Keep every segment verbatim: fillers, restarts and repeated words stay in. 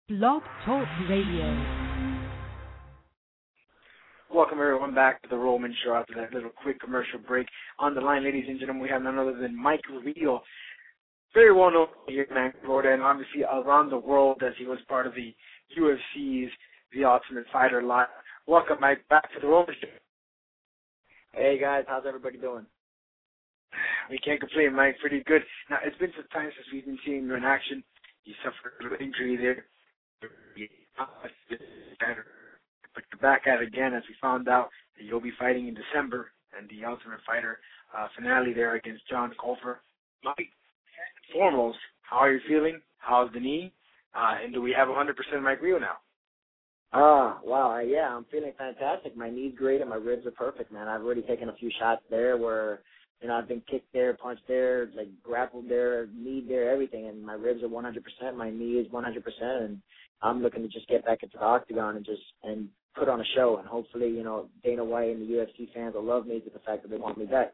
Blog Talk Radio. Welcome everyone back to the Roman Show after that little quick commercial break. On the line, ladies and gentlemen, we have none other than Mike Real, very well known here in Florida and obviously around the world as he was part of the U F C's The Ultimate Fighter Live. Welcome, Mike, back to the Roman Show. Hey guys, how's everybody doing? We can't complain, Mike. Pretty good. Now, it's been some time since we've been seeing you in action. You suffered a little injury there. But you're back at it again as we found out that you'll be fighting in December and the Ultimate Fighter uh, finale there against John Colfer. Mike, first and foremost, how are you feeling? How's the knee? Uh, and do we have one hundred percent Mike Rio now? Ah, wow, uh, yeah, I'm feeling fantastic. My knee's great and my ribs are perfect, man. I've already taken a few shots there where, you know, I've been kicked there, punched there, like grappled there, kneed there, everything, and my ribs are one hundred percent. My knee is one hundred percent, and I'm looking to just get back into the octagon and just and put on a show, and hopefully, you know, Dana White and the U F C fans will love me to the fact that they want me back.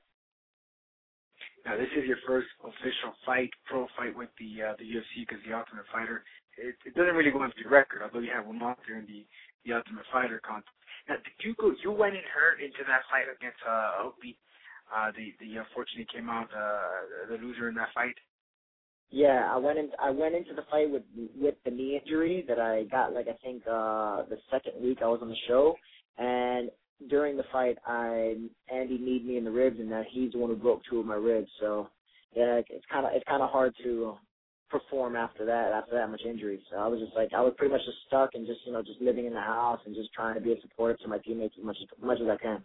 Now, this is your first official fight, pro fight with the uh, the U F C because the Ultimate Fighter, it, it doesn't really go into your record, although you have one off there in the, the Ultimate Fighter contest. Now, did you go, you went and hurt into that fight against uh, Opie, uh, the, the unfortunately came out uh, the loser in that fight? Yeah, I went in. I went into the fight with with the knee injury that I got. Like I think uh, the second week I was on the show, and during the fight, I Andy kneed me in the ribs, and that he's the one who broke two of my ribs. So yeah, it's kind of it's kind of hard to perform after that after that much injury. So I was just like I was pretty much just stuck and just you know just living in the house and just trying to be as supportive to my teammates as much as much as I can.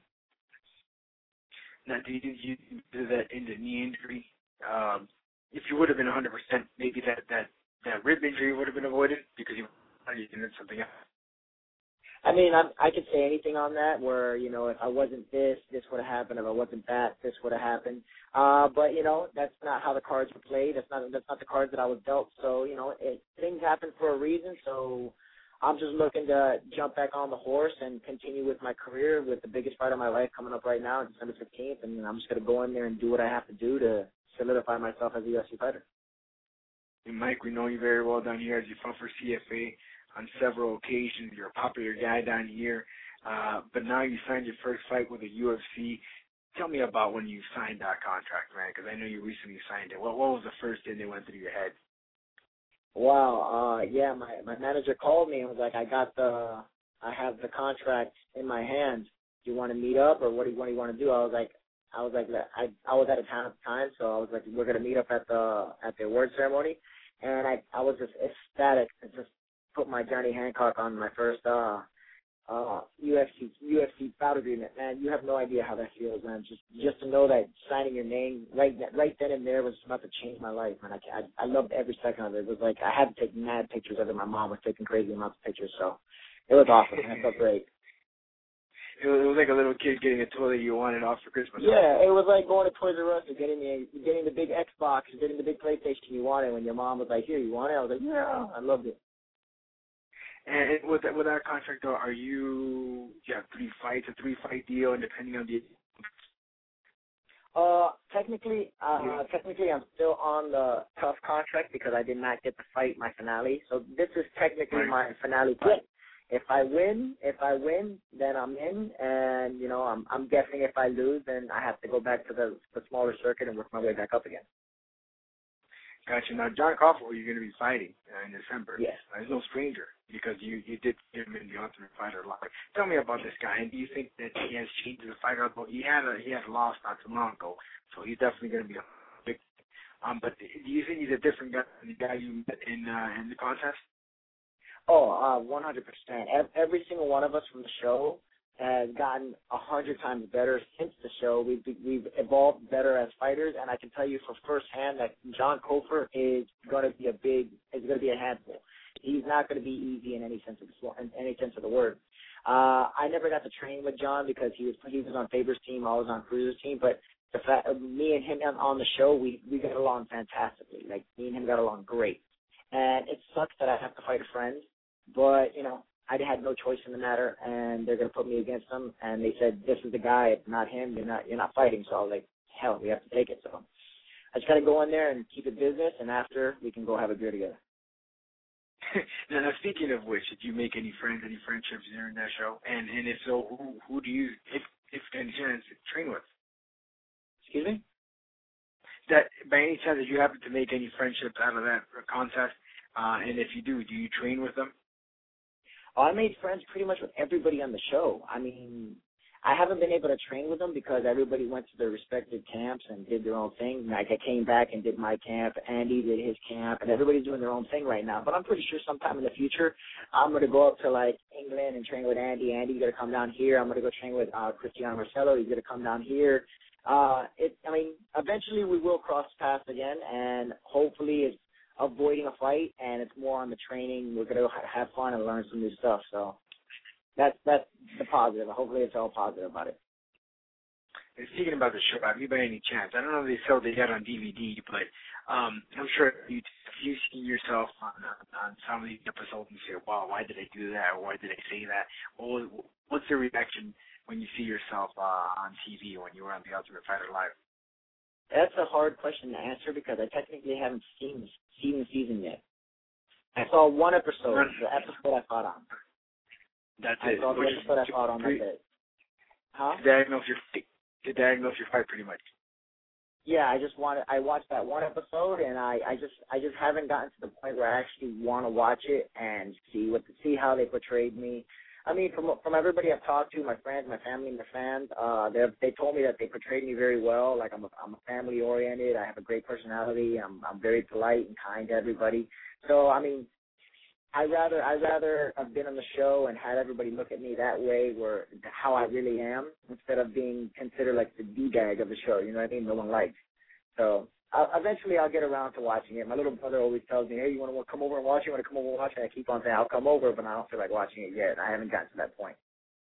Now, did you do that in the knee injury? Um, If you would have been one hundred percent, maybe that, that, that rib injury would have been avoided because you you did something else. I mean, I I could say anything on that where, you know, if I wasn't this, this would have happened. If I wasn't that, this would have happened. Uh, but, you know, that's not how the cards were played. That's not that's not the cards that I was dealt. So, you know, it, things happen for a reason. So I'm just looking to jump back on the horse and continue with my career with the biggest fight of my life coming up right now, December fifteenth. And I'm just going to go in there and do what I have to do to solidify myself as a U F C fighter. And Mike, we know you very well down here as you fought for C F A on several occasions. You're a popular guy down here. Uh, but now you signed your first fight with the U F C. Tell me about when you signed that contract, man, because I know you recently signed it. What, what was the first thing that went through your head? Wow, uh, yeah, my, my manager called me and was like, I got the, I have the contract in my hand. Do you want to meet up or what do you, what do you want to do? I was like, I was like, I I was out of town at the time, so I was like, we're gonna meet up at the at the award ceremony, and I I was just ecstatic to just put my Johnny Hancock on my first uh uh U F C U F C bout agreement. Man, you have no idea how that feels, man. Just just to know that signing your name right right then and there was about to change my life, man. I I, I loved every second of it. It was like I had to take mad pictures of it. My mom was taking crazy amounts of pictures, so it was awesome. Man. It felt great. It was, it was like a little kid getting a toy that you wanted off for Christmas. Yeah, it was like going to Toys R Us and getting the getting the big Xbox and getting the big PlayStation you wanted when your mom was like, here, you want it? I was like, yeah, I loved it. And with that, with that contract, though, are you, you have three fights, a three-fight deal, and depending on the... Uh, technically, uh, yeah. technically I'm still on the tough contract because I did not get to fight my finale. So this is technically right. my finale fight. If I win, if I win, then I'm in, and you know, I'm I'm guessing if I lose, then I have to go back to the the smaller circuit and work my way back up again. Gotcha. Now, John Colfer, who you're going to be fighting uh, in December, yes. uh, is no stranger because you you did get him in the Ultimate Fighter Live. Tell me about this guy, and do you think that he has changed as a fighter? Although he had a he had a loss not too long ago, so he's definitely going to be a big. Um, but do you think he's a different guy than the guy you met in uh, in the contest? Oh, uh, one hundred percent. Every single one of us from the show has gotten a hundred times better since the show. We've we've evolved better as fighters, and I can tell you for firsthand that John Colfer is going to be a big, is going to be a handful. He's not going to be easy in any sense of the in any sense of the word. Uh, I never got to train with John because he was he was on Faber's team, I was on Cruz's team, but the fact of me and him on the show, we we got along fantastically. Like me and him got along great, and it sucks that I have to fight a friend. But, you know, I had no choice in the matter, and they're going to put me against them. And they said, this is the guy, it's not him, you're not you're not fighting. So I was like, hell, we have to take it. So I just got to go in there and keep it business, and after, we can go have a beer together. now, now, speaking of which, did you make any friends, any friendships during that show? And and if so, who who do you, if if any chance, train with? Excuse me? That by any chance, did you happen to make any friendships out of that contest? Uh, and if you do, do you train with them? Oh, I made friends pretty much with everybody on the show. I mean, I haven't been able to train with them because everybody went to their respective camps and did their own thing. Like I came back and did my camp, Andy did his camp, and everybody's doing their own thing right now. But I'm pretty sure sometime in the future, I'm going to go up to like England and train with Andy. Andy's going to come down here. I'm going to go train with uh, Cristiano Marcelo. He's going to come down here. Uh, it, I mean, eventually we will cross paths again, and hopefully it's avoiding a fight, and it's more on the training. We're going to have fun and learn some new stuff. So that's that's the positive. Hopefully it's all positive about it. And speaking about the show, have you by any chance, I don't know if they sell they got on D V D, but um, I'm sure you, if you see yourself on, on some of these episodes and say, wow, why did I do that, or why did I say that? Well, what's the reaction when you see yourself uh, on T V when you were on The Ultimate Fighter Live? That's a hard question to answer because I technically haven't seen seen the season yet. I saw one episode, the episode I fought on. That's I it. saw the episode I fought on, that's it. Huh? To diagnose your to diagnose your fight, pretty much. Yeah, I just wanted. I watched that one episode, and I, I just, I just haven't gotten to the point where I actually want to watch it and see what, see how they portrayed me. I mean, from from everybody I've talked to, my friends, my family, my fans, uh, they they told me that they portrayed me very well. Like I'm a, I'm a family oriented. I have a great personality. I'm I'm very polite and kind to everybody. So I mean, I rather I rather have been on the show and had everybody look at me that way, where how I really am, instead of being considered like the D-bag of the show. You know what I mean? No one likes. So I'll, eventually I'll get around to watching it. My little brother always tells me, hey, you want to come over and watch it? You want to come over and watch it? I keep on saying, I'll come over, but I don't feel like watching it yet. I haven't gotten to that point.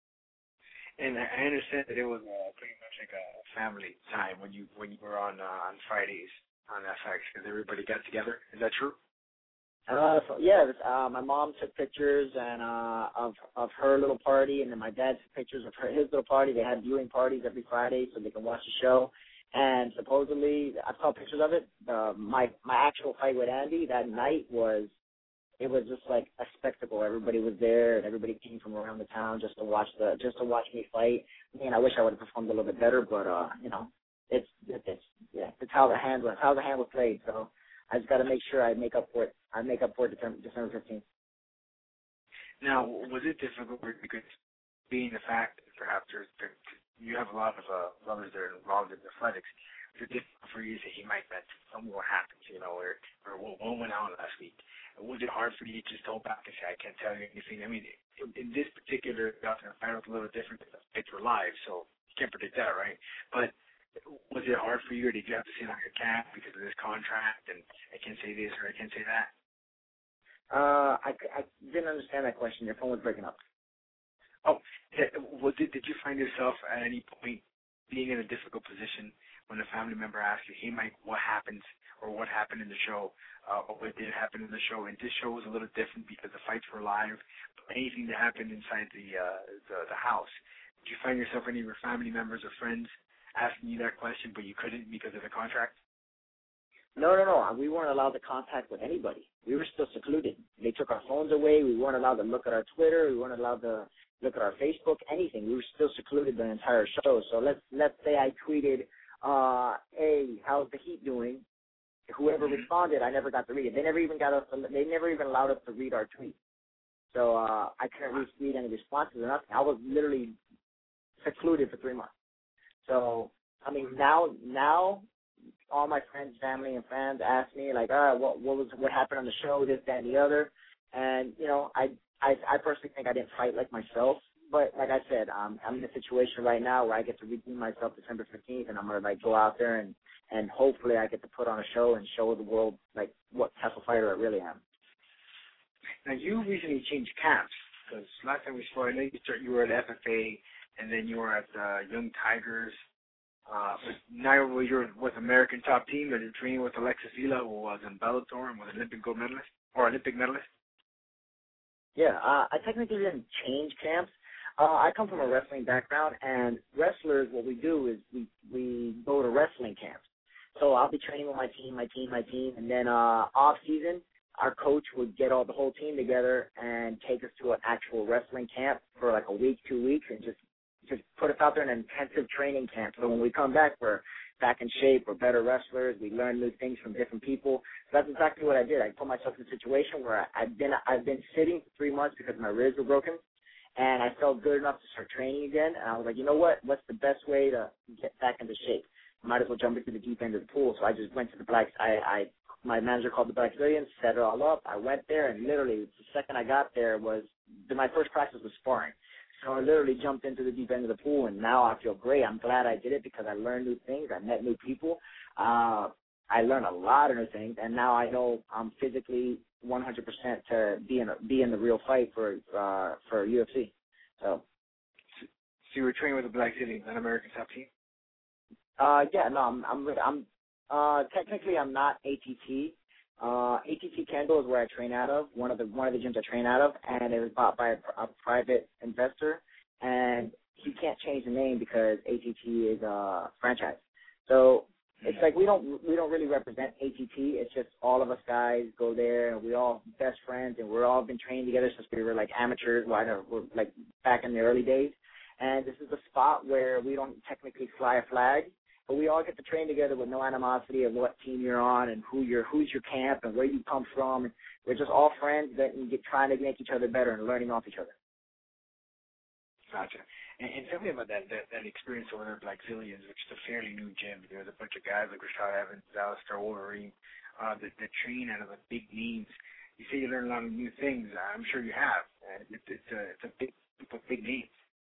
And I understand that it was uh, pretty much like a family time when you when you were on uh, on Fridays on F X because everybody got together. Is that true? Uh, so, yeah, this, uh, my mom took pictures and uh, of of her little party, and then my dad took pictures of her, his little party. They had viewing parties every Friday so they can watch the show. And supposedly, I saw pictures of it. Uh, my my actual fight with Andy that night was, it was just like a spectacle. Everybody was there, and everybody came from around the town just to watch the just to watch me fight. I mean, I wish I would have performed a little bit better, but uh, you know, it's it's yeah, it's how the hand was how the hand was played. So I just got to make sure I make up for it. I make up for it December fifteenth. Now, was it difficult because being the fact that perhaps there's you have a lot of uh, brothers that are involved in athletics, is it difficult for you to say, hey, Mike, that something more happens, you know, or, or what went on last week? Was it hard for you to just hold back and say, I can't tell you anything? I mean, in, in this particular fight, it was a little different because the fights were live, so you can't predict that, right? But was it hard for you, or did you have to sit on your cap because of this contract, and I can't say this or I can't say that? Uh, I, I didn't understand that question. Your phone was breaking up. Oh, was it, did you find yourself at any point being in a difficult position when a family member asks you, hey, Mike, what happens or what happened in the show uh, or what did happen in the show? And this show was a little different because the fights were live. But anything that happened inside the, uh, the the house, did you find yourself, any of your family members or friends asking you that question, but you couldn't because of the contract? No, no, no. We weren't allowed to contact with anybody. We were still secluded. They took our phones away. We weren't allowed to look at our Twitter. We weren't allowed to look at our Facebook, anything. We were still secluded the entire show. So let's let's say I tweeted, uh, hey, how's the Heat doing? Whoever mm-hmm. responded, I never got to read it. They never even got us. To, they never even allowed us to read our tweets. So uh, I couldn't read any responses or nothing. I was literally secluded for three months. So I mean, now now. all my friends, family, and fans ask me, like, ah, what what was what happened on the show, this, that, and the other. And, you know, I I, I personally think I didn't fight like myself. But like I said, um, I'm in a situation right now where I get to redeem myself December fifteenth, and I'm going to, like, go out there and, and hopefully I get to put on a show and show the world, like, what type of fighter I really am. Now, you recently changed camps, because last time we spoke, I know you, start, you were at F F A, and then you were at uh, Young Tigers. Uh, but now you're with American Top Team, and you're training with Alexis Villa, who was in Bellator and was an Olympic gold medalist, or Olympic medalist. Yeah, uh, I technically didn't change camps. Uh, I come from a wrestling background, and wrestlers, what we do is we, we go to wrestling camps. So I'll be training with my team, my team, my team, and then uh, off season, our coach would get all the whole team together and take us to an actual wrestling camp for like a week, two weeks, and just just put us out there in an intensive training camp. So when we come back, we're back in shape, we're better wrestlers, we learn new things from different people. So that's exactly what I did. I put myself in a situation where I, I've been I've been sitting for three months because my ribs were broken, and I felt good enough to start training again. And I was like, you know what? What's the best way to get back into shape? Might as well jump into the deep end of the pool. So I just went to the Black. I, I my manager called the Black Pavilion, set it all up. I went there, and literally the second I got there was my first practice was sparring. So I literally jumped into the deep end of the pool, and now I feel great. I'm glad I did it because I learned new things. I met new people. Uh, I learned a lot of new things, and now I know I'm physically one hundred percent to be in a, be in the real fight for uh, for U F C. So, so you were training with the Black City, an American top team? Uh, yeah, no, I'm I'm I'm uh, technically I'm not A T T. Uh, A T T Kendall is where I train out of, one of the one of the gyms I train out of, and it was bought by a, a private investor, and he can't change the name because A T T is a franchise. So it's like we don't we don't really represent A T T. It's just all of us guys go there, and we're all best friends, and we're all been training together since we were like amateurs. Well, I know, we're like back in the early days, and this is a spot where we don't technically fly a flag. But we all get to train together with no animosity of what team you're on and who you're, who's your camp and where you come from. And we're just all friends that get trying to make each other better and learning off each other. Gotcha. And, and tell me about that, that that experience over there at Black Zillions, which is a fairly new gym. There's a bunch of guys like Rashad Evans, Alistair Overeem, uh, that, that train out of the big names. You say you learn a lot of new things. I'm sure you have. Uh, it, it's a it's a big group of big names.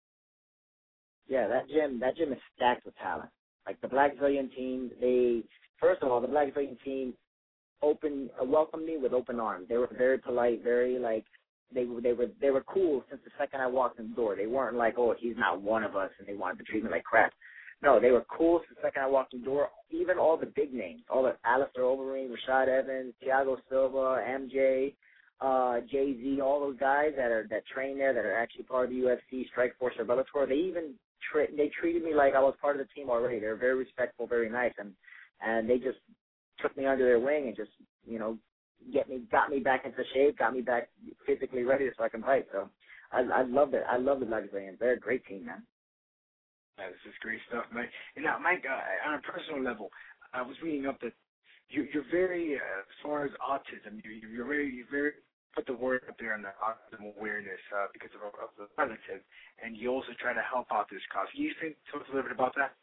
Yeah, that gym that gym is stacked with talent. Like the Black Zillion team, they first of all, the Black Zillion team opened uh, welcomed me with open arms. They were very polite, very like they were they were they were cool since the second I walked in the door. They weren't like, oh, he's not one of us, and they wanted to treat me like crap. No, they were cool since the second I walked in the door. Even all the big names, all the Alistair Overeem, Rashad Evans, Thiago Silva, M J, uh, Jay-Z, all those guys that are that train there, that are actually part of the U F C, Strikeforce, or Bellator. They even Tra- they treated me like I was part of the team already. They were very respectful, very nice, and and they just took me under their wing and just you know get me got me back into shape, got me back physically ready so I can fight. So I I love it. I love the Black Zillions. They're a great team, man. Yeah, this is great stuff, Mike. And now, Mike, uh, on a personal level, I was reading up that you, you're very, uh, as far as autism, you, you're very, you're very put the word up there on the autism awareness uh, because of, of the relative, and you also try to help out this cause. Can you think, tell us a little bit about that?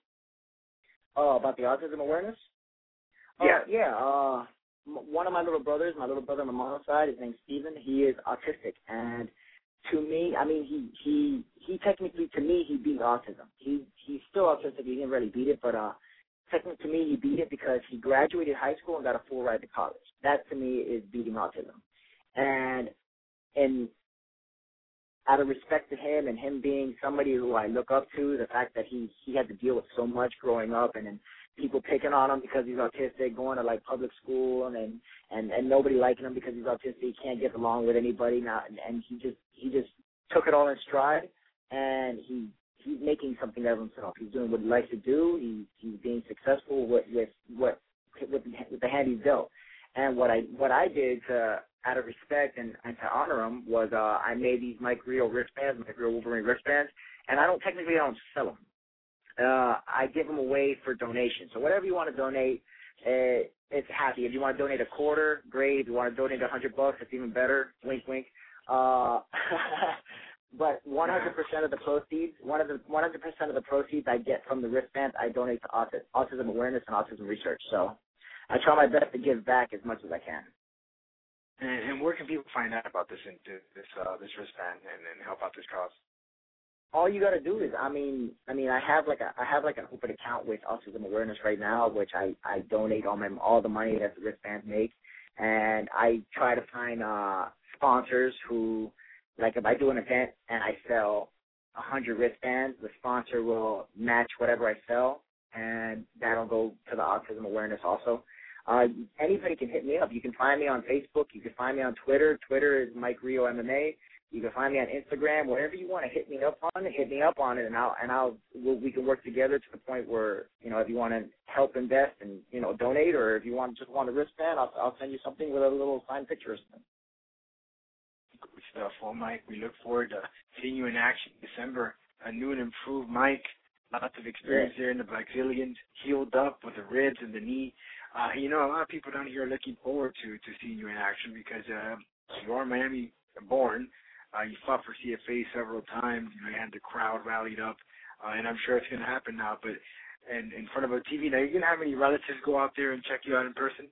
Oh, about the autism awareness? Yeah. Uh, yeah. Uh, m- one of my little brothers, my little brother on my mom's side, his name's Steven. He is autistic, and to me, I mean, he he he technically, to me, he beat autism. He he's still autistic. He didn't really beat it, but uh, technically, to me, he beat it because he graduated high school and got a full ride to college. That to me is beating autism. And and out of respect to him and him being somebody who I look up to, the fact that he he had to deal with so much growing up, and then people picking on him because he's autistic, going to like public school, and and and, and nobody liking him because he's autistic. He can't get along with anybody now, and, and he just he just took it all in stride, and he he's making something of himself. He's doing what he likes to do. He he's being successful with with what with, with the hand he's dealt. And what I what I did to, out of respect and, and to honor him was uh, I made these Mike Rio wristbands, Mike Rio Wolverine wristbands, and I don't technically I don't sell them. Uh, I give them away for donation. So whatever you want to donate, uh, it's happy. If you want to donate a quarter, great. If you want to donate a hundred bucks, it's even better. Wink, wink. Uh, but one hundred percent of the proceeds, one of the one hundred percent of the proceeds I get from the wristbands, I donate to autism, autism awareness and autism research. So I try my best to give back as much as I can. And, and where can people find out about this this uh, this wristband and, and help out this cause? All you got to do is, I mean, I mean, I have like a, I have like an open account with Autism Awareness right now, which I, I donate all my all the money that the wristbands make, and I try to find uh, sponsors who, like, if I do an event and I sell a hundred wristbands, the sponsor will match whatever I sell, and that'll go to the Autism Awareness also. Uh, anybody can hit me up. You can find me on Facebook. You can find me on Twitter. Twitter is Mike Rio M M A. You can find me on Instagram, wherever you want to hit me up on it, hit me up on it, and I'll and I'll we'll, we can work together to the point where, you know, if you want to help invest and, you know, donate, or if you want just want a wristband, I'll I'll send you something with a little signed picture or something. Good stuff. Well, Mike, we look forward to seeing you in action in December. A new and improved Mike, lots of experience Yeah. there in the Blackzilians, healed up with the ribs and the knee. Uh, you know, a lot of people down here are looking forward to to seeing you in action because uh, you are Miami born. Uh, you fought for C F A several times. You know, you had the crowd rallied up, uh, and I'm sure it's going to happen now. But and in front of a T V, now you're going to have any relatives go out there and check you out in person?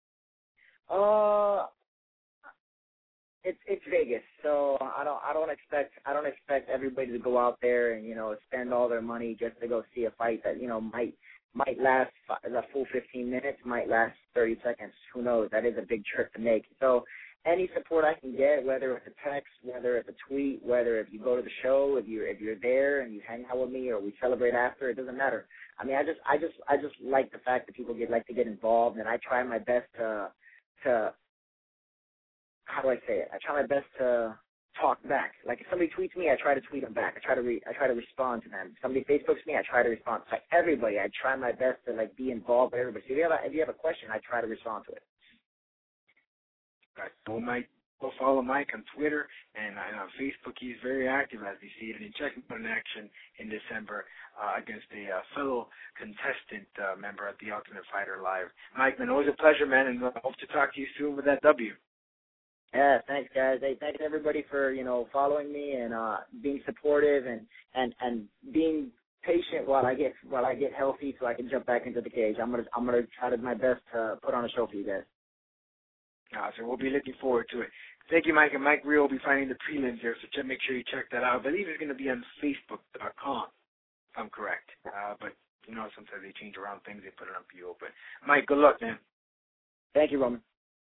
Uh, it's it's Vegas, so I don't I don't expect I don't expect everybody to go out there and, you know, spend all their money just to go see a fight that, you know, might might last the full fifteen minutes, might last thirty seconds. Who knows? That is a big trip to make. So any support I can get, whether it's a text, whether it's a tweet, whether if you go to the show, if you if you're there and you hang out with me or we celebrate after, it doesn't matter. I mean, I just I just I just like the fact that people get like to get involved, and I try my best to to how do I say it? I try my best to talk back. Like if somebody tweets me, I try to tweet them back. I try to re- I try to respond to them. If somebody Facebooks me, I try to respond to everybody. I try my best to like be involved with everybody. So if you have a, if you have a question, I try to respond to it. Right. So Mike, go follow Mike on Twitter and uh, on Facebook. He's very active, as we see it, and check him out in action in December uh, against a uh, fellow contestant uh, member at the Ultimate Fighter Live. Mike, man, always a pleasure, man, and I hope to talk to you soon with that W. Yeah, thanks, guys. Hey, thanks everybody for, you know, following me and uh, being supportive and, and, and being patient while I get while I get healthy so I can jump back into the cage. I'm gonna I'm gonna try to my best to put on a show for you guys. Uh, so we'll be looking forward to it. Thank you, Mike. And Mike Real will be finding the prelims there, so check, make sure you check that out. I believe it's going to be on Facebook dot com, if I'm correct. Uh, but, you know, sometimes they change around things. They put it on P O. But, Mike, good luck, man. Thank you, Roman.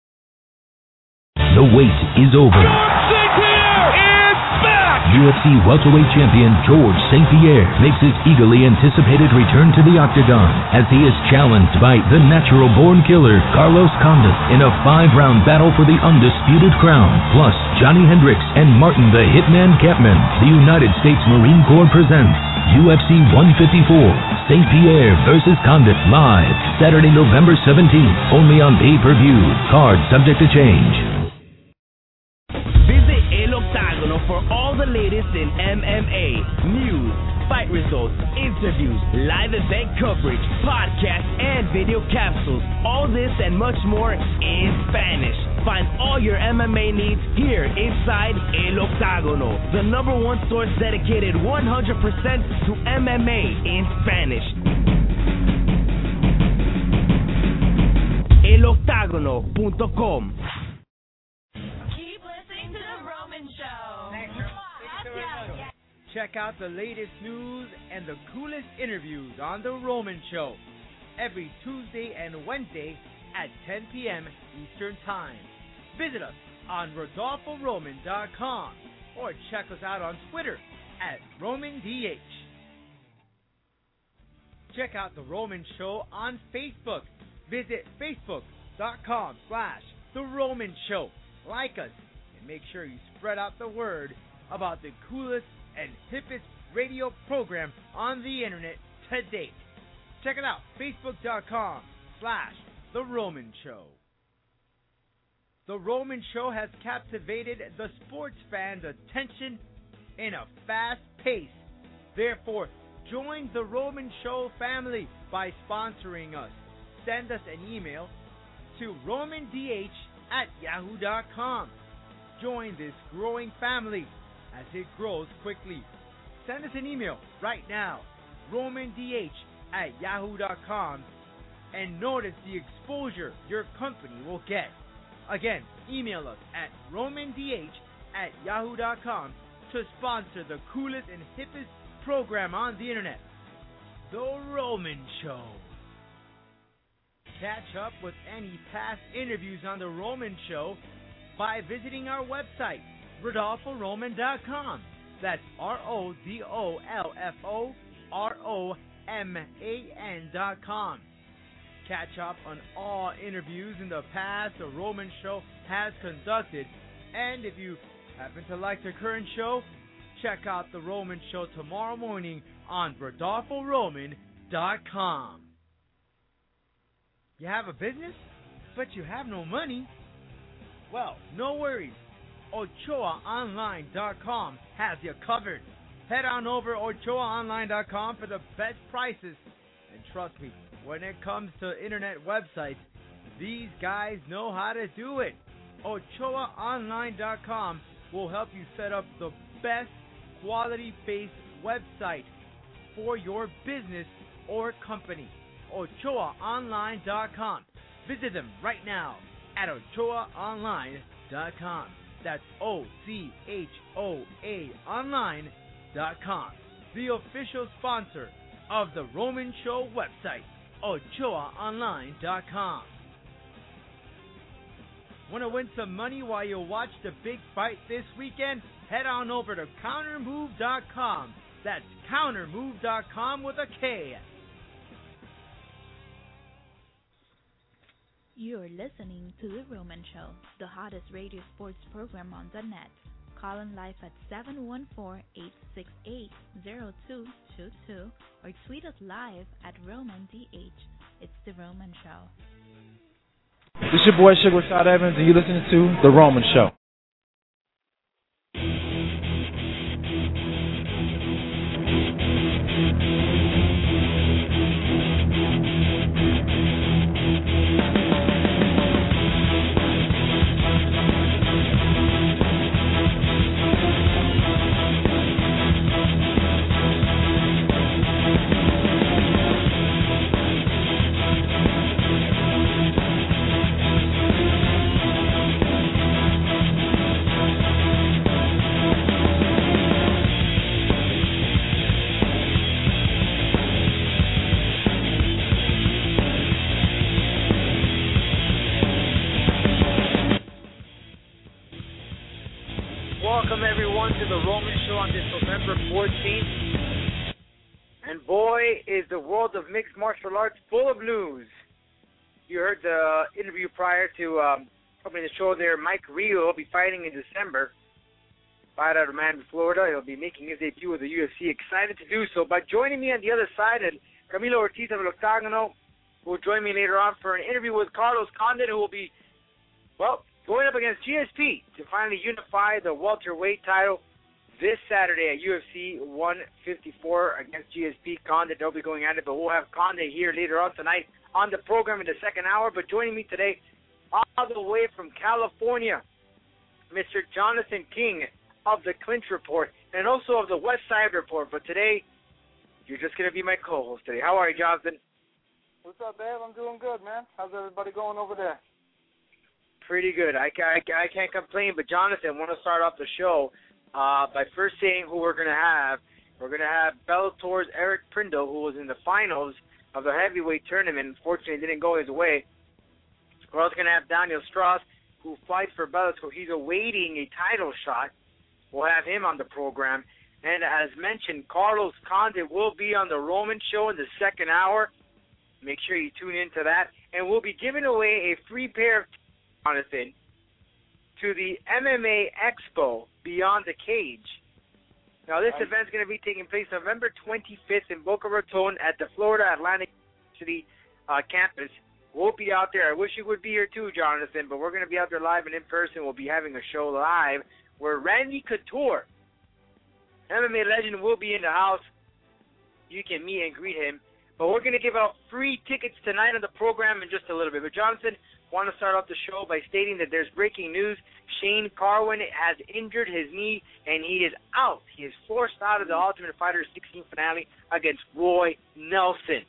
The wait is over. U F C welterweight champion George Saint Pierre makes his eagerly anticipated return to the octagon as he is challenged by the natural-born killer Carlos Condit in a five-round battle for the undisputed crown. Plus, Johnny Hendricks and Martin the Hitman Kampman. The United States Marine Corps presents U F C one fifty-four, Saint Pierre versus Condit, live Saturday, November seventeenth, only on pay-per-view. Card subject to change. Visit El Octagono for all the latest in M M A, news, fight results, interviews, live event coverage, podcasts, and video capsules. All this and much more in Spanish. Find all your M M A needs here inside El Octagono, the number one source dedicated one hundred percent to M M A in Spanish. el octagono punto com. Check out the latest news and the coolest interviews on The Roman Show every Tuesday and Wednesday at ten p.m. Eastern Time. Visit us on Rodolfo Roman dot com or check us out on Twitter at Roman D H. Check out The Roman Show on Facebook. Visit facebook.com slash The Roman Show. Like us and make sure you spread out the word about the coolest and hippest radio program on the internet to date. Check it out, facebook.com slash The Roman Show. The Roman Show has captivated the sports fans' attention in a fast pace. Therefore, join the Roman Show family by sponsoring us. Send us an email to romandh at yahoo dot com. Join this growing family as it grows quickly. Send us an email right now, romandh at yahoo dot com, and notice the exposure your company will get. Again, email us at romandh at yahoo dot com to sponsor the coolest and hippest program on the internet, The Roman Show. Catch up with any past interviews on The Roman Show by visiting our website, Rodolfo Roman dot com. That's R O D O L F O R O M A N dot com. Catch up on all interviews in the past The Roman Show has conducted. And if you Happen to like the current show? Check out The Roman Show tomorrow morning on Rodolfo Roman dot com. You have a business, but you have no money? Well, no worries. Ochoa Online dot com has you covered. Head on over to Ochoa Online dot com for the best prices. And trust me, when it comes to internet websites, these guys know how to do it. Ochoa Online dot com will help you set up the best quality-based website for your business or company. Ochoa Online dot com. Visit them right now at Ochoa Online dot com. That's O C H O A Online dot com. The official sponsor of the Roman Show website, Ochoa Online dot com. Want to win some money while you watch the big fight this weekend? Head on over to counter move dot com. That's counter move dot com with a K. You're listening to The Roman Show, the hottest radio sports program on the net. Call in live at seven one four, eight six eight, zero two two two or tweet us live at Roman D H. It's The Roman Show. This is your boy Sugar Rashad Evans, and you're listening to The Roman Show. Welcome everyone to the Roman Show on this November fourteenth. And boy, is the world of mixed martial arts full of news. You heard the interview prior to um, opening the show there. Mike Rio will be fighting in December. Fight out of Miami, Florida. He'll be making his debut with the U F C. Excited to do so. But joining me on the other side, and Camilo Ortiz of El Octagono, who will join me later on for an interview with Carlos Condit, who will be, well, going up against G S P to finally unify the welterweight title this Saturday at U F C one fifty-four against G S P. Condit, they'll be going at it, but we'll have Condit here later on tonight on the program in the second hour. But joining me today, all the way from California, Mister Jonathan King of the Clinch Report and also of the West Side Report. But today, you're just going to be my co-host today. How are you, Jonathan? What's up, Dave? I'm doing good, man. How's everybody going over there? Pretty good. I, I, I can't complain. But, Jonathan, I want to start off the show uh, by first saying who we're going to have. We're going to have Bellator's Eric Prindle, who was in the finals of the heavyweight tournament. Unfortunately, it didn't go his way. We're also going to have Daniel Strauss, who fights for Bellator. He's awaiting a title shot. We'll have him on the program. And as mentioned, Carlos Condit will be on the Roman Show in the second hour. Make sure you tune into that. And we'll be giving away a free pair of tickets, Jonathan, to the M M A Expo Beyond the Cage. Now, this event's going to be taking place November twenty-fifth in Boca Raton at the Florida Atlantic University uh, campus. We'll be out there. I wish you would be here too, Jonathan, but we're going to be out there live and in person. We'll be having a show live where Randy Couture, M M A legend, will be in the house. You can meet and greet him. But we're going to give out free tickets tonight on the program in just a little bit. But, Jonathan, I want to start off the show by stating that there's breaking news. Shane Carwin has injured his knee, and he is out. He is forced out of the Ultimate Fighter sixteen finale against Roy Nelson.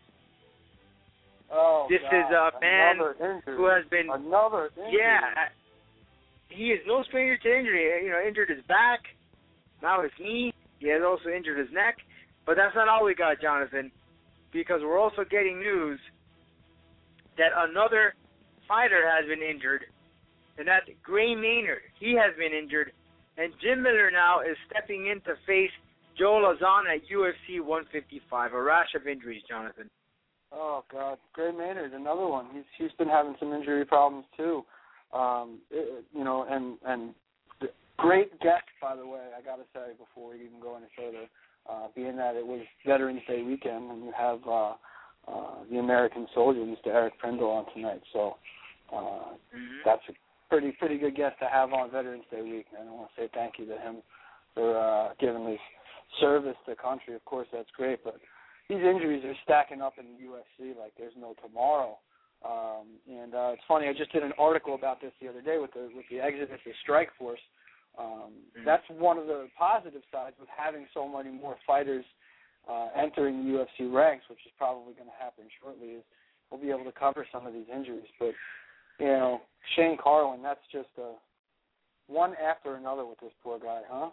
Oh, this God. is a man who has been... Another injury. Yeah. He is no stranger to injury. You know, injured his back, now his knee. He has also injured his neck. But that's not all we got, Jonathan, because we're also getting news that another fighter has been injured, and that's Gray Maynard. He has been injured, and Jim Miller now is stepping in to face Joe Lozano at U F C one fifty-five. A rash of injuries, Jonathan. Oh, God. Gray Maynard, another one. He's he's been having some injury problems, too. Um, it, you know, and, and great guest, by the way, I got to say, before we even go any further, uh, being that it was Veterans Day weekend, and you have uh, uh, the American soldier, Mister Eric Prindle, on tonight. So uh, mm-hmm. that's a pretty pretty good guest to have on Veterans Day week. And I want to say thank you to him for uh, giving his service to the country. Of course, that's great, but these injuries are stacking up in the U F C like there's no tomorrow. Um, and uh, it's funny, I just did an article about this the other day with the with the Exodus of Strike Force. Um, mm-hmm. That's one of the positive sides with having so many more fighters uh, entering the U F C ranks, which is probably going to happen shortly, is we'll be able to cover some of these injuries. But, you know, Shane Carwin, that's just a one after another with this poor guy, huh?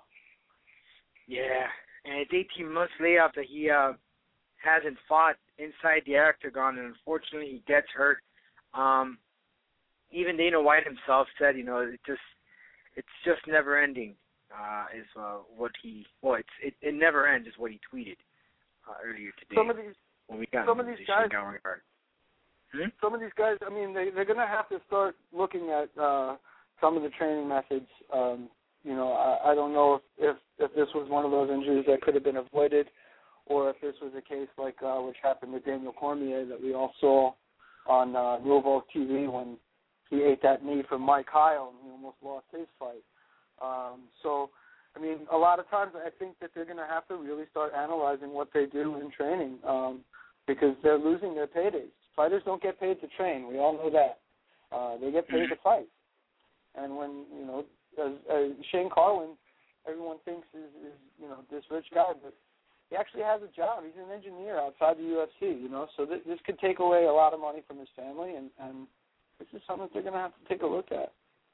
Yeah, and it's eighteen months layoff that he uh, hasn't fought inside the octagon, and unfortunately he gets hurt. Um, even Dana White himself said, you know, it just it's just never ending. Uh, is uh, what he well, it's it, it never ends is what he tweeted uh, earlier today. Some of these, when we got some of these guys, hmm? some of these guys. I mean, they they're going to have to start looking at uh, some of the training methods. Um, you know, I, I don't know if, if if this was one of those injuries that could have been avoided, or if this was a case like uh, which happened with Daniel Cormier that we all saw on uh, Nouveau T V when he ate that knee from Mike Heil and he almost lost his fight. Um, so, I mean, a lot of times I think that they're going to have to really start analyzing what they do in training um, because they're losing their paydays. Fighters don't get paid to train. We all know that. Uh, they get paid to fight. And when, you know, as, as Shane Carwin, everyone thinks is, is, you know, this rich guy, but he actually has a job. He's an engineer outside the U F C, you know, so th- this could take away a lot of money from his family, and, and this is something that they're going to have to take a look at.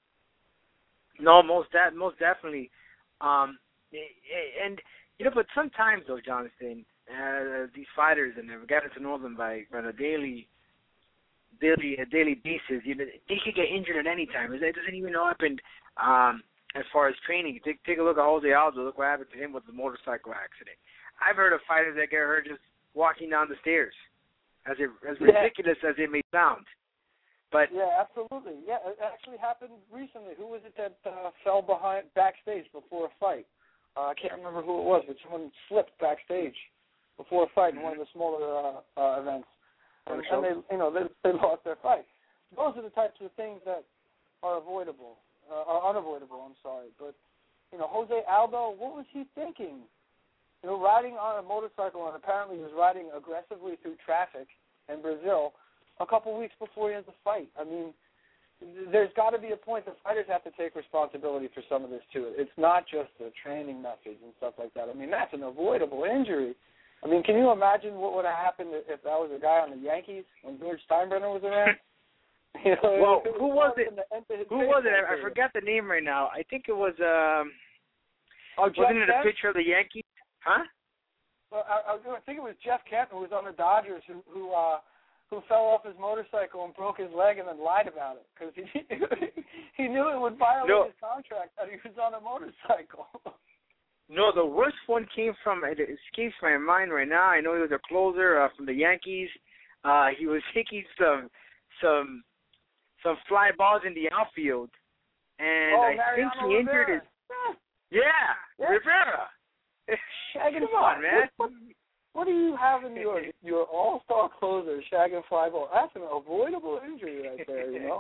No, most de- most definitely. Um, and, you know, but sometimes, though, Jonathan, uh, these fighters, and we've gotten to know them by on a daily daily, a daily basis, you know, they could get injured at any time. It doesn't even happen um, as far as training. Take, take a look at Jose Aldo. Look what happened to him with the motorcycle accident. I've heard of fighters that get hurt just walking down the stairs, as it, as ridiculous yeah. as it may sound. But yeah, absolutely. Yeah, it actually happened recently. Who was it that uh, fell behind backstage before a fight? Uh, I can't remember who it was, but someone slipped backstage before a fight in one of the smaller uh, uh, events, and, and they, you know, they, they lost their fight. Those are the types of things that are avoidable, uh, are unavoidable. I'm sorry, but you know, Jose Aldo, what was he thinking? You know, riding on a motorcycle, and apparently he was riding aggressively through traffic in Brazil a couple weeks before he has a fight. I mean, there's got to be a point that fighters have to take responsibility for some of this, too. It's not just the training methods and stuff like that. I mean, that's an avoidable injury. I mean, can you imagine what would have happened if that was a guy on the Yankees when George Steinbrenner was around? You know, well, it was who was it? Who was it? I period. forgot the name right now. I think it was, um, oh, wasn't it Kent? a picture of the Yankees? Huh? Well, I, I think it was Jeff Kent, who was on the Dodgers, who, who uh, who fell off his motorcycle and broke his leg and then lied about it because he he knew it would violate no. his contract that he was on a motorcycle. No, the worst one came from, it escapes my mind right now. I know he was a closer uh, from the Yankees. Uh, he was taking some some some fly balls in the outfield, and oh, I Mariano think he injured Rivera. his. Yeah, yeah. Rivera. Shagging Come on, man. What, what do you have in your your all-star closer, shagging fly ball? That's an avoidable injury right there, you know.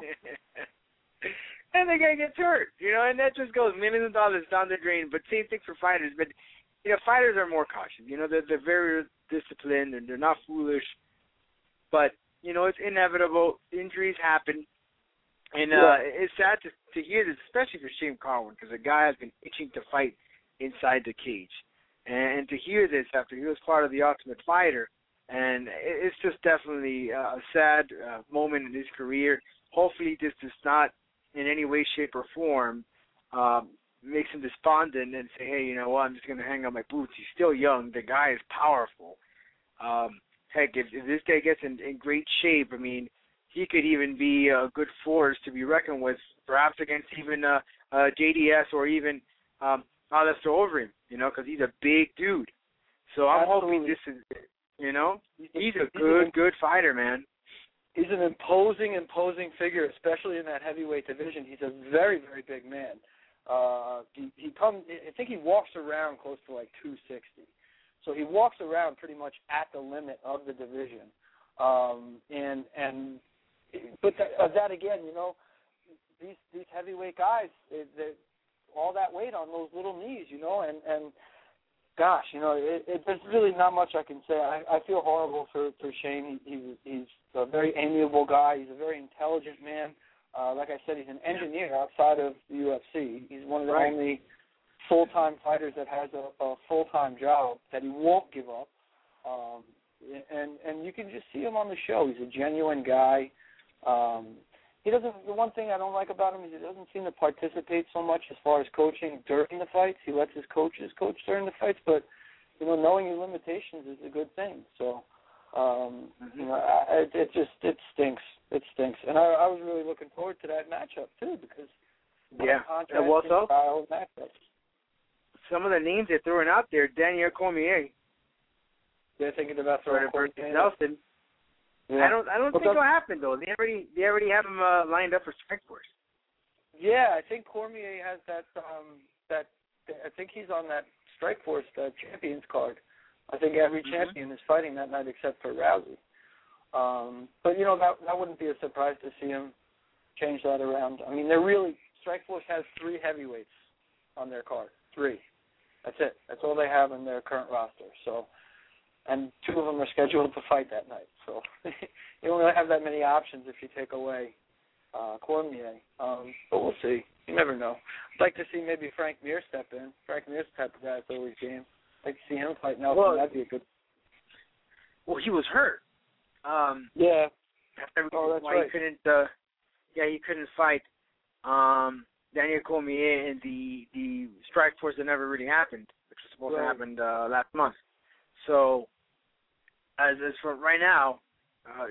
And the guy gets hurt, you know, and that just goes millions of dollars down the drain. But same thing for fighters. But, you know, fighters are more cautious. You know, they're, they're very disciplined and they're not foolish. But, you know, it's inevitable. Injuries happen. And uh, yeah. it's sad to, to hear this, especially for Shane Carwin, because the guy has been itching to fight inside the cage. And to hear this after he was part of the Ultimate Fighter, and it's just definitely a sad uh, moment in his career. Hopefully this does not in any way, shape, or form um, makes him despondent and say, hey, you know what, I'm just going to hang on my boots. He's still young. The guy is powerful. Um, heck, if, if this guy gets in, in great shape, I mean, he could even be a good force to be reckoned with, perhaps against even uh, uh, J D S or even um, Alistair Overeem, you know, because he's a big dude. So I'm Absolutely. hoping this is, you know, he's a good, good fighter, man. He's an imposing, imposing figure, especially in that heavyweight division. He's a very, very big man. Uh, he, he comes. I think he walks around close to like two sixty. So he walks around pretty much at the limit of the division. Um, and and but that, uh, that again, you know, these these heavyweight guys, they, they, all that weight on those little knees, you know, and and gosh, you know, it, it, there's really not much I can say. I, I feel horrible for for Shane. He, he's he's a very amiable guy. He's a very intelligent man. Uh, like I said, he's an engineer outside of the U F C. He's one of the right. only full-time fighters that has a, a full-time job that he won't give up. Um, and and you can just see him on the show. He's a genuine guy. Um, he doesn't. The one thing I don't like about him is he doesn't seem to participate so much as far as coaching during the fights. He lets his coaches coach during the fights, but you know, knowing your limitations is a good thing. So, um, mm-hmm. you know, I, it, it just it stinks. It stinks. And I, I was really looking forward to that matchup too, because yeah, and also style matchups. Some of the names they're throwing out there, Daniel Cormier. They're thinking about throwing versus Nelson. Yeah. I don't. I don't but think it'll happen though. They already. They already have him uh, lined up for Strikeforce. Yeah, I think Cormier has that. Um, that I think he's on that Strikeforce uh, champions card. I think every mm-hmm. champion is fighting that night except for Rousey. Um, but you know that that wouldn't be a surprise to see him change that around. I mean, they're really Strikeforce has three heavyweights on their card. Three. That's it. That's all they have in their current roster. So. And two of them are scheduled to fight that night. So you don't really have that many options if you take away uh, Cormier. Um, but we'll see. You never know. I'd like to see maybe Frank Mir step in. Frank Mir's the type of guy that's always game. I'd like to see him fight Nelson. Well, that'd be a good. Well, he was hurt. Um, yeah. That's oh, that's why right. he couldn't. Uh, yeah, he couldn't fight um, Daniel Cormier in the the Strikeforce that never really happened, which was supposed right. to happen uh, last month. So, as as for right now, uh,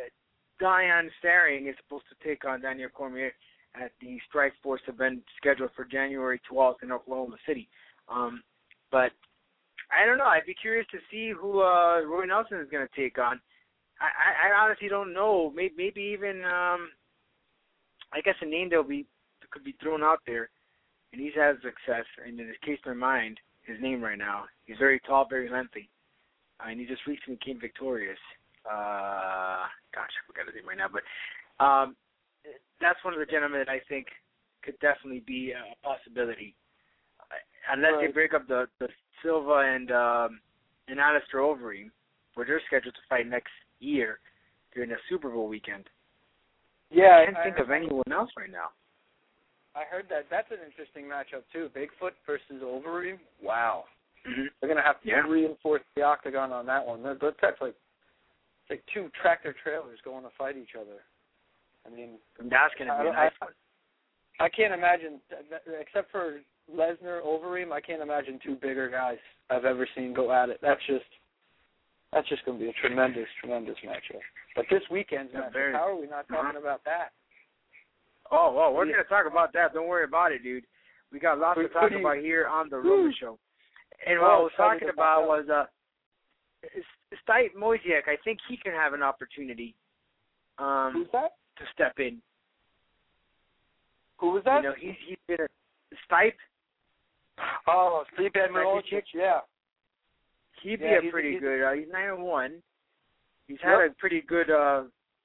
Diane Staring is supposed to take on Daniel Cormier at the Strikeforce event scheduled for January twelfth in Oklahoma City. Um, but I don't know. I'd be curious to see who uh, Roy Nelson is going to take on. I, I honestly don't know. Maybe, maybe even um, I guess a name that be that could be thrown out there, and he's had success. And in his case, in mind, his name right now. He's very tall, very lengthy. Uh, and he just recently became victorious. Uh, gosh, I forgot his name right now. But um, that's one of the gentlemen that I think could definitely be a possibility. Uh, unless right. they break up the, the Silva and um, and Alistair Overeem, where they're scheduled to fight next year during the Super Bowl weekend. Yeah, I can't I think of anyone else right now. I heard that. That's an interesting matchup, too. Bigfoot versus Overeem. Wow. Mm-hmm. They're going to have to yeah. reinforce the octagon on that one. That's like, it's like two tractor trailers going to fight each other. I mean, that's going to be a nice one. I can't imagine, except for Lesnar, Overeem, I can't imagine two bigger guys I've ever seen go at it. That's just that's just going to be a tremendous, tremendous matchup. But this weekend's yeah, matchup, very, how are we not talking uh-huh. about that? Oh, well, we're yeah. going to talk about that. Don't worry about it, dude. We got lots we, to talk you, about here on the Roman Show. And what oh, I was talking about, about was uh, Stipe Miocic. I think he can have an opportunity um, Who's that? to step in. Who was that? You know, he's, he's been a Stipe. Oh, Stipe Miocic, yeah. He'd be yeah, a he's, pretty he's, good. Uh, he's nine and one. He's yep. had a pretty good uh,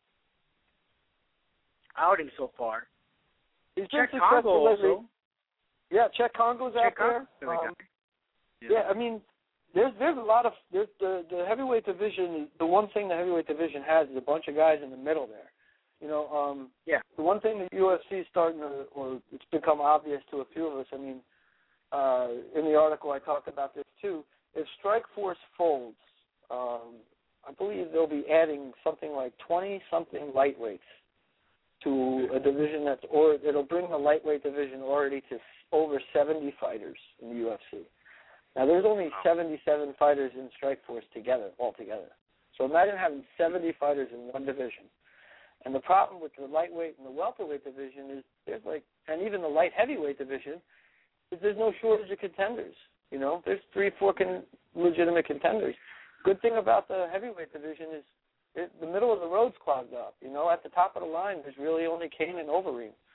outing so far. He's Czech Congo also. Yeah, Czech Congo's Czech out there. Um, yeah. yeah, I mean, there's there's a lot of there's the the heavyweight division. The one thing the heavyweight division has is a bunch of guys in the middle there. You know, um, yeah. The one thing the U F C is starting to, or it's become obvious to a few of us. I mean, uh, in the article I talked about this too. If Strikeforce folds, um, I believe they'll be adding something like twenty-something lightweights to a division that's, or it'll bring the lightweight division already to over seventy fighters in the U F C. Now, there's only seventy-seven fighters in Strikeforce together, altogether. So imagine having seventy fighters in one division. And the problem with the lightweight and the welterweight division is there's like, and even the light heavyweight division, is there's no shortage of contenders. You know, there's three, four con- legitimate contenders. Good thing about the heavyweight division is it, the middle of the road's clogged up. You know, at the top of the line, there's really only Kane and Overeem.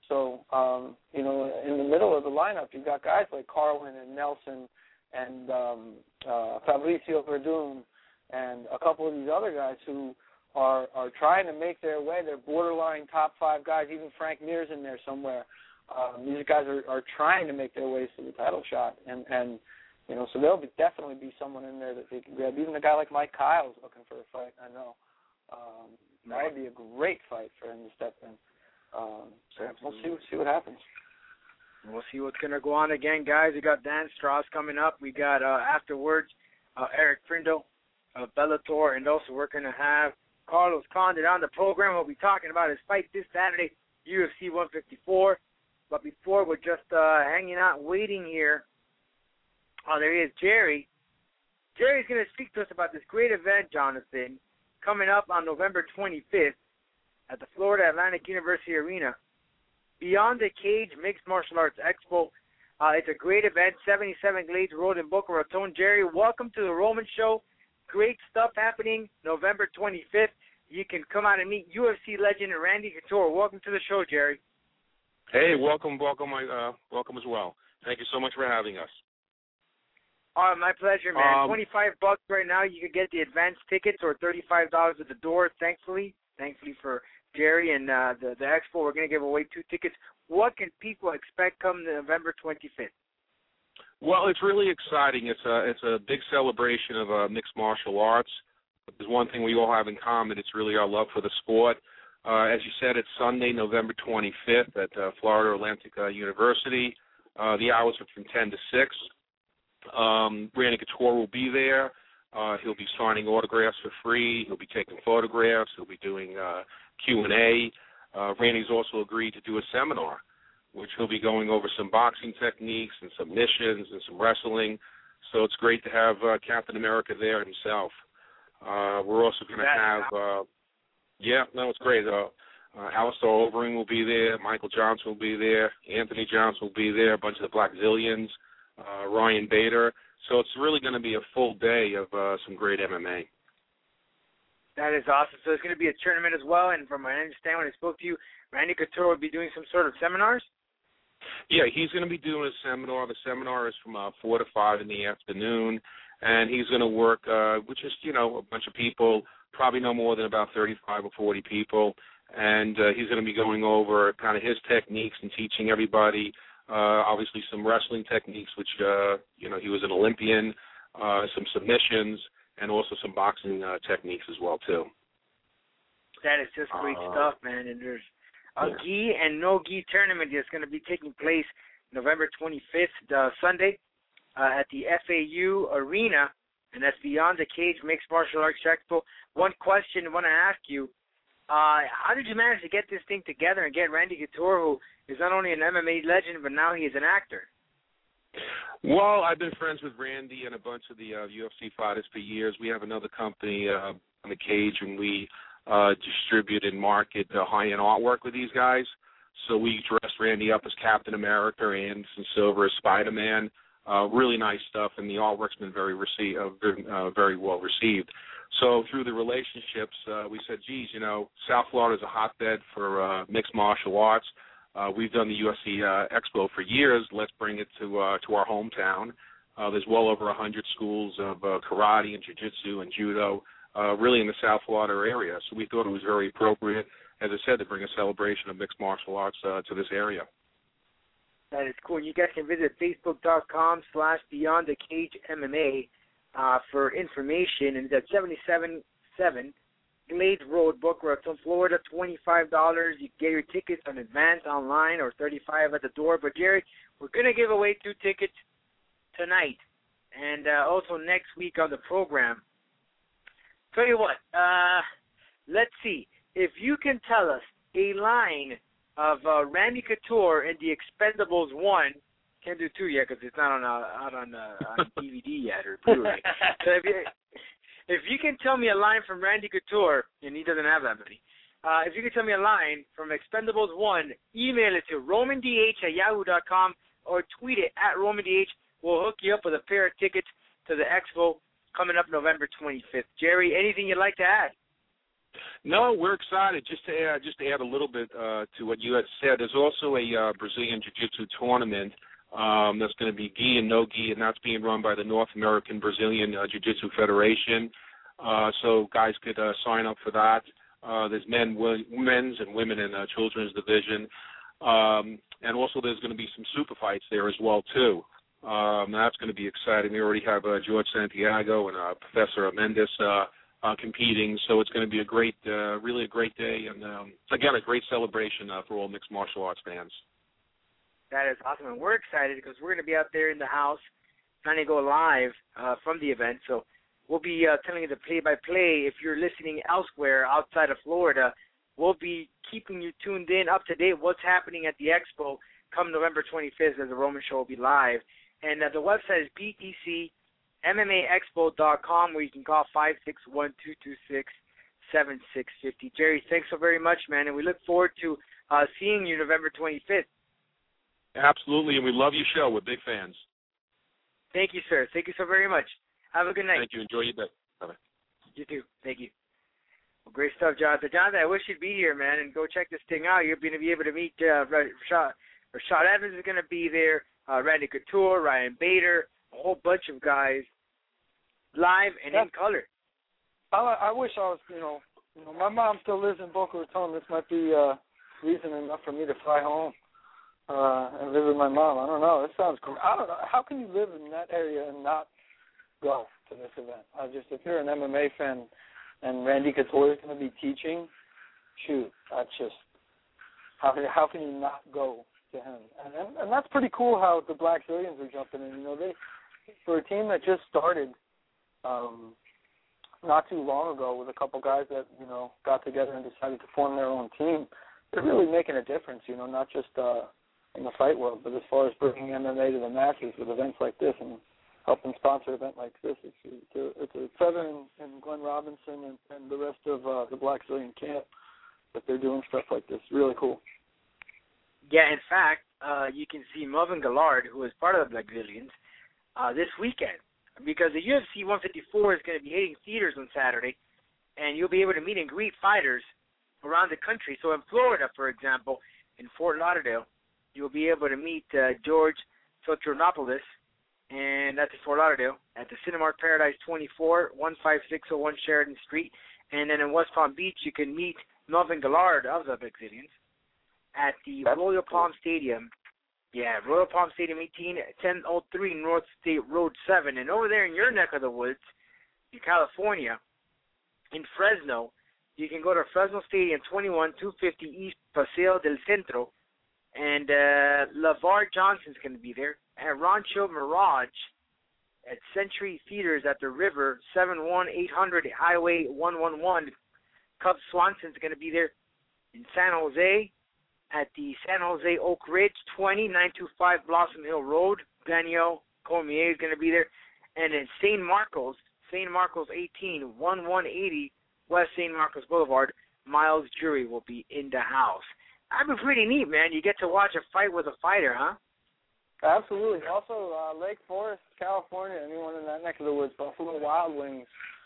So, um, you know, in the middle of the lineup, you've got guys like Carlin and Nelson and um, uh, Fabricio Verdun and a couple of these other guys who are are trying to make their way. They're borderline top five guys. Even Frank Mir's in there somewhere. Um, these guys are, are trying to make their ways to the title shot, and, and you know, so there'll be, definitely be someone in there that they can grab. Even a guy like Mike Kyle's looking for a fight. I know um, that would be a great fight for him to step in. Um, so we'll see see what happens. We'll see what's going to go on again, guys. We got Dan Strauss coming up. We got uh, afterwards uh, Eric Prindle of Bellator, and also we're going to have Carlos Condit on the program. We'll be talking about his fight this Saturday, U F C one fifty-four. But before, we're just uh, hanging out, waiting here. Oh, there he is, Jerry. Jerry's going to speak to us about this great event, Jonathan, coming up on November twenty-fifth at the Florida Atlantic University Arena. Beyond the Cage Mixed Martial Arts Expo. Uh, it's a great event, seventy-seven Glades Road in Boca Raton. Jerry, welcome to the Roman Show. Great stuff happening November twenty-fifth. You can come out and meet U F C legend Randy Couture. Welcome to the show, Jerry. Hey, welcome, welcome, uh, welcome as well. Thank you so much for having us. Oh, my pleasure, man. Um, twenty-five bucks right now. You could get the advance tickets, or thirty-five dollars at the door. Thankfully, thankfully for Jerry and uh, the the expo, we're going to give away two tickets. What can people expect come November twenty-fifth? Well, it's really exciting. It's a it's a big celebration of uh, mixed martial arts. There's one thing we all have in common. It's really our love for the sport. Uh, as you said, it's Sunday, November twenty-fifth at uh, Florida Atlantic uh, University. Uh, the hours are from ten to six. Um, Randy Couture will be there. Uh, he'll be signing autographs for free. He'll be taking photographs. He'll be doing uh, Q and A. Uh, Randy's also agreed to do a seminar, which he'll be going over some boxing techniques and submissions and some wrestling. So it's great to have uh, Captain America there himself. Uh, we're also going to have, uh, yeah, no, it's great. Uh, uh, Alistair Overeem will be there. Michael Johnson will be there. Anthony Johnson will be there. A bunch of the Black Zillions. Uh, Ryan Bader. So it's really going to be a full day of uh, some great M M A. That is awesome. So it's going to be a tournament as well, and from what I understand when I spoke to you, Randy Couture will be doing some sort of seminars? Yeah, he's going to be doing a seminar. The seminar is from uh, four to five in the afternoon, and he's going to work uh, with just, you know, a bunch of people, probably no more than about thirty-five or forty people, and uh, he's going to be going over kind of his techniques and teaching everybody, uh, obviously some wrestling techniques, which, uh, you know, he was an Olympian, uh, some submissions, and also some boxing uh, techniques as well, too. That is just great uh, stuff, man. And there's a yeah. gi and no gi tournament that's going to be taking place November twenty-fifth, uh, Sunday, uh, at the F A U Arena, and that's Beyond the Cage Mixed Martial Arts Expo. One question I want to ask you, uh, how did you manage to get this thing together and get Randy Couture, who is not only an M M A legend, but now he is an actor? Well, I've been friends with Randy and a bunch of the uh, U F C fighters for years. We have another company uh, on the Cage, and we uh, distribute and market uh, high-end artwork with these guys. So we dressed Randy up as Captain America, Anderson Silva as Spider-Man. Uh, really nice stuff, and the artwork's been very received, uh, very, uh, very well received. So through the relationships, uh, we said, geez, you know, South Florida is a hotbed for uh, mixed martial arts. Uh, we've done the U F C uh, Expo for years. Let's bring it to uh, to our hometown. Uh, there's well over one hundred schools of uh, karate and jiu-jitsu and judo, uh, really in the South Florida area. So we thought it was very appropriate, as I said, to bring a celebration of mixed martial arts uh, to this area. That is cool. You guys can visit facebook.com slash Beyond the Cage M M A uh, for information. And it's at seventy-seven seven Glades Road, Boca Raton, Florida, twenty-five dollars. You get your tickets on advance online or thirty-five dollars at the door. But, Jerry, we're going to give away two tickets tonight and uh, also next week on the program. Tell you what, uh, let's see. If you can tell us a line of uh, Randy Couture in The Expendables one, can't do two yet because it's not on uh, out on, uh, on D V D yet or Blu-ray. So if you, if you can tell me a line from Randy Couture, and he doesn't have that many, uh, if you can tell me a line from Expendables one, email it to romandh at yahoo dot com or tweet it at romandh. We'll hook you up with a pair of tickets to the expo coming up November twenty-fifth. Jerry, anything you'd like to add? No, we're excited. Just to add, just to add a little bit uh, to what you had said, there's also a uh, Brazilian Jiu-Jitsu tournament um, that's going to be gi and no gi, and that's being run by the North American Brazilian uh, Jiu-Jitsu Federation. Uh, so guys could uh, sign up for that. Uh, there's men, w- men's and women and uh, children's division, um, and also there's going to be some super fights there as well too. Um, that's going to be exciting. We already have uh, George Santiago and uh, Professor Mendes uh, uh, competing, so it's going to be a great, uh, really a great day, and um, again, a great celebration uh, for all mixed martial arts fans. That is awesome, and we're excited because we're going to be out there in the house trying to go live uh, from the event, so we'll be uh, telling you the play-by-play. If you're listening elsewhere outside of Florida, we'll be keeping you tuned in, up to date, what's happening at the Expo come November twenty-fifth, as the Roman Show will be live. And uh, the website is b t c m m a expo dot com, where you can call five six one, two two six, seven six five zero. Jerry, thanks so very much, man, and we look forward to uh, seeing you November twenty-fifth. Absolutely, and we love your show. We're big fans. Thank you, sir. Thank you so very much. Have a good night. Thank you. Enjoy your day. Bye-bye. You too. Thank you. Well, great stuff, Jonathan. Jonathan, I wish you'd be here, man, and go check this thing out. You're going to be able to meet uh, Rashad. Rashad Evans is going to be there. Uh, Randy Couture, Ryan Bader, a whole bunch of guys, live and yeah. in color. I, I wish I was, you know, you know, my mom still lives in Boca Raton. This might be uh, reason enough for me to fly home uh, and visit my mom. I don't know. It sounds cool. I don't know. How can you live in that area and not go to this event? I just, if you're an M M A fan and Randy Couture is going to be teaching, shoot, that's just, how can, how can you not go to him? And, and and that's pretty cool how the Blackzilians are jumping in. You know, they, for a team that just started um, not too long ago with a couple guys that, you know, got together and decided to form their own team, they're really making a difference, you know, not just uh, in the fight world, but as far as bringing M M A to the masses with events like this and helping sponsor an event like this. It's, it's, a, it's a feather in, in Glenn Robinson and, and the rest of uh, the Blackzilian camp that they're doing stuff like this. Really cool. Yeah, in fact, uh, you can see Melvin Gillard, who is part of the Blackzilians, uh, this weekend, because the U F C one fifty-four is going to be hitting theaters on Saturday, and you'll be able to meet and greet fighters around the country. So in Florida, for example, in Fort Lauderdale, you'll be able to meet uh, George Soteronopoulos, and that's in Fort Lauderdale, at the Cinemark Paradise twenty-four, one five six oh one Sheridan Street. And then in West Palm Beach, you can meet Melvin Gillard of the Blackzilians at the That's Royal cool. Palm Stadium. Yeah, Royal Palm Stadium, eighteen ten oh three North State Road seven. And over there in your neck of the woods, in California, in Fresno, you can go to Fresno Stadium, twenty-one two fifty East Paseo del Centro. And uh, LeVar Johnson's going to be there. And Rancho Mirage at Century Theaters at the River, seven one eight hundred Highway one one one. Cub Swanson's going to be there. In San Jose, at the San Jose Oak Ridge, twenty nine twenty-five Blossom Hill Road, Daniel Cormier is going to be there. And in Saint Marcos, Saint Marcos eighteen, eleven eighty West Saint Marcos Boulevard, Miles Jury will be in the house. That'd be pretty neat, man. You get to watch a fight with a fighter, huh? Absolutely. Also, uh, Lake Forest, California, anyone in that neck of the woods, Buffalo Wild Wings.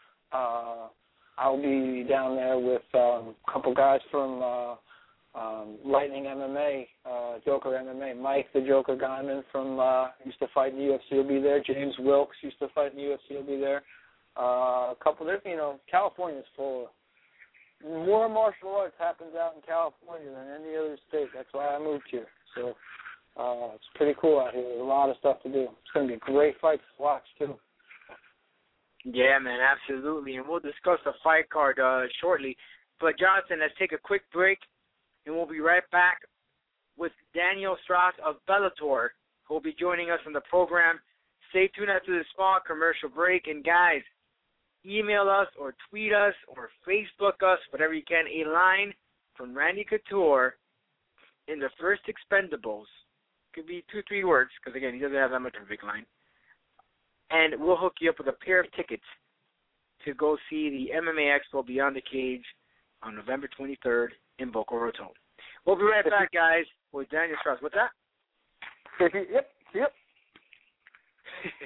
Uh, I'll be down there with um, a couple guys from uh, um, Lightning M M A, uh, Joker M M A. Mike, the Joker Guyman from uh, used to fight in the U F C, will be there. James Wilkes used to fight in the U F C, will be there. Uh, a couple of, you know, California's full of more martial arts happens out in California than any other state. That's why I moved here. So uh, it's pretty cool out here. There's a lot of stuff to do. It's going to be great fights to watch, too. Yeah, man, absolutely. And we'll discuss the fight card uh, shortly. But, Jonathan, let's take a quick break, and we'll be right back with Daniel Strauss of Bellator, who will be joining us on the program. Stay tuned after this small commercial break. And, guys, email us or tweet us or Facebook us, whatever you can, a line from Randy Couture in the first Expendables. Could be two, three words, because, again, he doesn't have that much of a big line. And we'll hook you up with a pair of tickets to go see the M M A Expo Beyond the Cage on November twenty-third in Boca Raton. We'll be right back, guys, with Daniel Strauss. What's that? Yep, yep.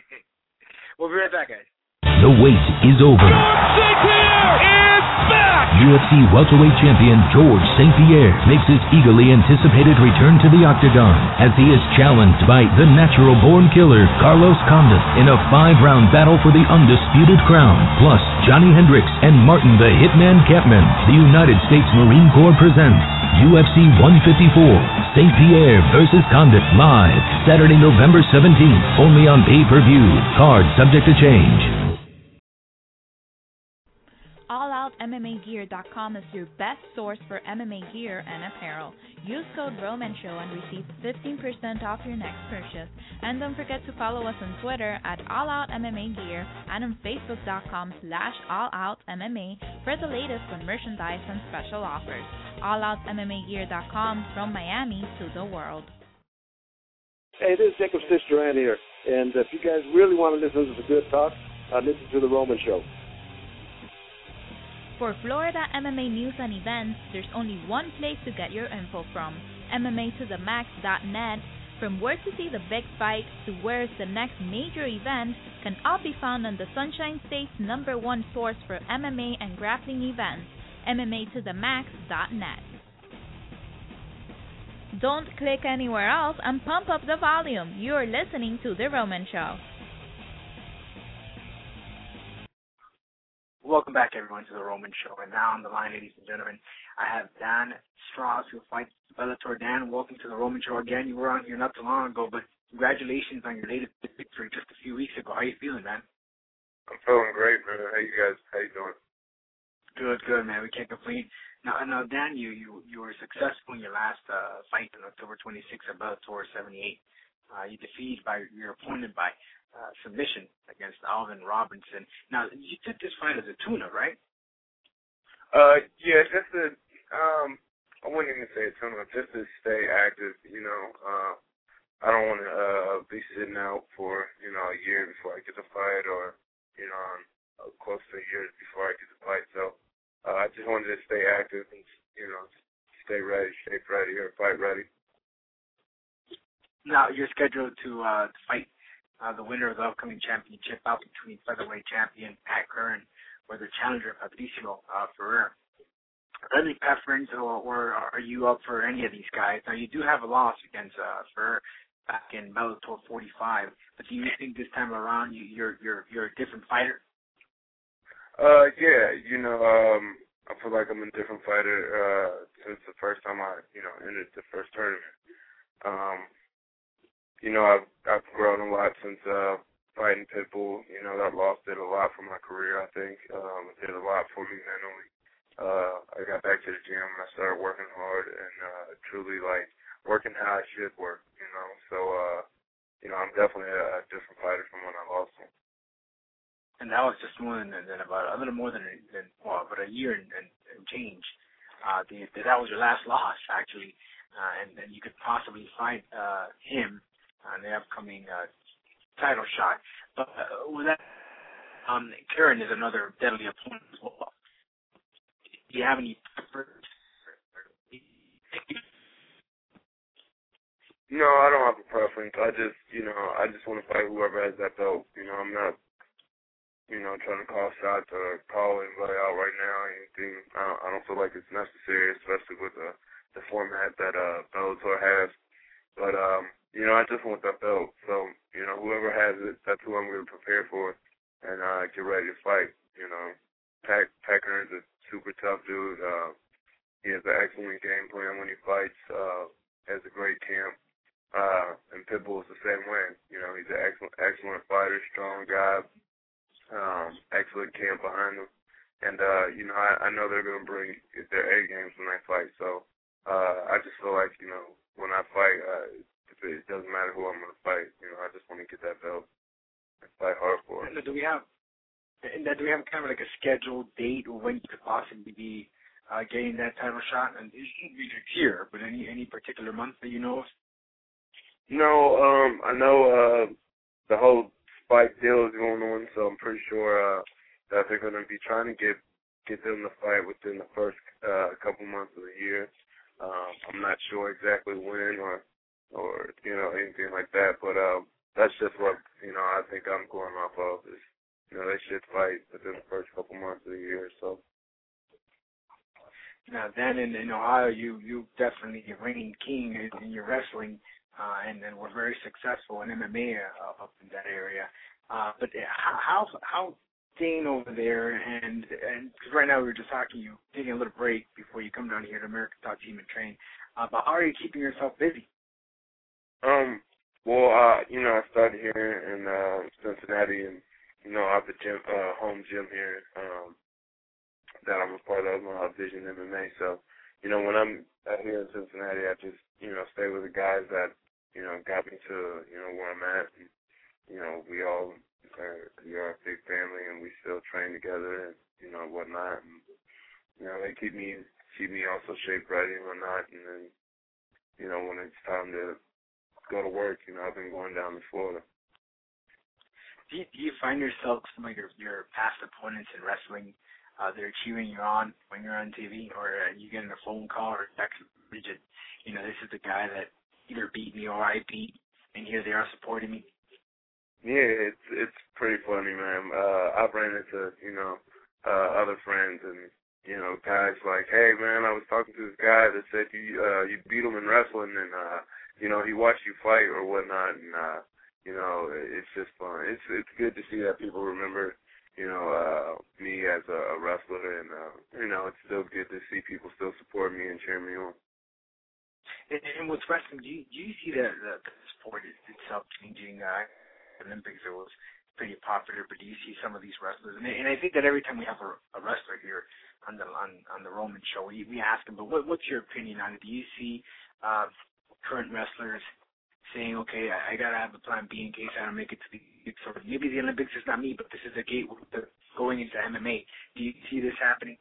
We'll be right back, guys. The wait is over. George Saint Pierre is back! U F C welterweight champion George Saint Pierre makes his eagerly anticipated return to the octagon as he is challenged by the natural-born killer Carlos Condit in a five-round battle for the undisputed crown. Plus, Johnny Hendricks and Martin the Hitman Kampman, the United States Marine Corps presents U F C one fifty-four, Saint Pierre versus Condit, live Saturday, November seventeenth, only on pay-per-view. Card subject to change. all out M M A gear dot com is your best source for M M A gear and apparel. Use code Roman Show and receive fifteen percent off your next purchase. And don't forget to follow us on Twitter at all out M M A gear and on facebook dot com slash all out M M A for the latest on merchandise and special offers. all out M M A gear dot com, from Miami to the world. Hey, this is Jacob Stitch Duran here, and if you guys really want to listen to the good talk, uh, listen to The Roman Show. For Florida M M A news and events, there's only one place to get your info from, M M A to the max dot net. From where to see the big fight to where's the next major event can all be found on the Sunshine State's number one source for M M A and grappling events, M M A to the max dot net. Don't click anywhere else and pump up the volume. You're listening to The Roman Show. Welcome back, everyone, to The Roman Show. And now on the line, ladies and gentlemen, I have Dan Strauss, who fights Bellator. Dan, welcome to The Roman Show again. You were on here not too long ago, but congratulations on your latest victory just a few weeks ago. How are you feeling, man? I'm feeling great, man. How you guys? How you doing? Good, good, man. We can't complain. Now, now, Dan, you you, you were successful in your last uh, fight on October twenty-sixth at Bellator seventy-eight. Uh, you defeated by your opponent by uh, submission against Alvin Robinson. Now, you took this fight as a tune-up, right? Uh, yeah, just to, um, I wouldn't even say a tune-up, just to stay active. You know, uh, I don't want to uh, be sitting out for you know a year before I get the fight, or you know, um, close to a year before I get the fight. So. Uh, I just wanted to stay active and, you know, stay ready, shape ready, or fight ready. Now, you're scheduled to, uh, to fight uh, the winner of the upcoming championship out between featherweight champion Pat Curran or the challenger Patricio uh, Ferrer. Any preference, or, or are you up for any of these guys? Now, you do have a loss against uh, Ferrer back in Bellator forty-five, but do you think this time around you, you're you're you're a different fighter? Uh, yeah, you know, um, I feel like I'm a different fighter uh, since the first time I, you know, entered the first tournament. Um, you know, I've I've grown a lot since uh, fighting Pitbull. You know, that loss did a lot for my career, I think. Um, it did a lot for me mentally. Uh, I got back to the gym and I started working hard and uh, truly, like, working how I should work, you know. So, uh, you know, I'm definitely a, a different fighter from when I lost him. And that was just more than, than about a little more than, than well, about a year and, and, and change. Uh, the, the, that was your last loss, actually, uh, and then you could possibly fight uh, him on the upcoming uh, title shot. But uh, with that, um, Curran is another deadly opponent as well. Do you have any preference? No, I don't have a preference. I just, you know, I just want to fight whoever has that belt. You know, I'm not. You know, trying to call shots or call anybody out right now or anything. I don't, I don't feel like it's necessary, especially with the, the format that uh, Bellator has. But, um, you know, I just want that belt. So, you know, whoever has it, that's who I'm going to prepare for and uh, get ready to fight. You know, Pat, Pat Curran's a super tough dude. Uh, he has an excellent game plan when he fights, uh, has a great camp. Uh, and Pitbull's the same way. You know, he's an excellent, excellent fighter, strong guy. Um, excellent camp behind them. And, uh, you know, I, I know they're going to bring their A games when they fight. So uh, I just feel like, you know, when I fight, uh, it doesn't matter who I'm going to fight. You know, I just want to get that belt and fight hard for it. Do we have, and do we have kind of like a scheduled date or when you could possibly be uh, getting that title shot? And it shouldn't be next year, but any, any particular month that you know of? No, um, I know uh, the whole fight deal is going on, so I'm pretty sure uh, that they're going to be trying to get get them to fight within the first uh, couple months of the year. Um, I'm not sure exactly when or or you know anything like that, but um, that's just what you know I think I'm going off of is you know they should fight within the first couple months of the year. So Now, then in, in Ohio, you you definitely reigning king in, in your wrestling, uh, and then were very successful in M M A uh, up in that area. Uh, but how how staying over there, and and cause right now we were just talking, you taking a little break before you come down here to American Top Team and train. Uh, but how are you keeping yourself busy? Um. Well, uh, you know, I started here in uh, Cincinnati, and you know, I have a gym, uh, home gym here. Um. that I'm a part of, uh, Vision M M A. So, you know, when I'm out here in Cincinnati, I just, you know, stay with the guys that, you know, got me to, you know, where I'm at. And, you know, we all, uh, we are a big family, and we still train together and, you know, whatnot. And, you know, they keep me, keep me also shape ready and whatnot. And then, you know, when it's time to go to work, you know, I've been going down to Florida. Do you, do you find yourself, some of your, your past opponents in wrestling, Uh, they're cheering you on when you're on T V, or uh, you get a phone call or text message, you know, this is the guy that either beat me or I beat, and here they are supporting me? Yeah, it's it's pretty funny, man. Uh, I've ran into, you know, uh, other friends and, you know, guys like, hey, man, I was talking to this guy that said you uh, you beat him in wrestling, and, uh, you know, he watched you fight or whatnot, and, uh, you know, it's just fun. It's, it's good to see that people remember, you know, uh, me as a, a wrestler, and, uh, you know, it's still good to see people still support me and cheer me on. And, and with wrestling, do you, do you see that the, the sport itself changing? Uh, Olympics, it was pretty popular, but do you see some of these wrestlers? And, and I think that every time we have a, a wrestler here on the on, on the Roman show, we, we ask them, but what, what's your opinion on it? Do you see uh, current wrestlers saying, okay, I, I got to have a plan B in case I don't make it to the Olympics, or maybe the Olympics is not me, but this is a gateway to going into M M A. Do you see this happening?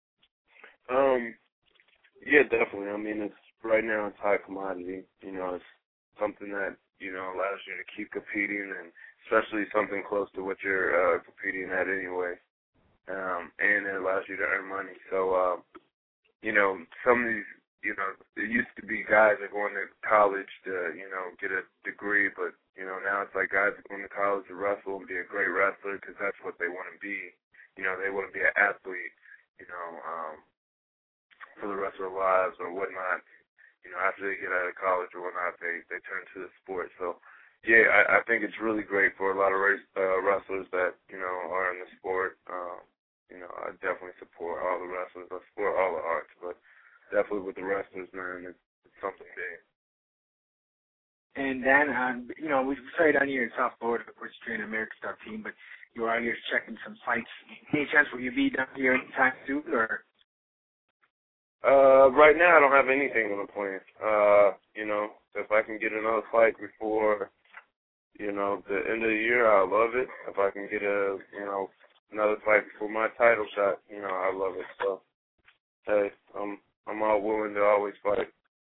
Um, yeah, definitely. I mean, it's right now it's high commodity. You know, it's something that, you know, allows you to keep competing, and especially something close to what you're uh, competing at anyway. Um, and it allows you to earn money. So, uh, you know, some of these, you know, it used to be guys that going to college to, you know, get a degree, but, you know, now it's like guys are going to college to wrestle and be a great wrestler because that's what they want to be. You know, they want to be an athlete, you know, um, for the rest of their lives or whatnot. You know, after they get out of college or whatnot, they, they turn to the sport. So, yeah, I, I think it's really great for a lot of race, uh, wrestlers that, you know, are in the sport. Uh, you know, I definitely support all the wrestlers. I support all the arts, but definitely with the wrestlers, man, it's, it's something big. And then, um, you know, we started down here in South Florida, of course, training American Top Team, but you were out here checking some fights. Any chance will you be down here anytime soon, or? Uh, right now I don't have anything on the plan. Uh, you know, if I can get another fight before, you know, the end of the year, I love it. If I can get a, you know, another fight before my title shot, you know, I love it. So, hey, I'm I'm all willing to always fight.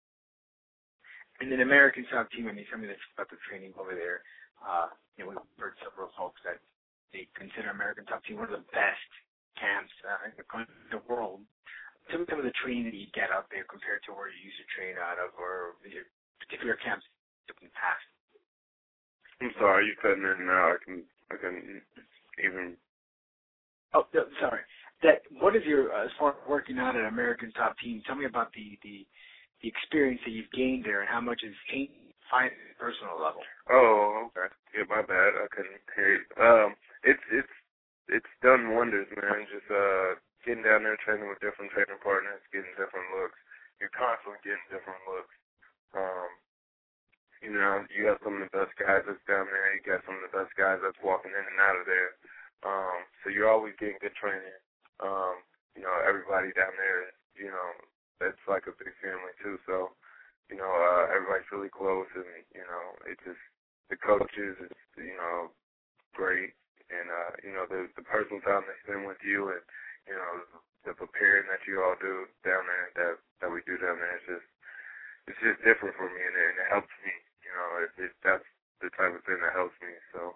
And then American Top Team, I mean, tell me that's about the training over there. Uh, you know, we've heard several folks that they consider American Top Team one of the best camps uh, in the world. Tell me some of the training that you get out there compared to where you used to train out of, or the particular camps in the past. I'm sorry, you cutting in now. I can, I can even. Oh, no, sorry. That what is your uh, as far as working out at American Top Team? Tell me about the, the the experience that you've gained there and how much has changed on a personal level. Oh, okay. Yeah, my bad. I couldn't hear you. Um, it's it's it's done wonders, man. Just uh. getting down there, training with different training partners, getting different looks. You're constantly getting different looks. Um, you know, you got some of the best guys that's down there. You got some of the best guys that's walking in and out of there. Um, so you're always getting good training. Um, you know, everybody down there, you know, it's like a big family too. So, you know, uh, everybody's really close, and you know, it just the coaches is, you know, great, and uh, you know, the the personal time they spend with you and you know, the preparing that you all do down there, that that we do down there, it's just it's just different for me, and it, and it helps me. You know, it, it, that's the type of thing that helps me. So.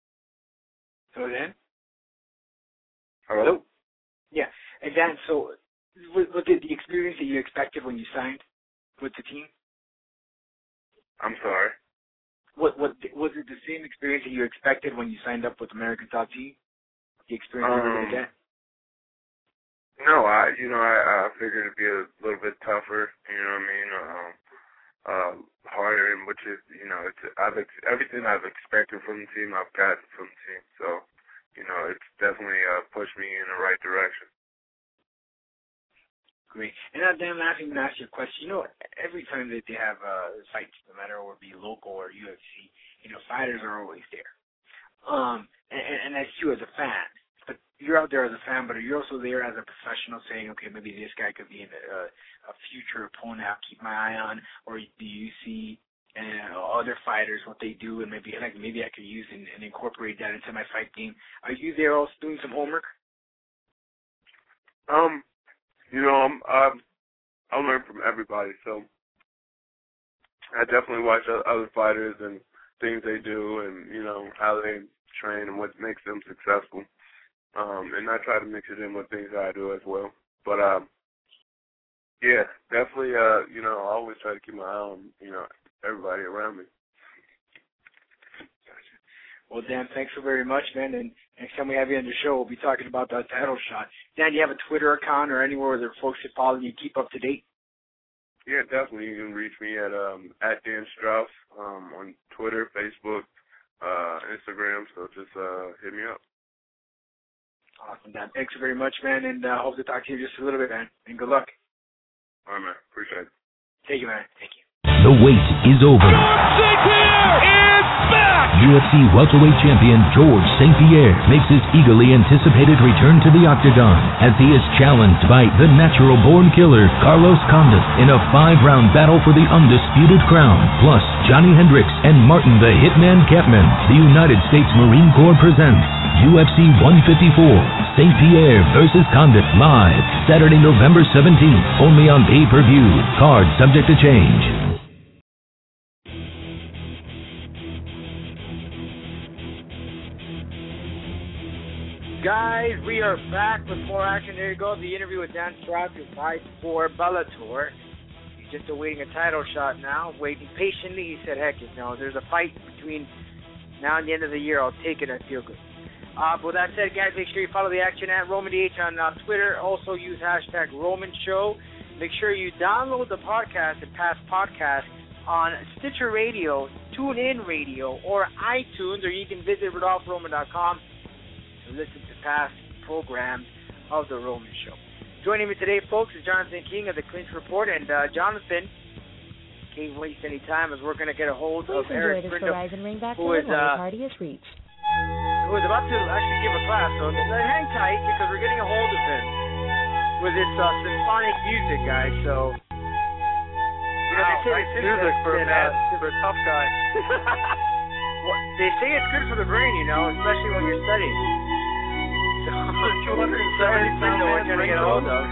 So then. Hello. Yeah, and then so, was, was it the experience that you expected when you signed with the team? I'm sorry. What what was it the same experience that you expected when you signed up with American Top Team? The experience um, you were going to get. No, I, you know, I, I figured it'd be a little bit tougher, you know what I mean, um, uh, harder, and which is, you know, it's, I've, ex- everything I've expected from the team, I've gotten from the team, so, you know, it's definitely uh, pushed me in the right direction. Great. And uh, Dan, last thing I'm going to ask you a question. You know, every time that they have uh, fights, no matter whether it be local or U F C, you know, fighters are always there. Um, and, and that's you as a fan. But you're out there as a fan, but you're also there as a professional saying, okay, maybe this guy could be a, a future opponent I'll keep my eye on, or do you see uh, other fighters, what they do, and maybe like maybe I could use and, and incorporate that into my fight game? Are you there also doing some homework? Um, you know, I'm, um, I learn from everybody, so I definitely watch other fighters and things they do and, you know, how they train and what makes them successful. Um, and I try to mix it in with things that I do as well. But, um, yeah, definitely, uh, you know, I always try to keep my eye on, you know, everybody around me. Gotcha. Well, Dan, thanks so very much, man. And next time we have you on the show, we'll be talking about that title shot. Dan, do you have a Twitter account or anywhere where folks can follow you, keep up to date? Yeah, definitely. You can reach me at um, at Dan Strauss um, on Twitter, Facebook, uh, Instagram. So just uh, hit me up. Awesome, Dan. Thanks very much, man, and I uh, hope to talk to you just a little bit, man. And good luck. All right, man. Appreciate it. Thank you, man. Thank you. The wait is over. Saint Pierre is back! U F C welterweight champion George Saint Pierre makes his eagerly anticipated return to the octagon as he is challenged by the natural-born killer Carlos Condit in a five-round battle for the undisputed crown. Plus, Johnny Hendricks and Martin the Hitman Kampman. The United States Marine Corps presents U F C one fifty-four, Saint Pierre versus Condit, live Saturday, November seventeenth, only on pay-per-view. Card subject to change. Guys, we are back with more action. There you go, the interview with Dan Strauss, who fights for Bellator. He's just awaiting a title shot now, waiting patiently. He said, heck, you know, there's a fight between now and the end of the year. I'll take it. I feel good. Uh, but with that said, guys, make sure you follow the action at Roman D H on uh, Twitter. Also use hashtag Roman Show. Make sure you download the podcast and past podcasts on Stitcher Radio, TuneIn Radio, or iTunes, or you can visit Rodolph Roman dot com to listen to past programs of The Roman Show. Joining me today, folks, is Jonathan King of the Clinch Report. And uh, Jonathan, can't waste any time as we're going to get a hold Please of Eric Brindle, who is, uh, party is reached. who is about to actually give a class. So hang tight because we're getting a hold of him with this uh, symphonic music, guys. So, you know, wow, they say nice it's music for a, man, uh, for a tough guy. well, they say it's good for the brain, you know, especially when you're studying. So, two hundred seventy pound man trying to get a hold of.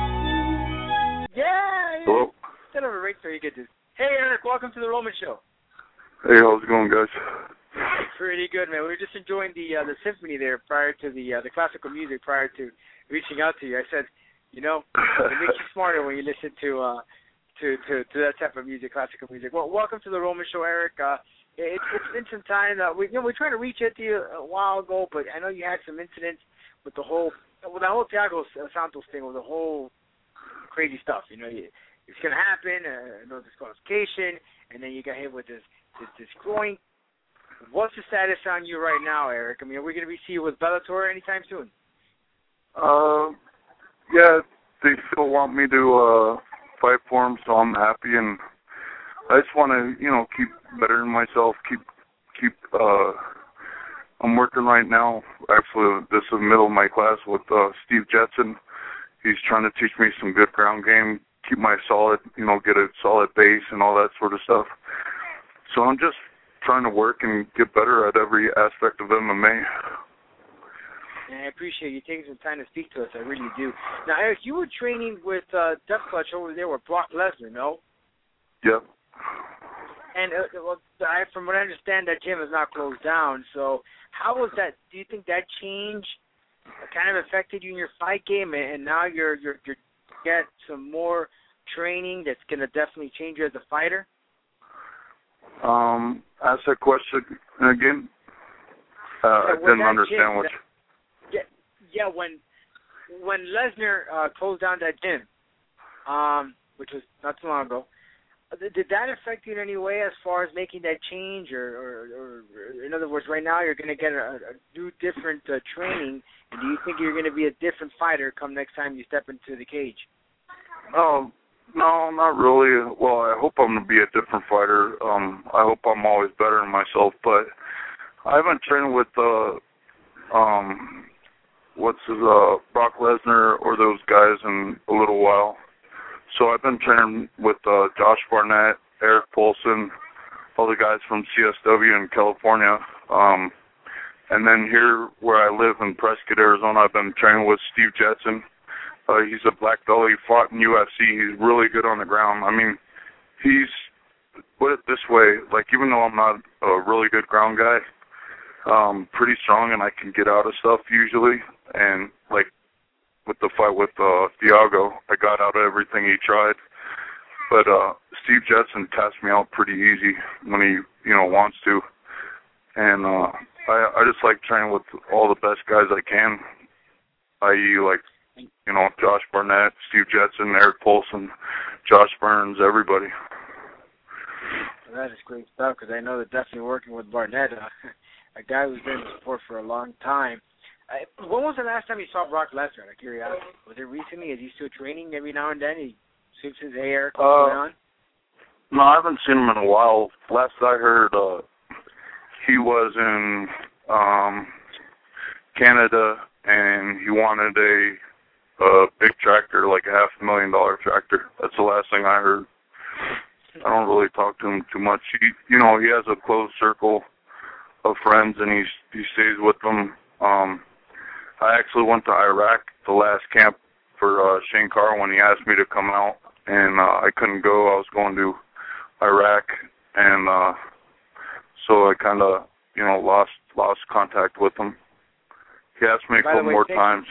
Yeah. Hello. Instead of a ring, so you get this. Hey, Eric, welcome to the Roman Show. Hey, how's it going, guys? Pretty good, man. We were just enjoying the uh, the symphony there prior to the uh, the classical music prior to reaching out to you. I said, you know, it makes you smarter when you listen to uh, to, to to that type of music, classical music. Well, welcome to the Roman Show, Eric. Uh, it, it's been some time. Uh, we you know we tried to reach out to you a while ago, but I know you had some incidents with the whole with the whole Thiago Santos thing, with the whole crazy stuff. You know, it's gonna happen. Uh, no disqualification, and then you got hit with this this, this groin. What's the status on you right now, Eric? I mean, are we going to be seeing you with Bellator anytime soon? Uh, yeah, they still want me to uh, fight for them, so I'm happy, and I just want to, you know, keep bettering myself, keep, keep, uh, I'm working right now, actually, this is the middle of my class with uh, Steve Jetson. He's trying to teach me some good ground game, keep my solid, you know, get a solid base and all that sort of stuff. So I'm just trying to work and get better at every aspect of M M A. And I appreciate you taking some time to speak to us. I really do. Now, Eric, you were training with uh, Death Clutch over there with Brock Lesnar, no? Yep. And uh, well, I, from what I understand, that gym is not closed down. So how was that? Do you think that change kind of affected you in your fight game, and now you're you're you're get some more training that's going to definitely change you as a fighter? Um, ask that question again. Uh, yeah, I didn't understand gym, what. That, yeah, yeah. When when Lesnar uh, closed down that gym, um, which was not too long ago, did that affect you in any way as far as making that change, or, or, or in other words, right now you're going to get a, a new, different uh, training, and do you think you're going to be a different fighter come next time you step into the cage? Um, no, not really. Well, I hope I'm going to be a different fighter. Um, I hope I'm always better than myself, but I haven't trained with, uh, um, what's his, uh, Brock Lesnar or those guys in a little while. So I've been training with uh, Josh Barnett, Eric Paulson, all the guys from C S W in California. Um, and then here where I live in Prescott, Arizona, I've been training with Steve Jetson. Uh, he's a black belt. He fought in U F C. He's really good on the ground. I mean, he's, put it this way, like even though I'm not a really good ground guy, um, pretty strong and I can get out of stuff usually. And like, with the fight with uh, Thiago, I got out of everything he tried. But uh, Steve Jetson tasked me out pretty easy when he, you know, wants to. And uh, I, I just like training with all the best guys I can, that is like, you know, Josh Barnett, Steve Jetson, Eric Paulson, Josh Burns, everybody. Well, that is great stuff, because I know that definitely working with Barnett, uh, a guy who's been in the sport for a long time. Uh, when was the last time you saw Brock Lesnar, out of curiosity? Was it recently? Is he still training every now and then? He sweeps his hair, uh, going on? No, I haven't seen him in a while. Last I heard, uh, he was in um, Canada, and he wanted a, a big tractor, like a half a million dollar tractor. That's the last thing I heard. I don't really talk to him too much. He, you know, he has a close circle of friends, and he's, he stays with them. Um, I actually went to Iraq, the last camp for uh, Shane Carwin. He asked me to come out, and uh, I couldn't go. I was going to Iraq, and uh, so I kind of, you know, lost lost contact with him. He asked me a couple more times.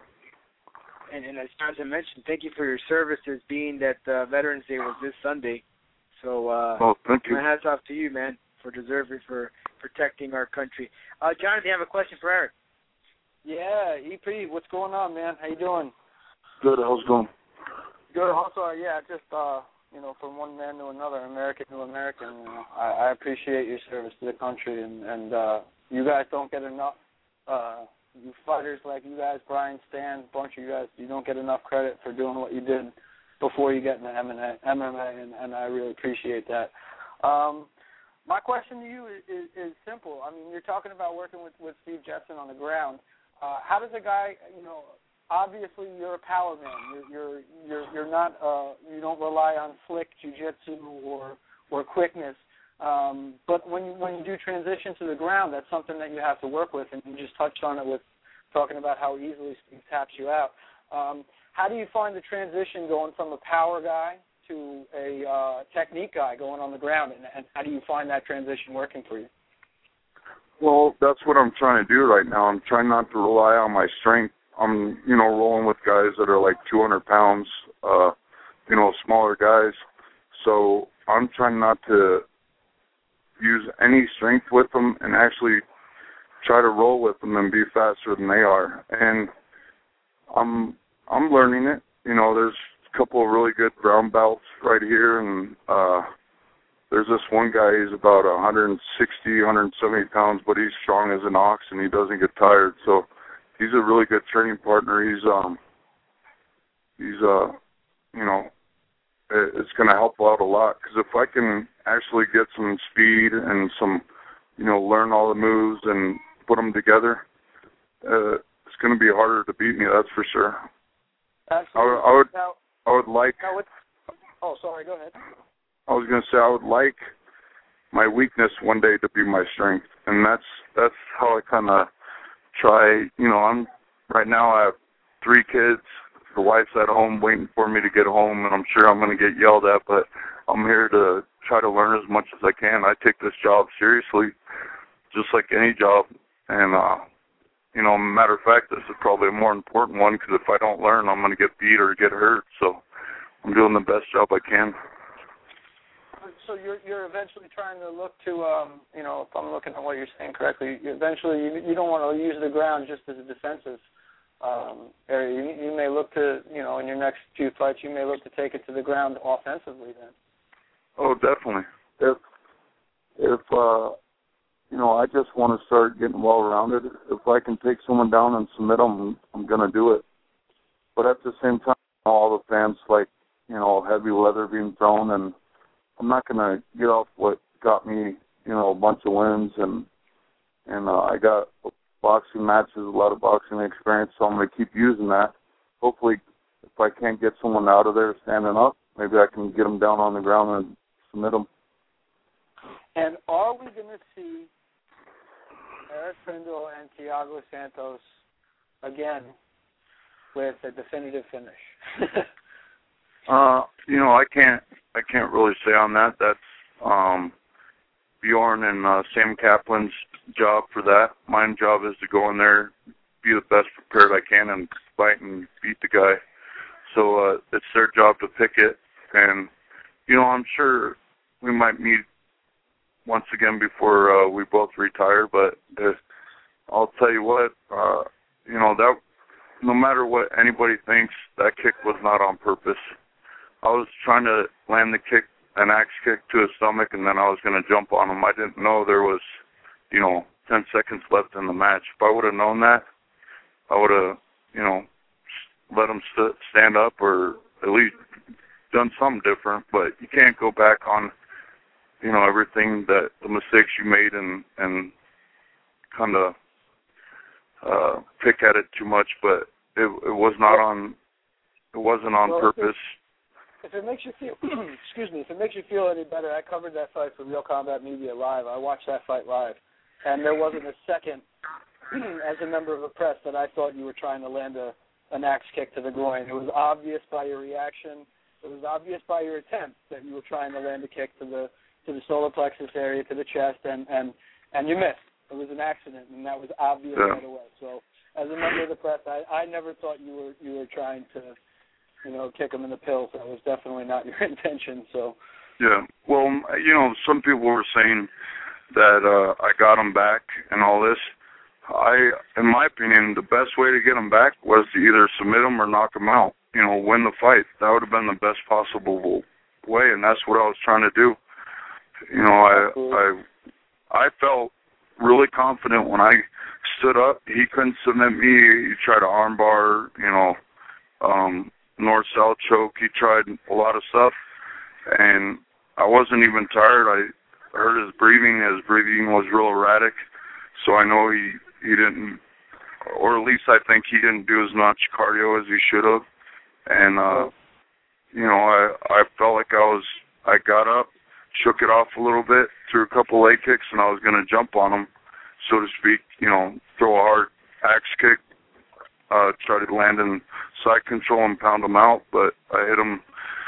And, and as Jonathan mentioned, thank you for your services, being that uh, Veterans Day was this Sunday. So uh, oh, thank you. My hats off to you, man, for deserving, for protecting our country. Uh, Jonathan, you have a question for Eric? Yeah, E P, what's going on, man? How you doing? Good. How's it going? Good. Also, yeah, just uh, you know, from one man to another, American to American. You know, I, I appreciate your service to the country, and and uh, you guys don't get enough. Uh, you fighters like you guys, Brian Stan, a bunch of you guys, you don't get enough credit for doing what you did before you get into M M A, and, and I really appreciate that. Um, my question to you is, is, is simple. I mean, you're talking about working with, with Steve Jetson on the ground. Uh, how does a guy, you know, obviously you're a power man. You're you're you're, you're not uh, you don't rely on slick jiu-jitsu or or quickness. Um, but when you when you do transition to the ground, that's something that you have to work with, and you just touched on it with talking about how easily Steve taps you out. Um, how do you find the transition going from a power guy to a uh, technique guy going on the ground, and, and how do you find that transition working for you? Well, that's what I'm trying to do right now. I'm trying not to rely on my strength. I'm, you know, rolling with guys that are like two hundred pounds, uh, you know, smaller guys. So I'm trying not to use any strength with them and actually try to roll with them and be faster than they are. And I'm I'm learning it. You know, there's a couple of really good brown belts right here, and uh, there's this one guy, he's about one sixty, one seventy pounds, but he's strong as an ox and he doesn't get tired. So he's a really good training partner. He's um he's uh you know, it's going to help out a lot, because if I can actually get some speed and some, you know, learn all the moves and put them together, uh, it's going to be harder to beat me. That's for sure. Absolutely. I, I would now, I would like. Now oh, sorry. Go ahead. I was going to say I would like my weakness one day to be my strength, and that's that's how I kind of try. You know, I'm right now I have three kids. The wife's at home waiting for me to get home, and I'm sure I'm going to get yelled at, but I'm here to try to learn as much as I can. I take this job seriously, just like any job, and, uh, you know, matter of fact, this is probably a more important one, because if I don't learn, I'm going to get beat or get hurt, so I'm doing the best job I can. So you're you're eventually trying to look to, um, you know, if I'm looking at what you're saying correctly, you eventually you, you don't want to use the ground just as a defensive um, area. You, you may look to, you know, in your next few fights, you may look to take it to the ground offensively then. Oh, definitely. If, if uh, you know, I just want to start getting well-rounded. If I can take someone down and submit them, I'm going to do it. But at the same time, all the fans like, you know, heavy leather being thrown, and I'm not going to get off what got me, you know, a bunch of wins, and and uh, I got boxing matches, a lot of boxing experience, so I'm going to keep using that. Hopefully, if I can't get someone out of there standing up, maybe I can get them down on the ground and submit them. And are we going to see Eric Prindle and Thiago Santos again with a definitive finish? uh, you know, I can't, I can't really say on that. That's um, Bjorn and uh, Sam Kaplan's job for that. My job is to go in there, be the best prepared I can, and fight and beat the guy. So uh, it's their job to pick it. And, you know, I'm sure we might meet once again before uh, we both retire, but uh, I'll tell you what, uh, you know, that no matter what anybody thinks, that kick was not on purpose. I was trying to land the kick, an axe kick to his stomach, and then I was going to jump on him. I didn't know there was, you know, ten seconds left in the match. If I would have known that, I would have, you know, let him st- stand up or at least done something different. But you can't go back on, you know, everything that the mistakes you made and and kind of uh, pick at it too much. But it, it was not on. It wasn't on well, purpose. If it makes you feel, excuse me, if it makes you feel any better, I covered that fight for Real Combat Media live. I watched that fight live, and there wasn't a second, as a member of the press, that I thought you were trying to land a an axe kick to the groin. It was obvious by your reaction. It was obvious by your attempt that you were trying to land a kick to the to the solar plexus area, to the chest, and, and, and you missed. It was an accident, and that was obvious yeah. right away. So, as a member of the press, I, I never thought you were you were trying to, you know, kick him in the pills. That was definitely not your intention. So. Yeah. Well, you know, some people were saying that uh, I got him back and all this. I, in my opinion, the best way to get him back was to either submit him or knock him out. You know, win the fight. That would have been the best possible way, and that's what I was trying to do. You know, I I I felt really confident when I stood up. He couldn't submit me. He tried to armbar, you know, um, north-south choke. He tried a lot of stuff, and I wasn't even tired. I heard his breathing. His breathing was real erratic, so I know he, he didn't, or at least I think he didn't do as much cardio as he should have. And, uh, you know, I, I felt like I was, I got up, shook it off a little bit, threw a couple leg kicks, and I was going to jump on him, so to speak, you know, throw a hard axe kick, uh, try to land in side control and pound him out, but I hit him,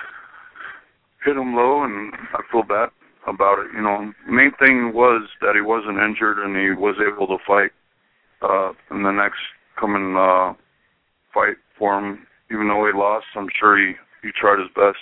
hit him low, and I feel bad about it. You know, main thing was that he wasn't injured and he was able to fight uh, in the next coming uh, fight for him. Even though he lost, I'm sure he, he tried his best.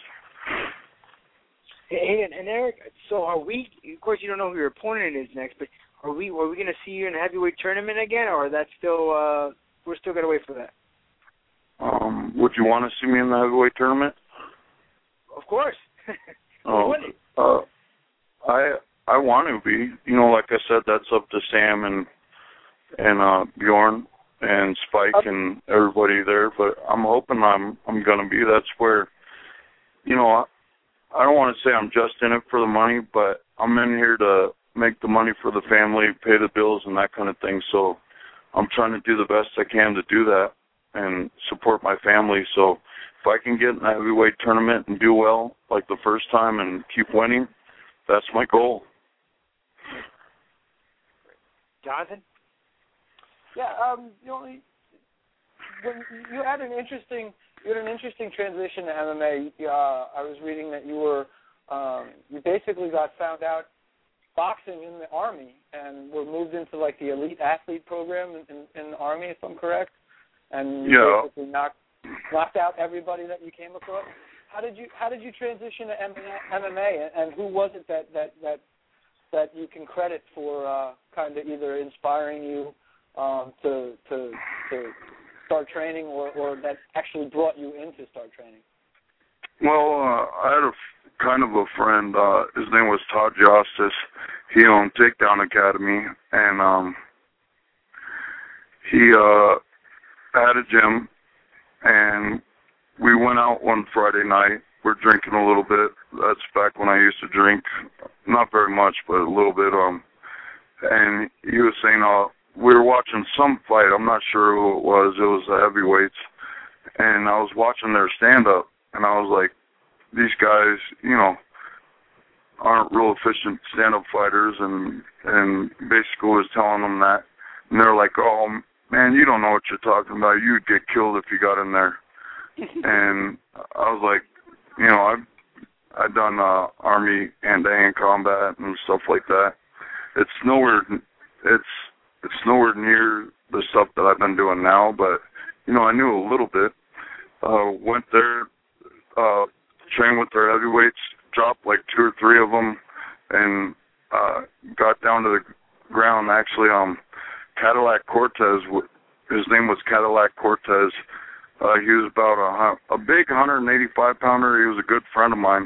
Hey, and, and Eric, so are we? Of course, you don't know who your opponent is next, but are we? Are we going to see you in a heavyweight tournament again, or that's still? Uh, we're still going to wait for that. Um, would you want to see me in the heavyweight tournament? Of course. Oh, uh, I I want to be. You know, like I said, that's up to Sam and and uh, Bjorn and Spike and everybody there. But I'm hoping I'm I'm gonna be. That's where, you know, I, I don't want to say I'm just in it for the money, but I'm in here to make the money for the family, pay the bills, and that kind of thing. So I'm trying to do the best I can to do that and support my family. So if I can get in the heavyweight tournament and do well like the first time and keep winning, that's my goal. Jonathan? Yeah, um, you know, when you had an interesting, you had an interesting transition to M M A. Uh, I was reading that you were, um, you basically got found out boxing in the Army and were moved into like the elite athlete program in, in, in the Army, if I'm correct, and you yeah. basically knocked knocked out everybody that you came across. How did you How did you transition to M M A, and who was it that that that, that you can credit for uh, kind of either inspiring you um, to to to start training, or, or that actually brought you into start training? Well, uh, I had a f- kind of a friend. Uh, his name was Todd Justice. He owned Takedown Academy, and um, he uh, had a gym, and we went out one Friday night. We're drinking a little bit. That's back when I used to drink, not very much, but a little bit. Um, and he was saying, uh, we were watching some fight. I'm not sure who it was. It was the heavyweights, and I was watching their stand-up, and I was like, these guys, you know, aren't real efficient stand-up fighters, and and basically was telling them that, and they're like, oh, man, you don't know what you're talking about. You'd get killed if you got in there. And I was like, you know, I've I've done uh, Army hand-to-hand combat and stuff like that. It's nowhere, it's it's nowhere near the stuff that I've been doing now, but you know, I knew a little bit. Uh, went there, uh, trained with their heavyweights, dropped like two or three of them, and uh, got down to the ground. Actually, um, Cadillac Cortez, his name was Cadillac Cortez. Uh, he was about a, a big one eighty-five pounder. He was a good friend of mine,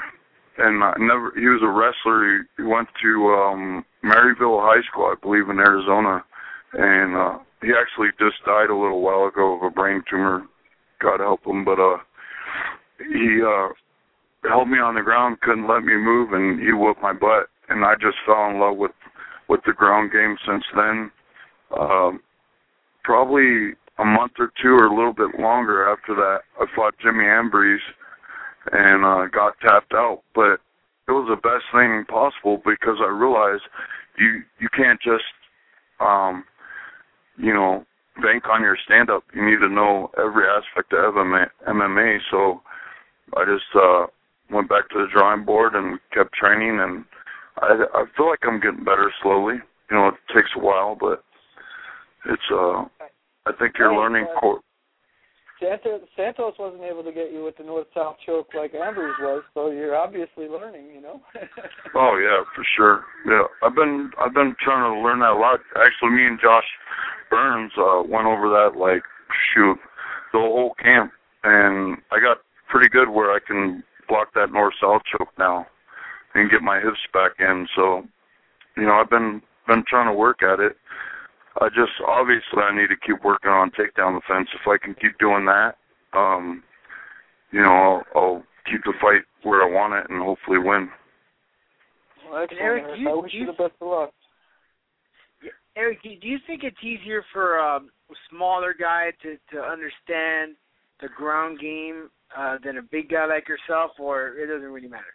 and I never. He was a wrestler. He, he went to um, Maryville High School, I believe, in Arizona, and uh, he actually just died a little while ago of a brain tumor. God help him, but uh, he uh, held me on the ground, couldn't let me move, and he whooped my butt, and I just fell in love with with the ground game since then. Um, probably a month or two or a little bit longer after that, I fought Jimmy Ambrose and uh, got tapped out. But it was the best thing possible because I realized you you can't just, um, you know, bank on your stand-up. You need to know every aspect of M M A. So I just uh, went back to the drawing board and kept training, and I, I feel like I'm getting better slowly. You know, it takes a while, but it's uh. I think you're learning. Uh, cor- Santos, Santos wasn't able to get you with the north-south choke like Ambrose was, so you're obviously learning, you know. Oh yeah, for sure. Yeah, I've been I've been trying to learn that a lot. Actually, me and Josh Burns uh, went over that like shoot the whole camp, and I got pretty good where I can block that north-south choke now and get my hips back in. So, you know, I've been been trying to work at it. I just, obviously, I need to keep working on takedown defense. If I can keep doing that, um, you know, I'll, I'll keep the fight where I want it and hopefully win. Well, excellent, Eric, Eric. you, I wish you, you the best of luck. Eric, do you think it's easier for um, a smaller guy to, to understand the ground game uh, than a big guy like yourself, or it doesn't really matter?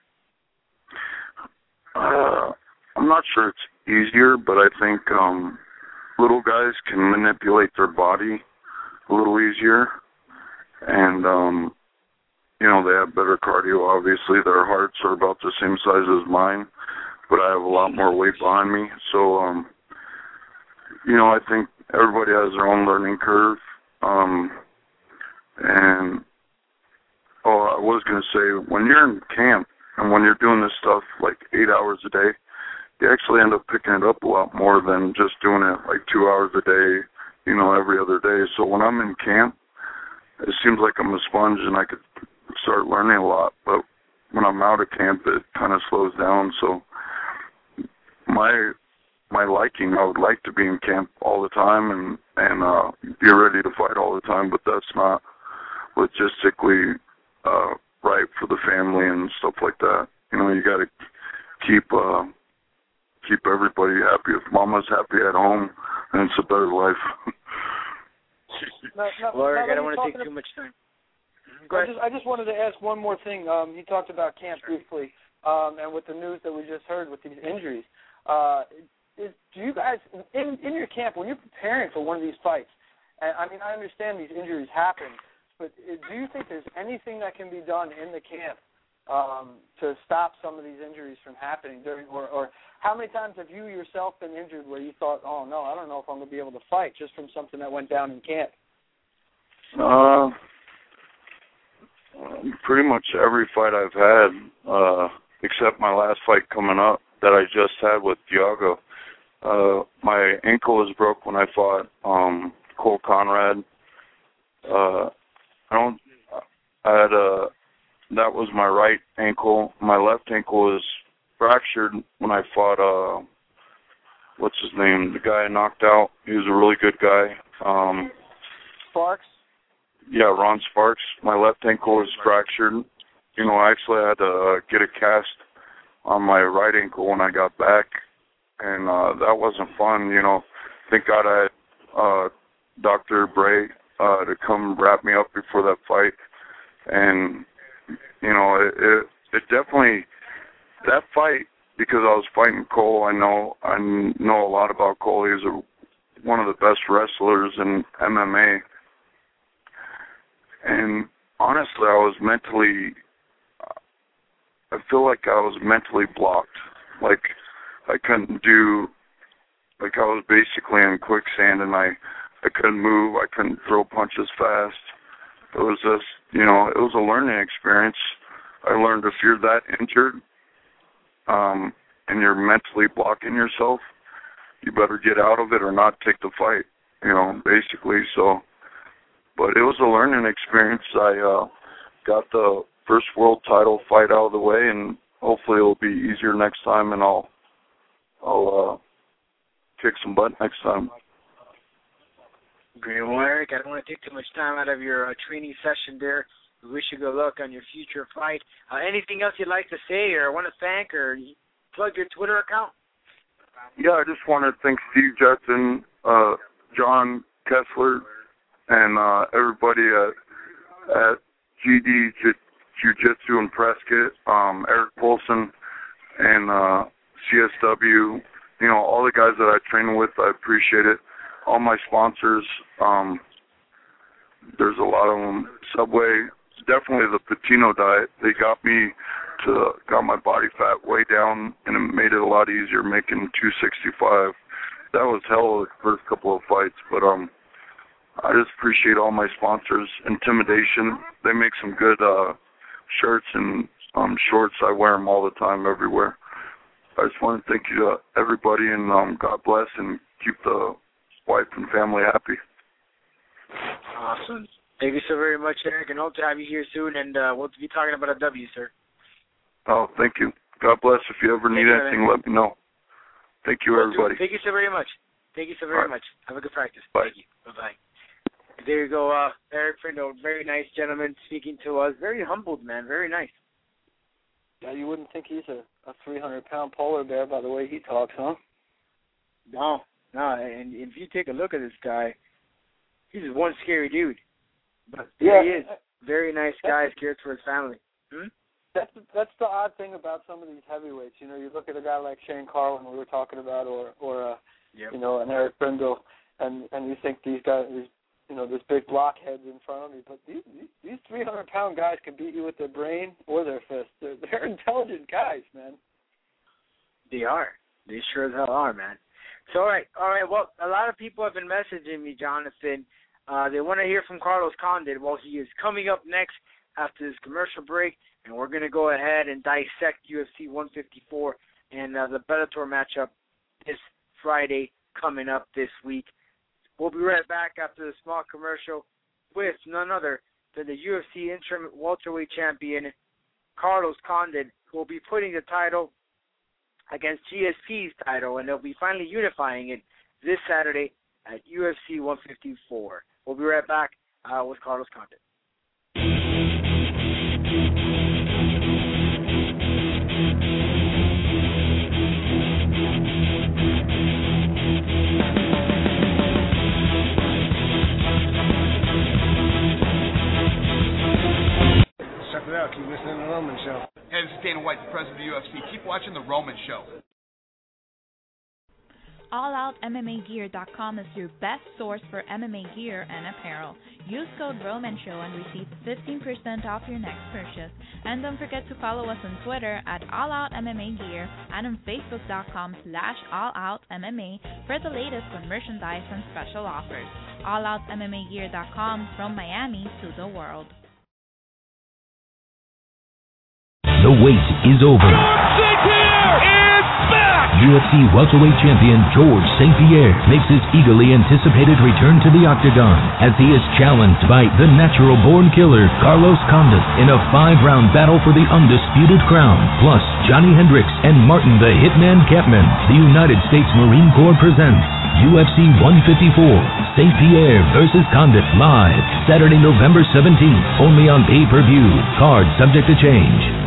Uh, I'm not sure it's easier, but I think um, little guys can manipulate their body a little easier, and um, you know, they have better cardio. Obviously, their hearts are about the same size as mine, but I have a lot more weight behind me. So, um, you know, I think everybody has their own learning curve. Um, and oh, I was going to say, when you're in camp and when you're doing this stuff like eight hours a day, you actually end up picking it up a lot more than just doing it like two hours a day, you know, every other day. So when I'm in camp, it seems like I'm a sponge and I could start learning a lot. But when I'm out of camp, it kind of slows down. So my my liking, I would like to be in camp all the time and, and uh, be ready to fight all the time, but that's not logistically uh, right for the family and stuff like that. You know, you got to keep... Uh, keep everybody happy. If mama's happy at home, then it's a better life. now, now, well, Eric, now I don't want to take about, too much time. I just, I just wanted to ask one more thing. Um, you talked about camp briefly, um, and with the news that we just heard with these injuries. Uh, is, do you guys, in, in your camp, when you're preparing for one of these fights, and I mean, I understand these injuries happen, but do you think there's anything that can be done in the camp Um, to stop some of these injuries from happening during, or, or how many times have you yourself been injured where you thought, oh no, I don't know if I'm going to be able to fight just from something that went down in camp? Uh, pretty much every fight I've had, uh, except my last fight coming up that I just had with Thiago. Uh, my ankle was broke when I fought um, Cole Conrad was my right ankle. My left ankle was fractured when I fought, uh, what's his name, the guy I knocked out. He was a really good guy. Um, Sparks? Yeah, Ron Sparks. My left ankle was fractured. You know, I actually had to uh, get a cast on my right ankle when I got back, and uh, that wasn't fun. You know, thank God I had uh, Doctor Bray uh, to come wrap me up before that fight, and you know, it, it, it definitely, that fight, because I was fighting Cole, I know I know a lot about Cole. He's a, one of the best wrestlers in M M A, and honestly, I was mentally. I feel like I was mentally blocked. Like I couldn't do, like I was basically in quicksand and I, I couldn't move. I couldn't throw punches fast. It was just, you know, it was a learning experience. I learned if you're that injured um, and you're mentally blocking yourself, you better get out of it or not take the fight, you know, basically. So, but it was a learning experience. I uh, got the first world title fight out of the way, and hopefully it'll be easier next time, and I'll I'll uh, kick some butt next time. Great. Well, Eric, I don't want to take too much time out of your uh, training session there. We wish you good luck on your future fight. Uh, anything else you'd like to say or want to thank or plug your Twitter account? Yeah, I just want to thank Steve Jetson, uh, John Kessler, and uh, everybody at, at G D Jiu-Jitsu in Prescott, um, Eric Polson, and uh, C S W, you know, all the guys that I train with, I appreciate it. All my sponsors, um, there's a lot of them. Subway, definitely the Patino diet. They got me to, got my body fat way down, and it made it a lot easier making two sixty-five. That was hell of the first couple of fights, but um, I just appreciate all my sponsors. Intimidation, they make some good uh, shirts and um, shorts. I wear them all the time everywhere. I just want to thank you to everybody, and um, God bless, and keep the wife and family happy. Awesome. Thank you so very much, Eric, and hope to have you here soon, and uh, we'll be talking about a W, sir. Oh, thank you. God bless. If you ever need anything, you, let me know. Thank you, we'll everybody. Do. Thank you so very much. Thank you so very right. much. Have a good practice. Bye. Thank you. Bye-bye. There you go, uh, Eric Prindle. Very nice gentleman speaking to us. Very humbled, man. Very nice. Yeah, you wouldn't think he's a, a three hundred pound polar bear by the way he talks, huh? No, no. And if you take a look at this guy, he's just one scary dude. But yeah, he is. Very nice guy, cares for his family. Hmm? That's that's the odd thing about some of these heavyweights. You know, you look at a guy like Shane Carwin we were talking about, or or uh, yep. you know, an Eric Prindle, and and you think these guys, these, you know, this big blockheads in front of you, but these these, these three hundred pound guys can beat you with their brain or their fist. They're, they're intelligent guys, man. They are. They sure as hell are, man. So all right, all right. Well, a lot of people have been messaging me, Jonathan. Uh, they want to hear from Carlos Condit. Well, he is coming up next after this commercial break, and we're going to go ahead and dissect U F C one fifty-four and uh, the Bellator matchup this Friday coming up this week. We'll be right back after the small commercial with none other than the U F C interim welterweight champion, Carlos Condit, who will be putting the title against G S P's title, and they'll be finally unifying it this Saturday at U F C one fifty-four. We'll be right back uh, with Carlos Condit. Check it out. Keep listening to The Roman Show. Hey, this is Dana White, the president of the U F C. Keep watching The Roman Show. all out M M A gear dot com is your best source for M M A gear and apparel. Use code Roman Show and receive fifteen percent off your next purchase. And don't forget to follow us on Twitter at all out M M A gear and on facebook dot com slash all out M M A for the latest on merchandise and special offers. all out M M A gear dot com, from Miami to the world. The wait is over. George Saint Pierre is back! U F C welterweight champion George Saint Pierre makes his eagerly anticipated return to the octagon as he is challenged by the natural-born killer Carlos Condit in a five-round battle for the undisputed crown. Plus, Johnny Hendricks and Martin the Hitman Kampman. The United States Marine Corps presents U F C one fifty-four, Saint Pierre versus Condit, live Saturday, November seventeenth, only on pay-per-view. Card subject to change.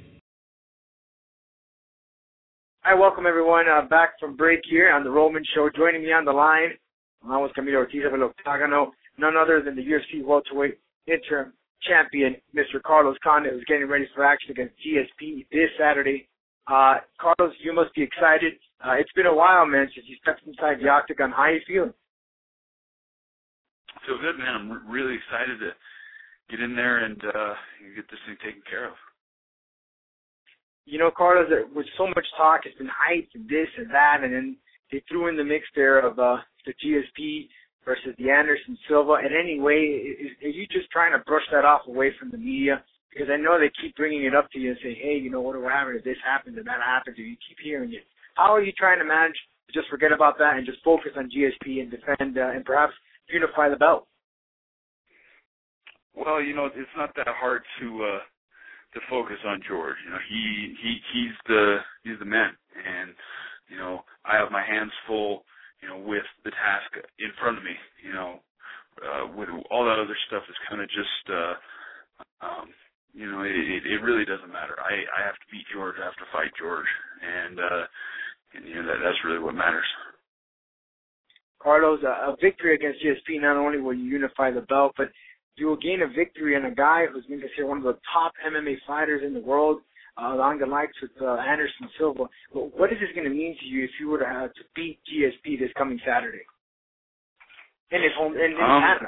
Hi, welcome everyone uh, back from break here on the Roman Show. Joining me on the line, along with Camilo Ortiz of El Octágono, none other than the U F C welterweight interim champion, Mister Carlos Condit, who's getting ready for action against G S P this Saturday. Uh, Carlos, you must be excited. Uh, it's been a while, man, since you stepped inside the octagon. How are you feeling? I feel good, man. I'm really excited to get in there and uh, get this thing taken care of. You know, Carlos, with so much talk, it's been hyped and this and that, and then they threw in the mix there of uh, the G S P versus the Anderson Silva. In any way, is, are you just trying to brush that off away from the media? Because I know they keep bringing it up to you and say, hey, you know, what will happen if this happens and that happens, and you keep hearing it. How are you trying to manage to just forget about that and just focus on G S P and defend uh, and perhaps unify the belt? Well, you know, it's not that hard to uh, to focus on George. You know, he he he's the he's the man, and you know, I have my hands full, you know, with the task in front of me. You know, uh, with all that other stuff is kind of just, uh, um, you know, it, it really doesn't matter. I I have to beat George. I have to fight George, and uh, and you know that that's really what matters. Carlos, a, a victory against G S P, not only will you unify the belt, but you will gain a victory on a guy who's been considered one of the top M M A fighters in the world, uh, along the likes with uh, Anderson Silva. But what is this going to mean to you if you were to have to beat G S P this coming Saturday in his home in, in um, Canada?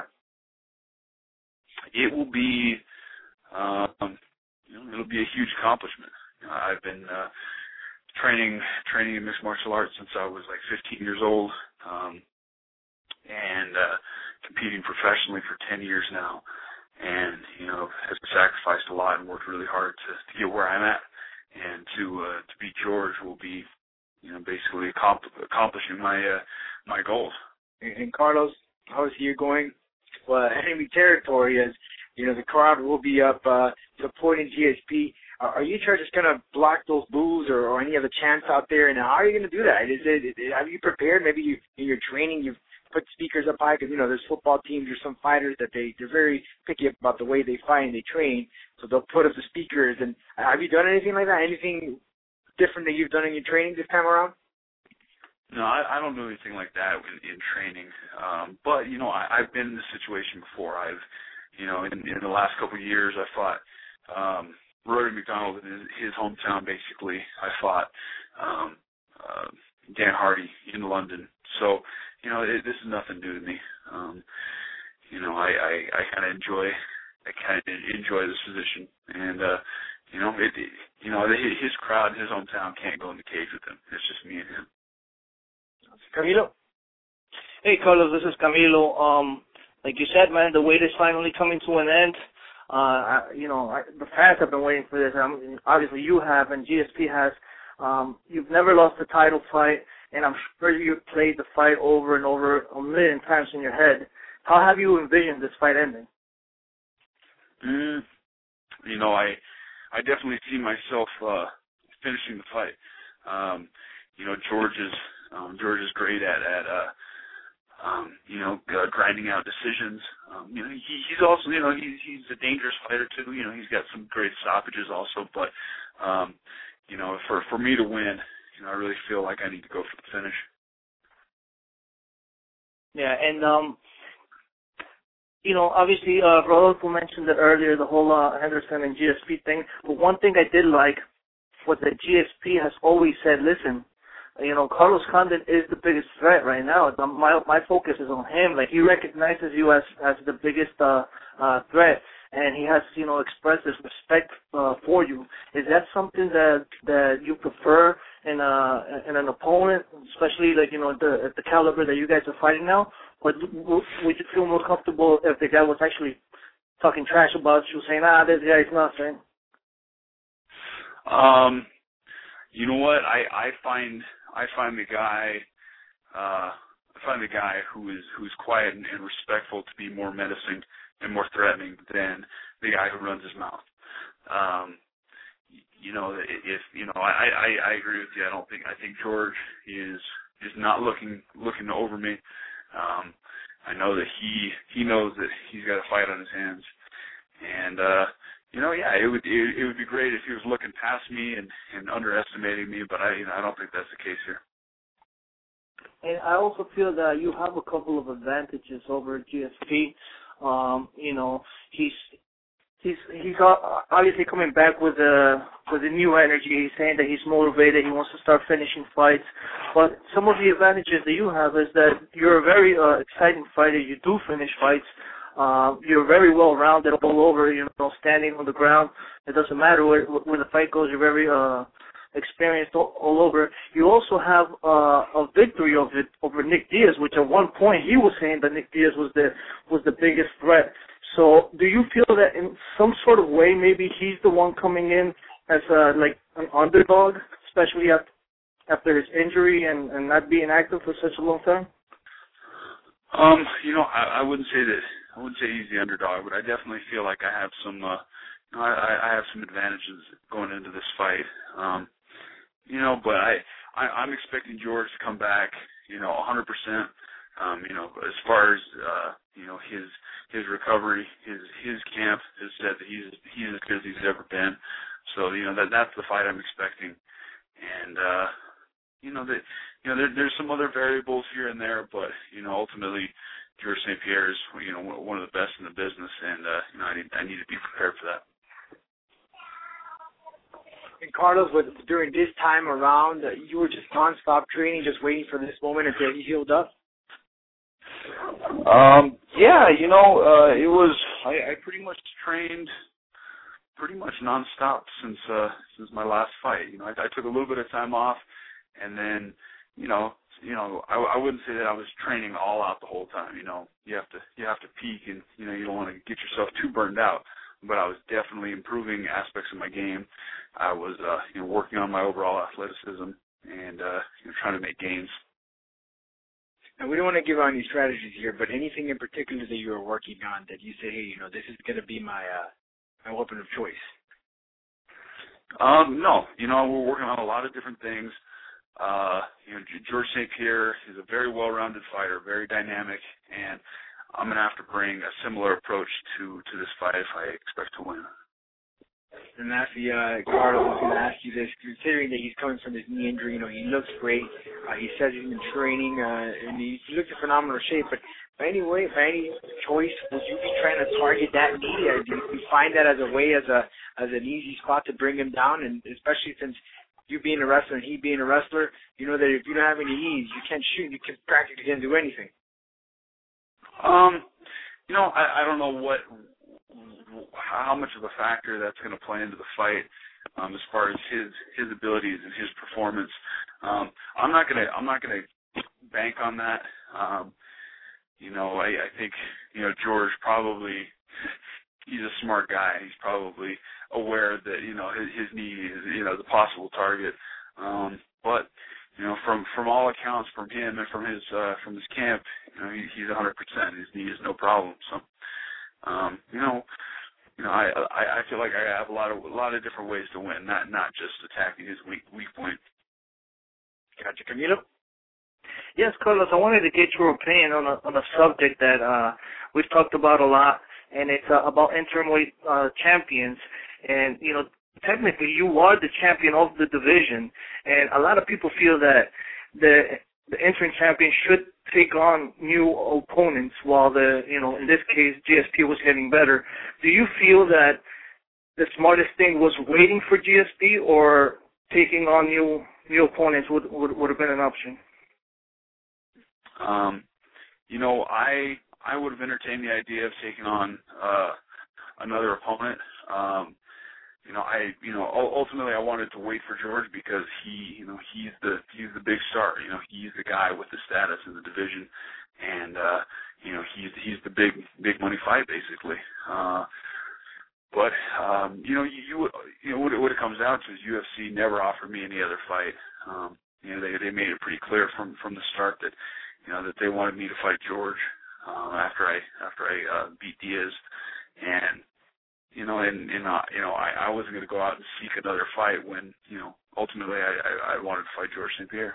It will be, um, you know, it'll be a huge accomplishment. You know, I've been uh, training training in mixed martial arts since I was like fifteen years old. Um, and uh, competing professionally for ten years now, and you know, has sacrificed a lot and worked really hard to, to get where I'm at, and to uh, to beat George will be, you know, basically accompl- accomplishing my uh, my goals. And, and Carlos, obviously you're going uh, enemy territory, as you know, the crowd will be up uh, supporting G S P. Uh, are you just going to block those boos or, or any other chants out there? And how are you going to do that? Is it, have you prepared? Maybe you, in your training you've put speakers up high, because, you know, there's football teams or some fighters that they, they're very picky about the way they fight and they train, so they'll put up the speakers. And have you done anything like that? Anything different that you've done in your training this time around? No, I, I don't do anything like that in, in training. Um, but, you know, I, I've been in this situation before. I've, you know, in, in the last couple of years, I fought um, Rory McDonald in his, his hometown, basically. I fought um, uh, Dan Hardy in London. So, you know, it, this is nothing new to me. Um, you know, I, I, I kind of enjoy, I kind of enjoy this position, and uh, you know, it, it, you know, his crowd, his hometown can't go in the cage with him. It's just me and him. Camilo. Hey, Carlos, this is Camilo. Um, like you said, man, the wait is finally coming to an end. Uh, I, you know, I, the fans have been waiting for this. Um, obviously, you have, and G S P has. Um, you've never lost a title fight, and I'm sure you've played the fight over and over a million times in your head. How have you envisioned this fight ending? Mm, you know, I I definitely see myself uh, finishing the fight. Um, you know, George is um, George is great at at uh, um, you know uh, grinding out decisions. Um, you know, he, he's also you know he's he's a dangerous fighter too. You know, he's got some great stoppages also, but um, you know, for for me to win, you know, I really feel like I need to go for the finish. Yeah, and, um, you know, obviously, uh, Rodolfo mentioned it earlier, the whole uh, Henderson and G S P thing. But one thing I did like was that G S P has always said, listen, you know, Carlos Condit is the biggest threat right now. My my focus is on him. Like, he recognizes you as, as the biggest uh, uh, threat. And he has, you know, expressed his respect uh, for you. Is that something that that you prefer in a in an opponent, especially like you know the at the caliber that you guys are fighting now? Or would you feel more comfortable if the guy was actually talking trash about you, saying, "Ah, this guy's nothing"? Um, you know what? I I find I find the guy, uh, I find the guy who is who's quiet and, and respectful to be more menacing and more threatening than the guy who runs his mouth. Um, you know, if you know, I, I, I agree with you. I don't think I think George is is not looking looking over me. Um, I know that he he knows that he's got a fight on his hands, and uh, you know, yeah, it would it, it would be great if he was looking past me and, and underestimating me, but I you know, I don't think that's the case here. And I also feel that you have a couple of advantages over G S P. Um, you know, he's he's he's obviously coming back with a with a new energy. He's saying that he's motivated. He wants to start finishing fights. But some of the advantages that you have is that you're a very uh, exciting fighter. You do finish fights. Uh, you're very well rounded all over. You know, standing on the ground. It doesn't matter where where the fight goes. You're very uh, experienced all, all over. You also have uh, a victory of it over Nick Diaz, which at one point he was saying that Nick Diaz was the was the biggest threat. So, do you feel that in some sort of way maybe he's the one coming in as a, like an underdog, especially after, after his injury and, and not being active for such a long time? Um, you know, I, I wouldn't say that. I wouldn't say he's the underdog, but I definitely feel like I have some. Uh, you know, I, I have some advantages going into this fight. Um, you know, but I, I I'm expecting George to come back. You know, one hundred percent. Um, you know, as far as uh, you know, his his recovery, his his camp has said that he's he's as good as he's ever been. So you know that that's the fight I'm expecting, and uh, you know that you know there, there's some other variables here and there, but you know ultimately George Saint Pierre is you know one of the best in the business, and uh, you know I need I need to be prepared for that. And Carlos, with, during this time around, uh, you were just nonstop training, just waiting for this moment until he healed up. Um, yeah, you know, uh, it was, I, I pretty much trained pretty much nonstop since, uh, since my last fight. You know, I, I took a little bit of time off and then, you know, you know, I, I wouldn't say that I was training all out the whole time. You know, you have to, you have to peak and, you know, you don't want to get yourself too burned out, but I was definitely improving aspects of my game. I was, uh, you know, working on my overall athleticism and, uh, you know, trying to make gains. And we don't want to give out any strategies here, but anything in particular that you are working on that you say, hey, you know, this is going to be my uh, my weapon of choice? Um, no, you know, we're working on a lot of different things. Uh, you know, George Saint Pierre is a very well-rounded fighter, very dynamic, and I'm going to have to bring a similar approach to, to this fight if I expect to win. And lastly, uh, Carlos, I was going to ask you this, considering that he's coming from this knee injury, you know, he looks great. Uh, he says he's been training, uh, and he, he looks in phenomenal shape. But by any way, by any choice, would you be trying to target that knee? Or do you find that as a way, as a as an easy spot to bring him down? And especially since you being a wrestler and he being a wrestler, you know that if you don't have any knees, you can't shoot. You can practically can't do anything. Um, you know, I, I don't know what. how much of a factor that's going to play into the fight um, as far as his his abilities and his performance. Um, I'm not gonna I'm not gonna bank on that. Um, you know, I, I think you know George probably he's a smart guy. He's probably aware that you know his, his knee is you know the possible target. Um, but you know from from all accounts from him and from his uh, from his camp, you know he, he's one hundred percent. His knee is no problem. So um, you know. You know, I, I I feel like I have a lot of a lot of different ways to win, not not just attacking his weak weak point. Gotcha, Camilo. Yes, Carlos. I wanted to get your opinion on a on a subject that uh, we've talked about a lot, and it's uh, about interim weight uh, champions. And you know, technically, you are the champion of the division, and a lot of people feel that the the interim champion should take on new opponents while the, you know, in this case, G S P was getting better. Do you feel that the smartest thing was waiting for G S P or taking on new new opponents would, would, would have been an option? Um, you know, I I would have entertained the idea of taking on uh, another opponent. Um, You know, I, you know, ultimately I wanted to wait for George because he, you know, he's the, he's the big star. You know, he's the guy with the status in the division, and uh, you know, he's he's the big big money fight basically. Uh, but um, you know, you, you, you know, what it, what it comes down to is U F C never offered me any other fight. Um, you know, they they made it pretty clear from from the start that, you know, that they wanted me to fight George um, after I after I uh, beat Diaz, and you know, and, and uh, you know, I, I wasn't going to go out and seek another fight when, you know, ultimately I, I, I wanted to fight George Saint Pierre.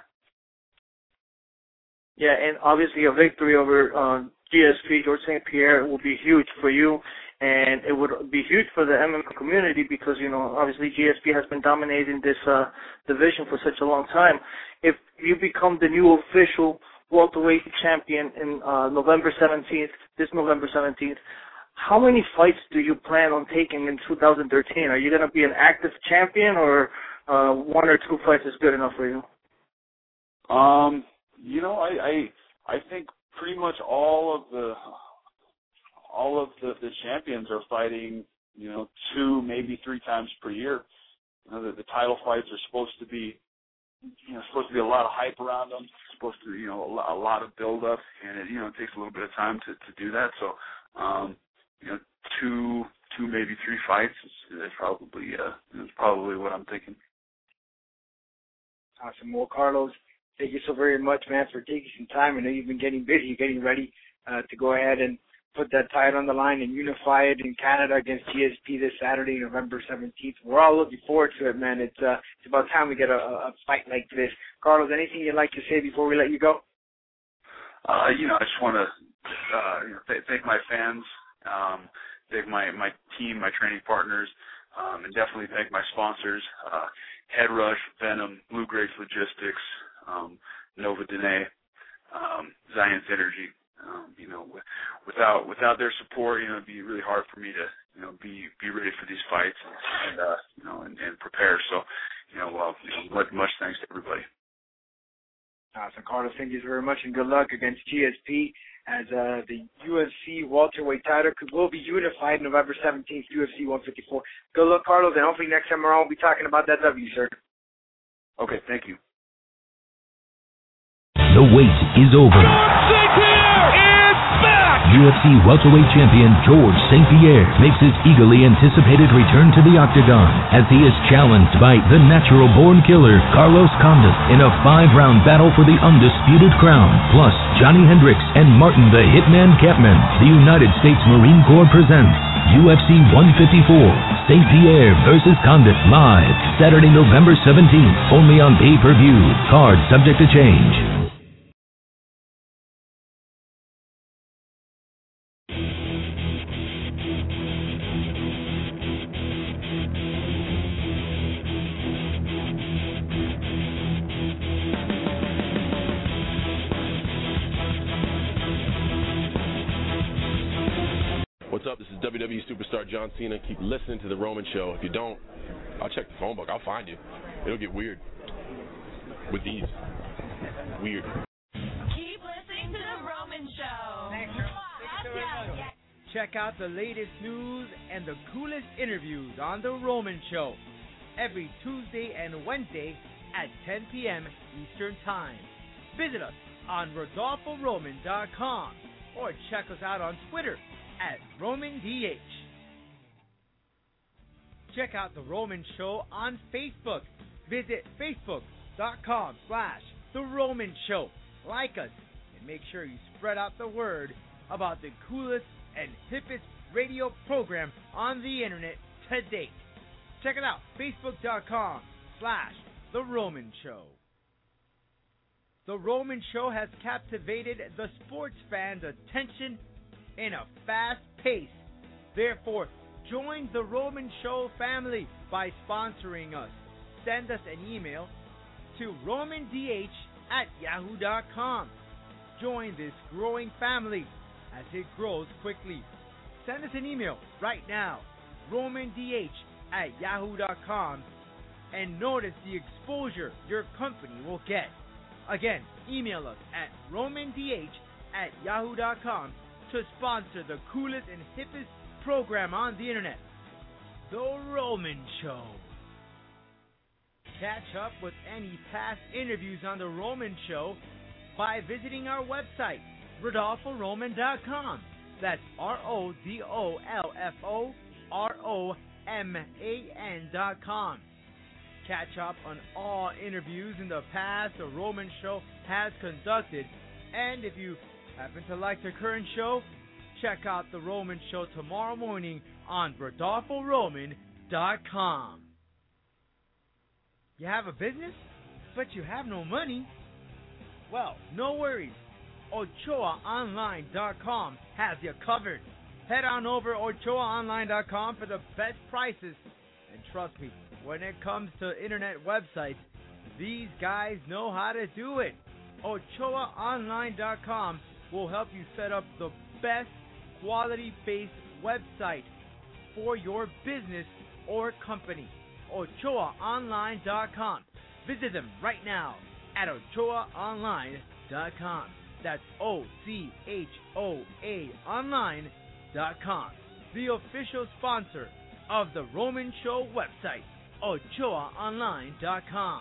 Yeah, and obviously a victory over uh, G S P, George Saint Pierre, will be huge for you, and it would be huge for the M M A community because, you know, obviously G S P has been dominating this uh, division for such a long time. If you become the new official welterweight champion in uh, November seventeenth, this November seventeenth, how many fights do you plan on taking in two thousand thirteen? Are you going to be an active champion, or uh, one or two fights is good enough for you? Um, you know, I, I I think pretty much all of the all of the, the champions are fighting, you know, two, maybe three times per year. You know, the, the title fights are supposed to be, you know, supposed to be a lot of hype around them. Supposed to, you know, a lot, a lot of build up, and it, you know, it takes a little bit of time to, to do that. So, um, you know, two, two maybe three fights is, is probably uh, is probably what I'm thinking. Awesome. Well, Carlos, thank you so very much, man, for taking some time. I know you've been getting busy, getting ready uh, to go ahead and put that title on the line and unify it in Canada against G S P this Saturday, November seventeenth. We're all looking forward to it, man. It's uh, it's about time we get a, a fight like this. Carlos, anything you'd like to say before we let you go? Uh, you know, I just want to uh, you know, th- thank my fans, um, thank my, my team, my training partners, um, and definitely thank my sponsors, uh, Head Rush, Venom, Blue Grace Logistics, um, Nova Dene, um, Zion's Energy. Um, you know, w- without without their support, you know, it'd be really hard for me to, you know, be be ready for these fights and, and uh, you know, and, and prepare. So, you know, well, you know, much, much thanks to everybody. Awesome, Carlos. Thank you very much, and good luck against G S P as uh, the U F C welterweight title will be unified November seventeenth, U F C one fifty-four. Good luck, Carlos, and hopefully next time around we'll be talking about that W, sir. Okay, thank you. The wait is over. U F C welterweight champion George Saint Pierre makes his eagerly anticipated return to the octagon as he is challenged by the natural-born killer Carlos Condit in a five-round battle for the undisputed crown. Plus, Johnny Hendricks and Martin the Hitman Kampman. The United States Marine Corps presents U F C one fifty-four, Saint Pierre versus Condit, live Saturday, November seventeenth, only on pay-per-view. Card subject to change. What's up? This is W W E superstar John Cena. Keep listening to The Roman Show. If you don't, I'll check the phone book. I'll find you. It'll get weird. With these. Weird. Keep listening to The Roman Show. Thanks, Thank you so very much. Check out the latest news and the coolest interviews on The Roman Show every Tuesday and Wednesday at ten p.m. Eastern Time. Visit us on Rodolfo Roman dot com or check us out on Twitter at Roman D H. Check out The Roman Show on Facebook. Visit facebook.com slash The Roman Show. Like us and make sure you spread out the word about the coolest and hippest radio program on the internet to date. Check it out, facebook.com slash The Roman Show. The Roman Show has captivated the sports fans' attention in a fast pace. Therefore, join the Roman Show family by sponsoring us. Send us an email to romandh at yahoo dot com. Join this growing family as it grows quickly. Send us an email right now, romandh at yahoo dot com, and notice the exposure your company will get. Again, email us at romandh at yahoo dot com to sponsor the coolest and hippest program on the internet, The Roman Show. Catch up with any past interviews on The Roman Show by visiting our website, Rodolfo Roman dot com. That's R O D O L F O R O M A N dot com. Catch up on all interviews in the past the Roman Show has conducted. And if you happen to like the current show, check out the Roman Show tomorrow morning on Rodolfo Roman dot com. You have a business, but you have no money? Well, no worries. Ochoa Online dot com has you covered. Head on over to Ochoa Online dot com for the best prices. And trust me, when it comes to internet websites, these guys know how to do it. Ochoa Online dot com will help you set up the best quality-based website for your business or company. Ochoa Online dot com. Visit them right now at Ochoa Online dot com. That's O C H O A Online dot com. The official sponsor of the Roman Show website, Ochoa Online dot com.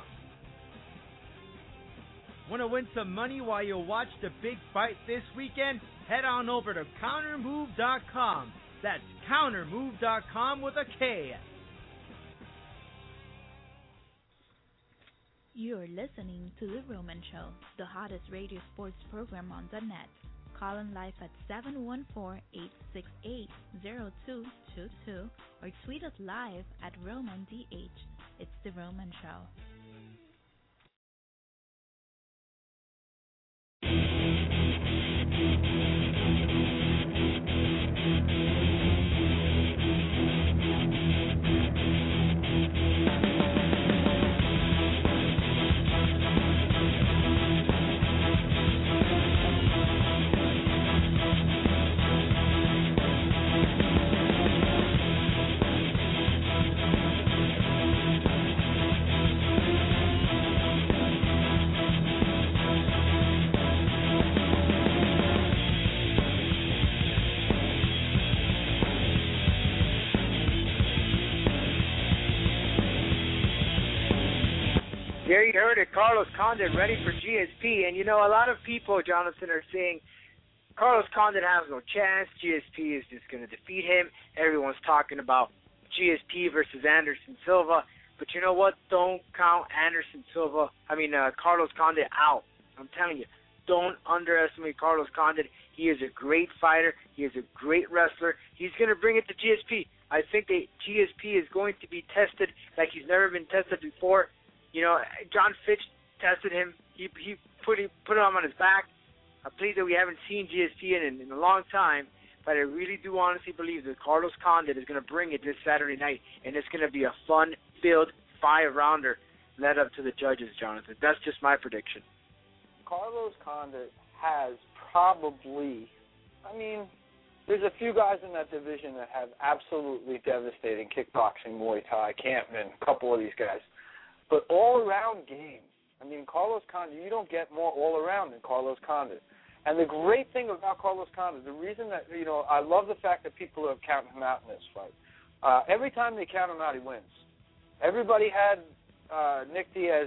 Want to win some money while you watch the big fight this weekend? Head on over to counter move dot com. That's counter move dot com with a K. You're listening to The Roman Show, the hottest radio sports program on the net. Call in live at seven one four, eight six eight, zero two two two or tweet us live at Roman D H. It's The Roman Show. There you heard it, Carlos Condit ready for G S P. And, you know, a lot of people, Jonathan, are saying Carlos Condit has no chance. G S P is just going to defeat him. Everyone's talking about G S P versus Anderson Silva. But you know what? Don't count Anderson Silva, I mean, uh, Carlos Condit out. I'm telling you, don't underestimate Carlos Condit. He is a great fighter. He is a great wrestler. He's going to bring it to G S P. I think that G S P is going to be tested like he's never been tested before. You know, John Fitch tested him. He he put him put him on his back. A plea that we haven't seen G S P in, in in a long time. But I really do honestly believe that Carlos Condit is going to bring it this Saturday night, and it's going to be a fun-filled five-rounder led up to the judges, Jonathan. That's just my prediction. Carlos Condit has probably, I mean, there's a few guys in that division that have absolutely devastating kickboxing, Muay Thai, Campman, a couple of these guys. But all-around game, I mean, Carlos Condit, you don't get more all-around than Carlos Condit. And the great thing about Carlos Condit, the reason that, you know, I love the fact that people are counting him out in this fight. Uh, every time they count him out, he wins. Everybody had uh, Nick Diaz.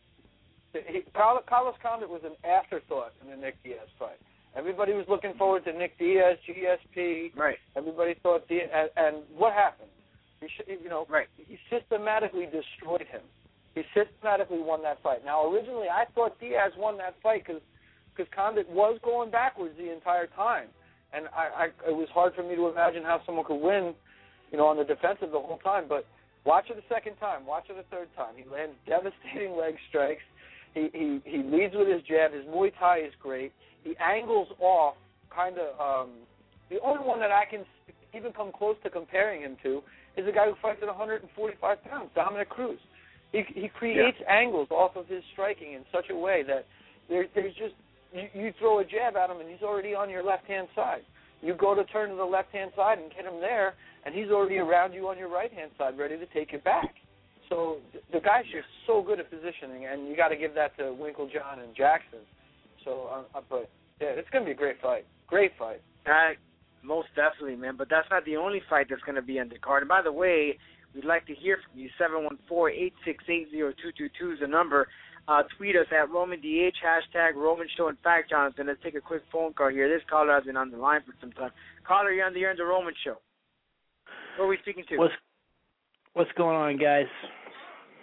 He, Carlos Condit was an afterthought in the Nick Diaz fight. Everybody was looking forward to Nick Diaz, G S P. Right. Everybody thought, Diaz, and, and what happened? He, you know, right. He systematically destroyed him. He systematically won that fight. Now, originally, I thought Diaz won that fight because because Condit was going backwards the entire time, and I, I it was hard for me to imagine how someone could win, you know, on the defensive the whole time. But watch it the second time, watch it the third time. He lands devastating leg strikes. He he he leads with his jab. His Muay Thai is great. He angles off, kind of. Um, the only one that I can even come close to comparing him to is a guy who fights at one hundred forty-five pounds, Dominic Cruz. He, he creates yeah. angles off of his striking in such a way that there, there's just, you, you throw a jab at him and he's already on your left-hand side. You go to turn to the left-hand side and get him there, and he's already around you on your right-hand side ready to take you back. So the guy's just so good at positioning, and you got to give that to Winklejohn and Jackson. So, uh, but, yeah, it's going to be a great fight. Great fight. Uh, most definitely, man. But that's not the only fight that's going to be on the card. And by the way, we'd like to hear from you. seven one four, eight six eight, zero two two two is the number. Uh, tweet us at Roman D H, hashtag Roman Show. In fact, Jonathan, let's take a quick phone call here. This caller has been on the line for some time. Caller, you're on the air on the Roman Show. Who are we speaking to? What's, what's going on, guys?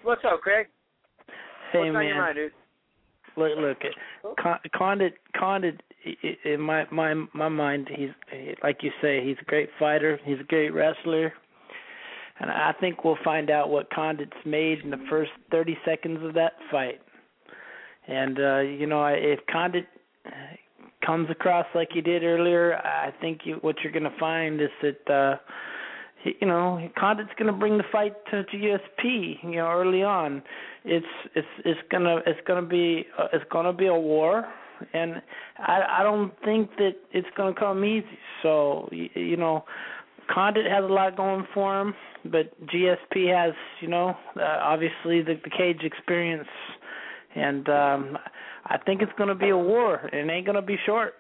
What's up, Craig? Hey, What's man. on your mind, dude? Look, look, Con- Condit, Condit, in my my my mind, he's like you say, he's a great fighter, he's a great wrestler, and I think we'll find out what Condit's made in the first thirty seconds of that fight. And uh, you know, if Condit comes across like he did earlier, I think you, what you're going to find is that uh, he, you know, Condit's going to bring the fight to G S P. You know, early on, it's it's it's gonna it's gonna be uh, it's gonna be a war, and I I don't think that it's gonna come easy. So you, you know, Condit has a lot going for him, but G S P has, you know, uh, obviously the, the cage experience, and um, I think it's gonna be a war, and it ain't gonna be short.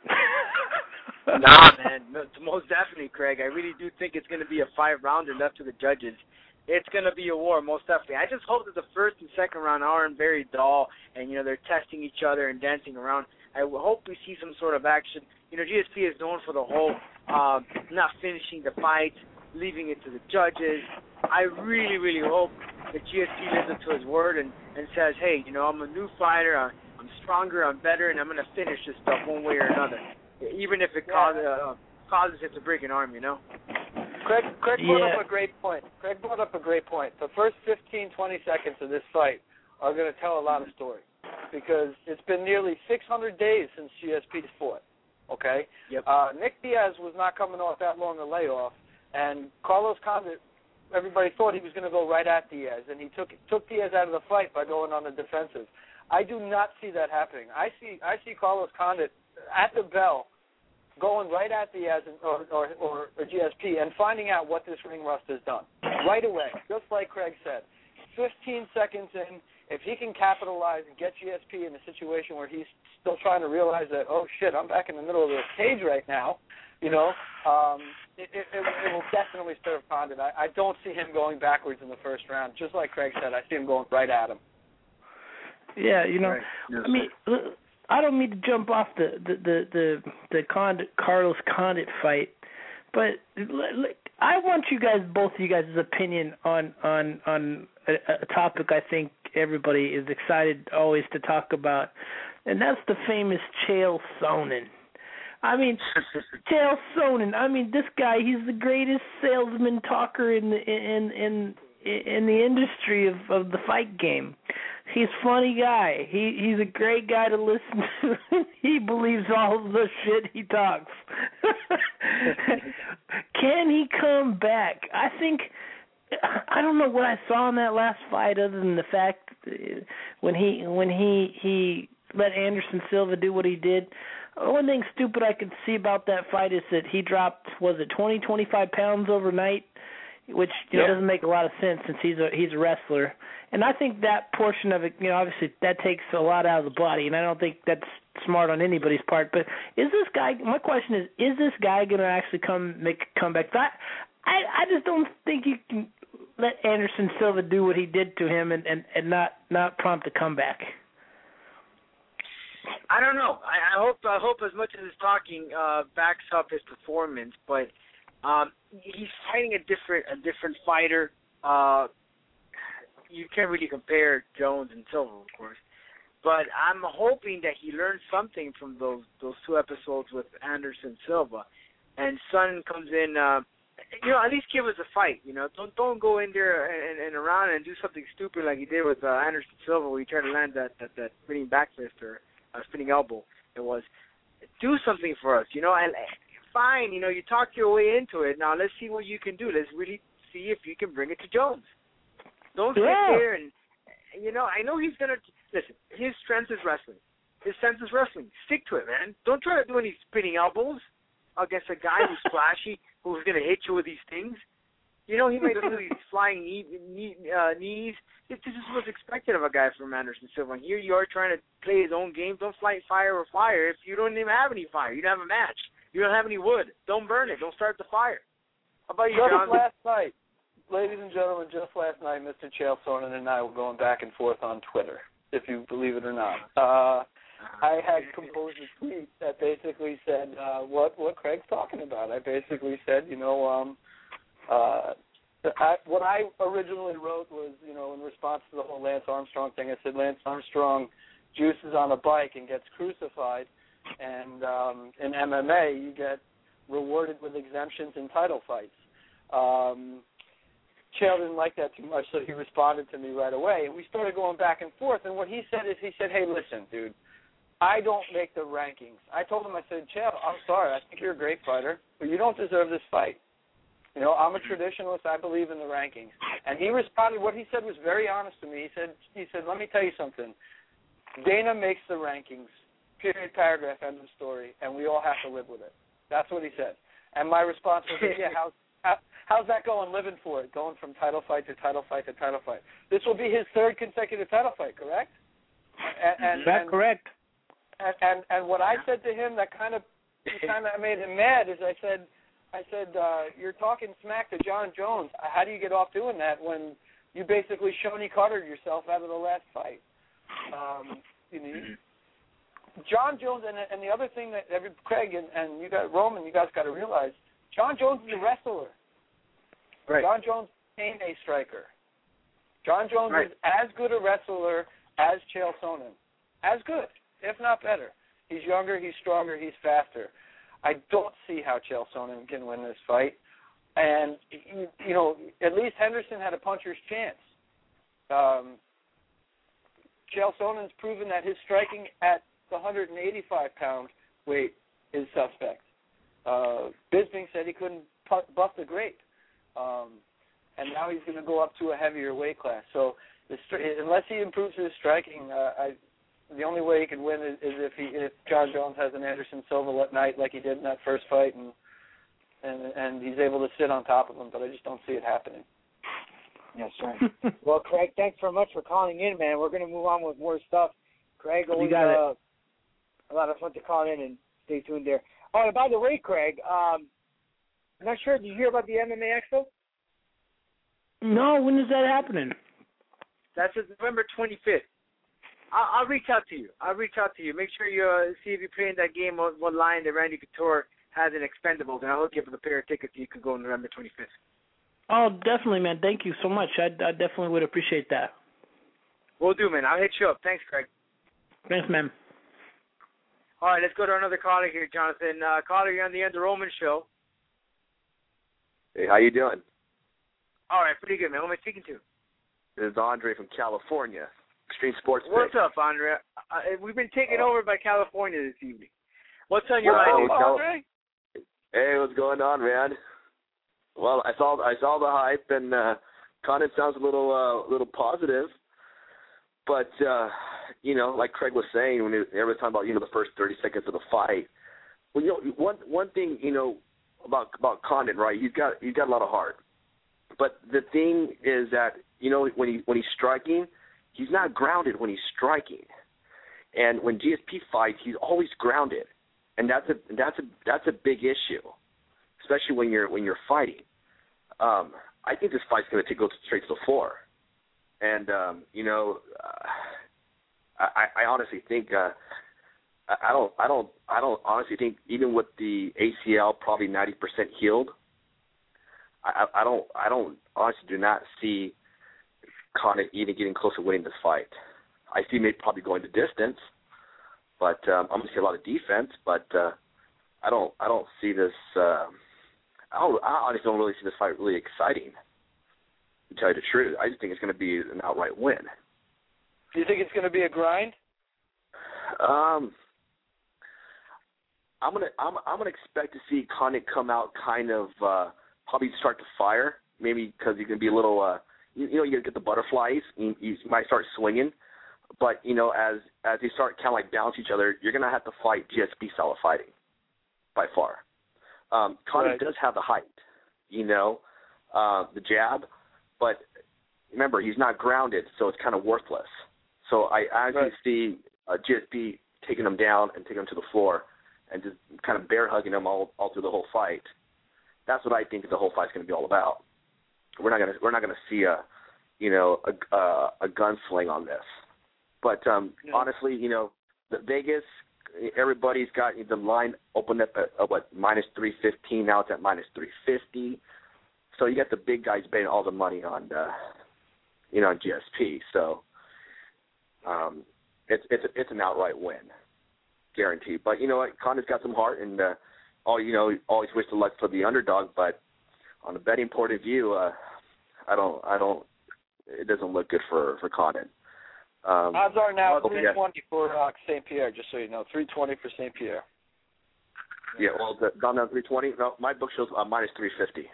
Nah, man, no, most definitely, Craig. I really do think it's going to be a five-rounder left to the judges. It's going to be a war, most definitely. I just hope that the first and second round aren't very dull, and you know they're testing each other and dancing around. I hope we see some sort of action. You know, G S P is known for the whole um, not finishing the fight, leaving it to the judges. I really, really hope that G S P lives up to his word and, and says, hey, you know, I'm a new fighter, I'm, I'm stronger, I'm better, and I'm going to finish this stuff one way or another. Even if it causes, uh, causes it to break an arm, you know? Craig, Craig brought Yeah. up a great point. Craig brought up a great point. The first fifteen, twenty seconds of this fight are going to tell a lot of stories because it's been nearly six hundred days since G S P's fought, okay? Yep. Uh, Nick Diaz was not coming off that long a layoff, and Carlos Condit, everybody thought he was going to go right at Diaz, and he took took Diaz out of the fight by going on the defensive. I do not see that happening. I see I see Carlos Condit at the bell going right at Diaz or, or, or, or G S P and finding out what this ring rust has done right away, just like Craig said. fifteen seconds in, if he can capitalize and get G S P in a situation where he's still trying to realize that, oh, shit, I'm back in the middle of the cage right now, you know, um, it, it, it, it will definitely serve Condit. I, I don't see him going backwards in the first round. Just like Craig said, I see him going right at him. Yeah, you know, Right. Yes, I mean, look, I don't mean to jump off the the the the, the Condit, Carlos Condit fight, but like, I want you guys, both of you guys' opinion on on on a, a topic I think everybody is excited always to talk about, and that's the famous Chael Sonnen. I mean, Chael Sonnen. I mean, this guy, he's the greatest salesman talker in the in in in the industry of, of the fight game. He's a funny guy. He he's a great guy to listen to. He believes all of the shit he talks. Can he come back? I think I don't know what I saw in that last fight other than the fact when he when he he let Anderson Silva do what he did. The only thing stupid I could see about that fight is that he dropped, was it twenty, twenty-five pounds overnight, which you know Yeah. doesn't make a lot of sense since he's a he's a wrestler. And I think that portion of it, you know, obviously that takes a lot out of the body, and I don't think that's smart on anybody's part. But is this guy? My question is: is this guy going to actually come make a comeback? I, I I just don't think you can let Anderson Silva do what he did to him and, and, and not not prompt a comeback. I don't know. I, I hope I hope as much as his talking uh, backs up his performance, but um, he's fighting a different a different fighter. Uh, you can't really compare Jones and Silva, of course, but I'm hoping that he learned something from those those two episodes with Anderson Silva, and Son comes in. Uh, you know, at least give us a fight. You know, don't don't go in there and, and around and do something stupid like he did with uh, Anderson Silva, where he tried to land that that, that spinning back fist or a spinning elbow. It was do something for us. You know, and fine. You know, you talked your way into it. Now let's see what you can do. Let's really see if you can bring it to Jones. Don't sit Yeah. there and, you know, I know he's going to, listen, his strength is wrestling. His strength is wrestling. Stick to it, man. Don't try to do any spinning elbows against a guy who's flashy, who's going to hit you with these things. You know, he might do these flying knee, knee, uh, knees. This is what's expected of a guy from Anderson Silva. Here you are trying to play his own game. Don't fight fire or fire if you don't even have any fire. You don't have a match. You don't have any wood. Don't burn it. Don't start the fire. How about you, Just John? last night, ladies and gentlemen, just last night, Mister Chael Sonnen and I were going back and forth on Twitter, if you believe it or not. Uh, I had composed a tweet that basically said uh, what what Craig's talking about. I basically said, you know, um, uh, I, what I originally wrote was, you know, in response to the whole Lance Armstrong thing, I said Lance Armstrong juices on a bike and gets crucified, and um, in M M A you get rewarded with exemptions in title fights. Um, Chael didn't like that too much, so he responded to me right away, and we started going back and forth. And what he said is, he said, "Hey, listen, dude, I don't make the rankings." I told him, I said, "Chael, I'm sorry, I think you're a great fighter, but you don't deserve this fight. You know, I'm a traditionalist. I believe in the rankings." And he responded. What he said was very honest to me. He said, "He said, let me tell you something. Dana makes the rankings. Period. Paragraph. End of story. And we all have to live with it." That's what he said. And my response was, "Yeah, how's how, how's that going? Living for it, going from title fight to title fight to title fight. This will be his third consecutive title fight, correct?" And, and, Is that and, correct? And, and and what I said to him that kind of kind of made him mad is I said. I said, uh, you're talking smack to John Jones. How do you get off doing that when you basically Shoney Cartered yourself out of the last fight? Um, you know, John Jones, and, and the other thing that every Craig and, and you got Roman, you guys got to realize, John Jones is a wrestler. Right. John Jones became a striker. John Jones right. is as good a wrestler as Chael Sonnen. As good, if not better. He's younger, he's stronger, he's faster. I don't see how Chael Sonnen can win this fight. And, you know, at least Henderson had a puncher's chance. Um, Chael Sonnen's proven that his striking at the one hundred eighty-five pound weight is suspect. Uh, Bisping said he couldn't buff the grape. Um, and now he's going to go up to a heavier weight class. So the, unless he improves his striking, uh, I the only way he can win is, is if he if John Jones has an Anderson Silva night like he did in that first fight, and and and he's able to sit on top of him. But I just don't see it happening. Yes, sir. Well, Craig, thanks very much for calling in, man. We're going to move on with more stuff. Craig, always uh, a lot of fun to call in, and stay tuned there. Oh, and by the way, Craig, um, I'm not sure. Did you hear about the M M A Expo? No. When is that happening? That's November twenty-fifth. I'll, I'll reach out to you. I'll reach out to you. Make sure you uh, see if you're playing that game on what line that Randy Couture has in Expendables, and I'll hook you up with a pair of tickets so you can go on November twenty-fifth. Oh, definitely, man. Thank you so much. I, I definitely would appreciate that. Will do, man. I'll hit you up. Thanks, Craig. Thanks, man. All right, let's go to another caller here, Jonathan. Uh, caller, you're on the Ender Roman Show. Hey, how you doing? All right, pretty good, man. Who am I speaking to? This is Andre from California. Extreme Sports What's Pick. up, Andre? Uh, we've been taken over by California this evening. What's on your mind, Cal- Andre? Hey, what's going on, man? Well, I saw I saw the hype, and uh, Condon sounds a little uh, little positive. But uh, you know, like Craig was saying, when everybody was talking about you know the first thirty seconds of the fight, well, you know, one one thing you know about about Condon, right? He's got he's got a lot of heart. But the thing is that you know when he when he's striking, he's not grounded when he's striking. And when G S P fights, he's always grounded, and that's a that's a that's a big issue, especially when you're when you're fighting. Um, I think this fight's going to go straight to the floor, and um, you know, uh, I, I honestly think uh, I don't I don't I don't honestly think even with the A C L probably ninety percent healed, I, I don't I don't honestly do not see Condon even getting close to winning this fight. I see maybe probably going the distance, but um, I'm going to see a lot of defense. But uh, I don't, I don't see this. Uh, I, don't, I honestly don't really see this fight really exciting. To tell you the truth, I just think it's going to be an outright win. Do you think it's going to be a grind? Um, I'm gonna, I'm, I'm gonna expect to see Condon come out kind of uh, probably start to fire, maybe because he's going to be a little. Uh, you, you know, you got to get the butterflies. You, you might start swinging. But, you know, as as they start kind of like balance each other, you're going to have to fight G S P style of fighting by far. Um, Condon right. does have the height, you know, uh, the jab. But remember, he's not grounded, so it's kind of worthless. So I actually right. see uh, G S P taking him down and taking him to the floor and just kind of bear hugging him all, all through the whole fight. That's what I think the whole fight's going to be all about. We're not going to we're not going to see a, you know, a, a, a gunsling on this. But um, yeah. honestly, you know, the Vegas, everybody's got the line opened up at uh, what minus three fifteen. Now it's at minus three fifty. So you got the big guys betting all the money on, uh, you know, on G S P. So um, it's it's it's an outright win, guaranteed. But you know what, Condit's got some heart, and uh, all you know, always wish the luck for the underdog. But on the betting point of view, uh, I don't, I don't, it doesn't look good for for Condit. Um, Odds are now well, three twenty yeah. for uh, Saint Pierre. Just so you know, three twenty for Saint Pierre. Yeah, well, the, down down three twenty. No, my book shows uh, minus three fifty.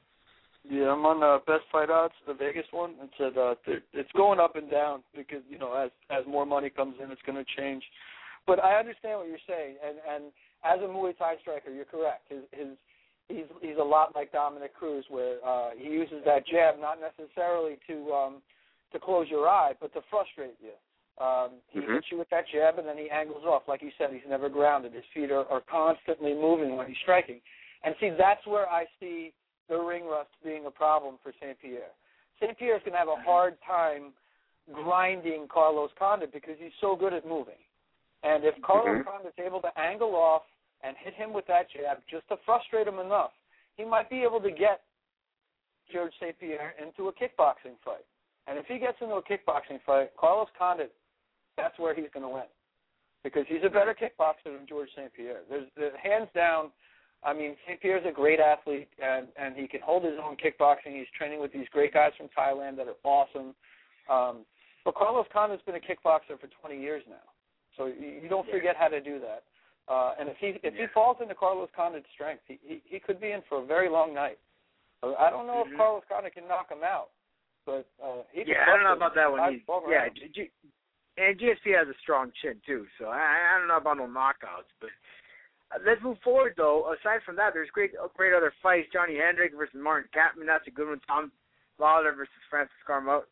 Yeah, I'm on uh, Best Fight Odds, the Vegas one. It's at, uh, it's going up and down because you know as as more money comes in, it's going to change. But I understand what you're saying, and and as a Muay Thai striker, you're correct. His his he's he's a lot like Dominic Cruz, where uh, he uses that jab not necessarily to um, to close your eye, but to frustrate you. Um, he mm-hmm. hits you with that jab, and then he angles off. Like you said, he's never grounded. His feet are, are constantly moving when he's striking. And see, that's where I see the ring rust being a problem for Saint Pierre. Saint Pierre's going to have a hard time grinding Carlos Condit because he's so good at moving. And if Carlos mm-hmm. Condit's able to angle off and hit him with that jab just to frustrate him enough, he might be able to get George Saint Pierre into a kickboxing fight. And if he gets into a kickboxing fight, Carlos Condit, that's where he's going to win because he's a better kickboxer than George Saint Pierre. There's, there's hands down. I mean, Saint Pierre's a great athlete, and, and he can hold his own kickboxing. He's training with these great guys from Thailand that are awesome. Um, but Carlos Condit's been a kickboxer for twenty years now, so you, you don't forget how to do that. Uh, and if he if he falls into Carlos Condit's strength, he, he he could be in for a very long night. So I don't know mm-hmm. if Carlos Condit can knock him out, but uh, he yeah, I don't know about that one. He, yeah, G, G, and G S P has a strong chin too, so I, I don't know about no knockouts, but. Uh, let's move forward, though. Aside from that, there's great great other fights. Johnny Hendricks versus Martin Kampmann. That's a good one. Tom Lawler versus Francis Carmot.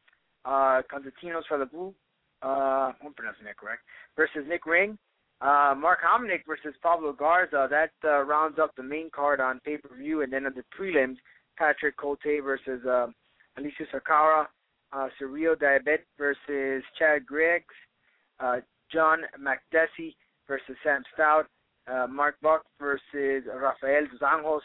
Uh, Constantinos Falabu. Uh, I'm pronouncing that correct. Versus Nick Ring. Uh, Mark Hominick versus Pablo Garza. That uh, rounds up the main card on pay-per-view. And then on the prelims, Patrick Cote versus uh, Alicia Sakara. Uh, Surreal Diabet versus Chad Griggs. Uh, John McDessie versus Sam Stout. Uh, Mark Buck versus Rafael dos Anjos.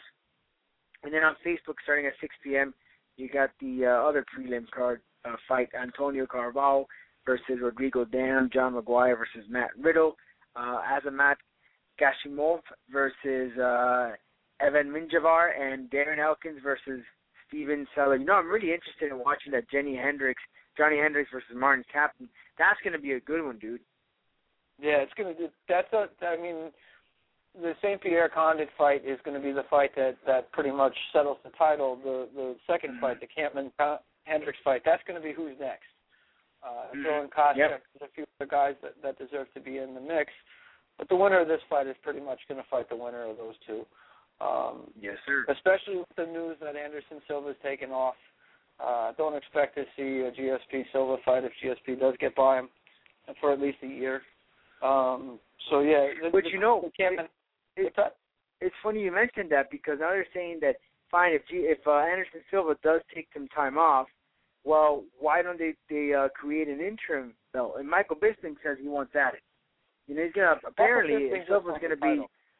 And then on Facebook, starting at six p.m., you got the uh, other prelim card uh, fight, Antonio Carvalho versus Rodrigo Dam, John McGuire versus Matt Riddle, uh, Azamat Gashimov versus uh, Evan Minjavar, and Darren Elkins versus Steven Seller. You know, I'm really interested in watching that Jenny Hendricks, Johnny Hendricks versus Martin Kampmann. That's going to be a good one, dude. Yeah, it's going to – that's a – I mean – the Saint Pierre Condit fight is going to be the fight that, that pretty much settles the title. The the second fight, the Kampmann Hendricks fight, that's going to be who's next. Uh, mm-hmm. Throwing Koscheck, yep. There's a few other guys that, that deserve to be in the mix. But the winner of this fight is pretty much going to fight the winner of those two. Um, yes, sir. Especially with the news that Anderson Silva's taken off. I uh, don't expect to see a G S P Silva fight if G S P does get by him for at least a year. Um, so, yeah. The, but, the, you know, Kampmann, It, it's funny you mentioned that because now they're saying that fine if G, if uh, Anderson Silva does take some time off, well, why don't they they uh, create an interim belt? And Michael Bisping says he wants at it. You know, he's gonna apparently Silva's gonna be.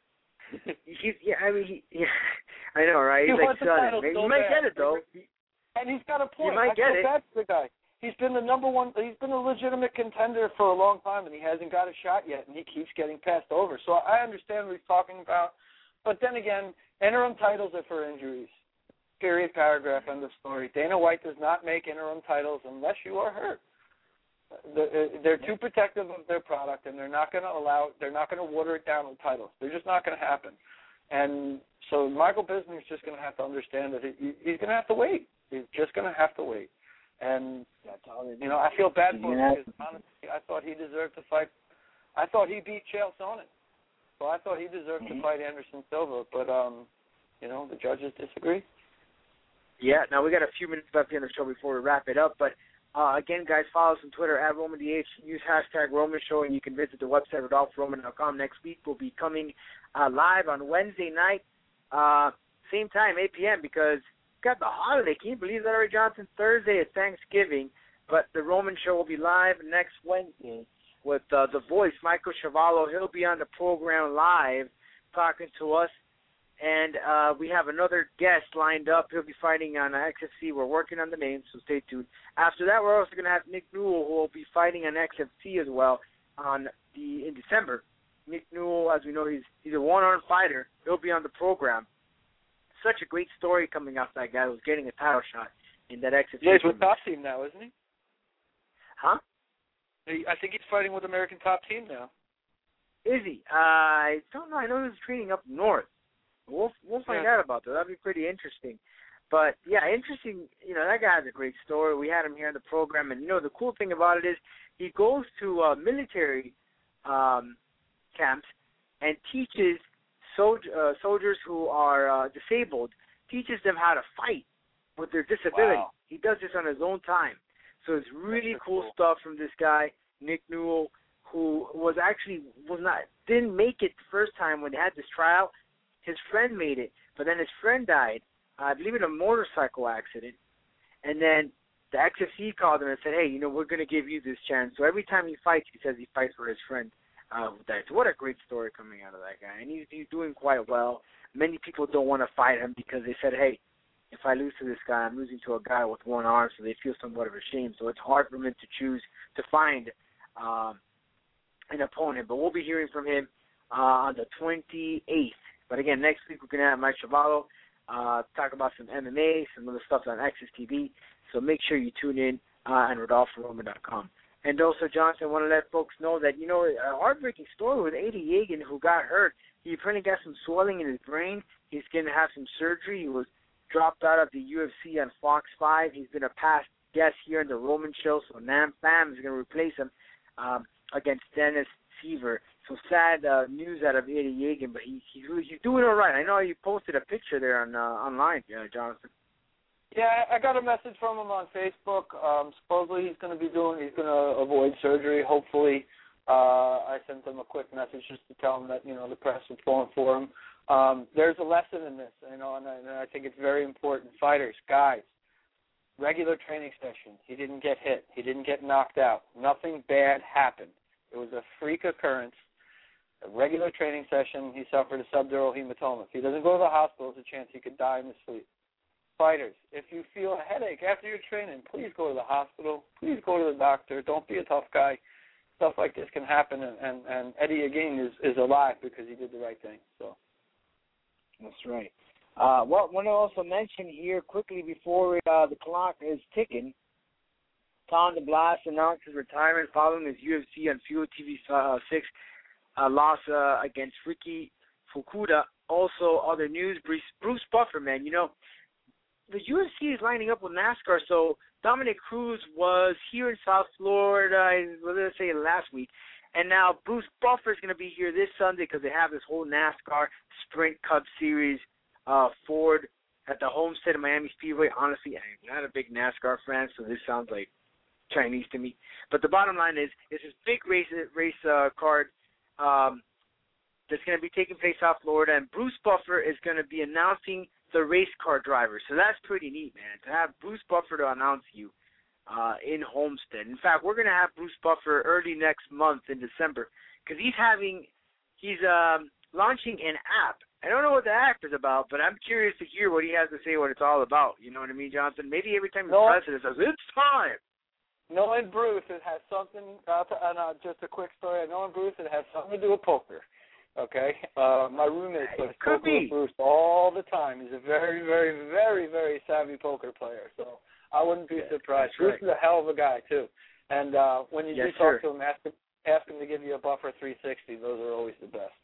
He's yeah, I mean, he, yeah, I know, right? He's he like son. Maybe so he might bad. get it though. And he's got a point. He might I get feel it. bad for the guy. He's been the number one. He's been a legitimate contender for a long time, and he hasn't got a shot yet, and he keeps getting passed over. So I understand what he's talking about, but then again, interim titles are for injuries. Period. Paragraph. End of story. Dana White does not make interim titles unless you are hurt. They're too protective of their product, and they're not going to allow. They're not going to water it down with titles. They're just not going to happen. And so Michael Bisping's just going to have to understand that he, he's going to have to wait. He's just going to have to wait. And, you know, I feel bad for him because, honestly, I thought he deserved to fight. I thought he beat Chael Sonnen. So I thought he deserved mm-hmm. to fight Anderson Silva. But, um, you know, the judges disagree. Yeah, now we got a few minutes left in the show before we wrap it up. But, uh, again, guys, follow us on Twitter, at Roman D H. Use hashtag Roman Show, and you can visit the website, Rodolph Roman dot com. Next week we'll be coming uh, live on Wednesday night, uh, same time, eight p.m., because got the holiday. Can you believe that, Larry Johnson? Thursday is Thanksgiving, but the Roman Show will be live next Wednesday with uh, the voice, Michael Chavallo. He'll be on the program live talking to us, And uh, we have another guest lined up. He'll be fighting on X F C. We're working on the name, so stay tuned. After that, we're also going to have Nick Newell, who will be fighting on X F C as well on the in December. Nick Newell, as we know, he's he's a one-armed fighter. He'll be on the program. Such a great story coming off that guy who was getting a title shot in that X F C. Yeah, he's with Top Team now, isn't he? Huh? I think he's fighting with American Top Team now. Is he? Uh, I don't know. I know he was training up north. We'll we'll find yeah. out about that. That'd be pretty interesting. But yeah, interesting. You know, that guy has a great story. We had him here in the program, and you know, the cool thing about it is he goes to uh, military um, camps and teaches soldier, uh, soldiers who are uh, disabled, teaches them how to fight with their disability. Wow. He does this on his own time. So it's really cool, cool stuff from this guy, Nick Newell, who was actually was not didn't make it the first time when they had this trial. His friend made it, but then his friend died, uh, I believe in a motorcycle accident. And then the X F C called him and said, hey, you know, we're going to give you this chance. So every time he fights, he says he fights for his friend uh, who died. So what a great story coming out of that guy. And he's, he's doing quite well. Many people don't want to fight him because they said, hey, if I lose to this guy, I'm losing to a guy with one arm, so they feel somewhat of a shame. So it's hard for him to choose to find um, an opponent. But we'll be hearing from him uh, on the twenty-eighth. But again, next week we're going to have Mike Chavallo uh, talk about some M M A, some other stuff on Access T V. So make sure you tune in uh, on Rodolfo Roman dot com. And also, Johnson, I want to let folks know that, you know, a heartbreaking story with Eddie Yeagan, who got hurt. He apparently got some swelling in his brain. He's going to have some surgery. He was dropped out of the U F C on Fox five. He's been a past guest here in the Roman Show, so Nam Pham is going to replace him um, against Dennis Seaver. So sad uh, news out of Eddie Yeagan, but he, he's he's doing all right. I know you posted a picture there on uh, online, uh, Jonathan. Yeah, I got a message from him on Facebook. Um, supposedly he's going to be doing, he's going to avoid surgery. Hopefully, uh, I sent him a quick message just to tell him that, you know, the press was pulling for him. Um, there's a lesson in this, you know, and I, and I think it's very important. Fighters, guys, regular training session. He didn't get hit. He didn't get knocked out. Nothing bad happened. It was a freak occurrence. A regular training session, he suffered a subdural hematoma. If he doesn't go to the hospital, there's a chance he could die in his sleep. Fighters, if you feel a headache after your training, please go to the hospital. Please go to the doctor. Don't be a tough guy. Stuff like this can happen, and, and, and Eddie, again, is, is alive because he did the right thing. So that's right. Uh, well, I want to also mention here quickly before uh, the clock is ticking, Tom DeBlas announced his retirement following his U F C on Fuel T V uh, six uh, loss uh, against Ricky Fukuda. Also, other news, Bruce, Bruce Buffer, man, you know, the U F C is lining up with NASCAR, so Dominic Cruz was here in South Florida, let's say last week, and now Bruce Buffer is going to be here this Sunday because they have this whole NASCAR Sprint Cup Series uh, Ford at the Homestead of Miami Speedway. Honestly, I'm not a big NASCAR fan, so this sounds like Chinese to me. But the bottom line is, it's this big race race uh, card um, that's going to be taking place South Florida, and Bruce Buffer is going to be announcing the race car drivers. So that's pretty neat, man, to have Bruce Buffer to announce you uh, in Homestead. In fact, we're going to have Bruce Buffer early next month in December because he's having, he's um, launching an app. I don't know what the app is about, but I'm curious to hear what he has to say, what it's all about. You know what I mean, Jonathan? Maybe every time he no, presses it, says, it's time. Knowing Bruce, it has something, uh, to, and uh, just a quick story, knowing Bruce, it has something to do with poker. Okay, uh, my roommate plays poker with Bruce all the time. He's a very, very, very, very savvy poker player. So I wouldn't be yeah, surprised. Bruce right. is a hell of a guy too. And uh, when you yes, do talk sir. to him, ask him, ask him to give you a Buffer three sixty. Those are always the best.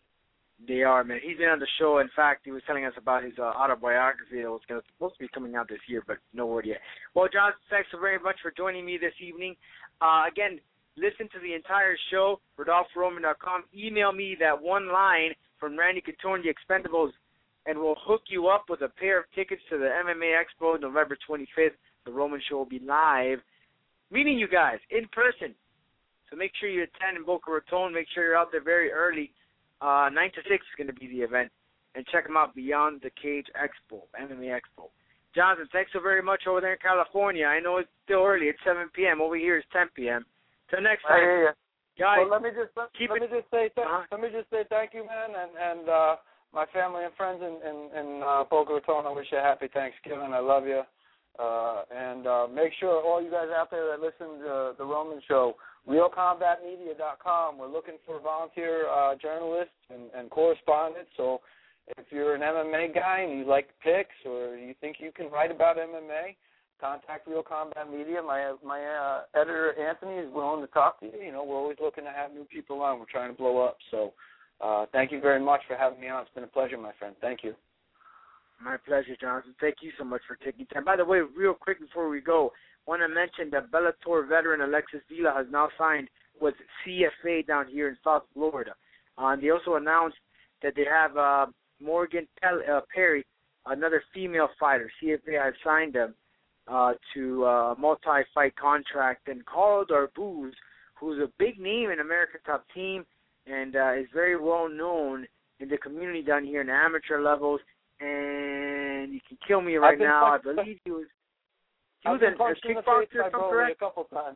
They are, man. He's been on the show. In fact, he was telling us about his uh, autobiography that was gonna, supposed to be coming out this year, but no word yet. Well, John, thanks so very much for joining me this evening. Uh, again, listen to the entire show, Rodolfo Roman dot com. Email me that one line from Randy Couture, The Expendables, and we'll hook you up with a pair of tickets to the M M A Expo November twenty-fifth. The Roman Show will be live, meeting you guys in person. So make sure you attend in Boca Raton. Make sure you're out there very early. Uh, nine to six is going to be the event. And check them out, Beyond the Cage Expo, M M A Expo. Jonathan, thanks so very much over there in California. I know it's still early. It's seven p.m. Over here it's ten p.m. Till next time, I hear you. guys. Well, let me just let, keep let it, me just say th- uh-huh. let me just say thank you, man, and and uh, my family and friends in in, in uh, Boca Raton, I wish you a happy Thanksgiving. I love you. Uh, and uh, make sure all you guys out there that listen to the Roman Show, real combat media dot com. We're looking for volunteer uh, journalists and, and correspondents. So if you're an M M A guy and you like picks or you think you can write about M M A, contact Real Combat Media. My my uh, editor, Anthony, is willing to talk to you. You know, we're always looking to have new people on. We're trying to blow up. So uh, thank you very much for having me on. It's been a pleasure, my friend. Thank you. My pleasure, Jonathan. Thank you so much for taking time. By the way, real quick before we go, I want to mention that Bellator veteran Alexis Villa has now signed with C F A down here in South Florida. Uh, and they also announced that they have uh, Morgan Pel- uh, Perry, another female fighter. C F A has signed them uh, to a multi-fight contract. And Carl Darbuz, who's a big name in American Top Team and uh, is very well known in the community down here in amateur levels. And you can kill me right now. I believe he was he was a kickboxer, if I'm correct. A couple times.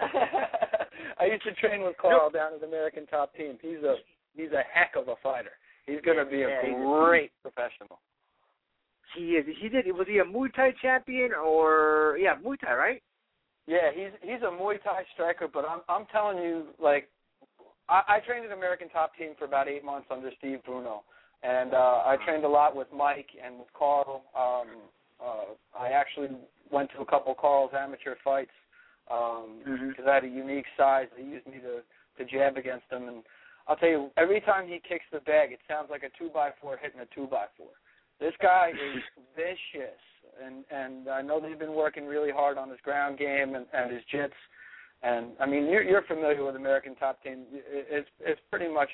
I used to train with Carl down at American Top Team. He's a he's a heck of a fighter. He's going to be a yeah, great professional. He is. He did. Was he a Muay Thai champion or yeah, Muay Thai, right? Yeah, he's he's a Muay Thai striker. But I'm I'm telling you, like, I, I trained at American Top Team for about eight months under Steve Bruno. And uh, I trained a lot with Mike and with Carl. Um, uh, I actually went to a couple of Carl's amateur fights because um, mm-hmm. I had a unique size. They used me to, to jab against him. And I'll tell you, every time he kicks the bag, it sounds like a two by four hitting a two by four. This guy is vicious. And, and I know they've been working really hard on his ground game and, and his jits. And, I mean, you're, you're familiar with American Top Team. It's, it's pretty much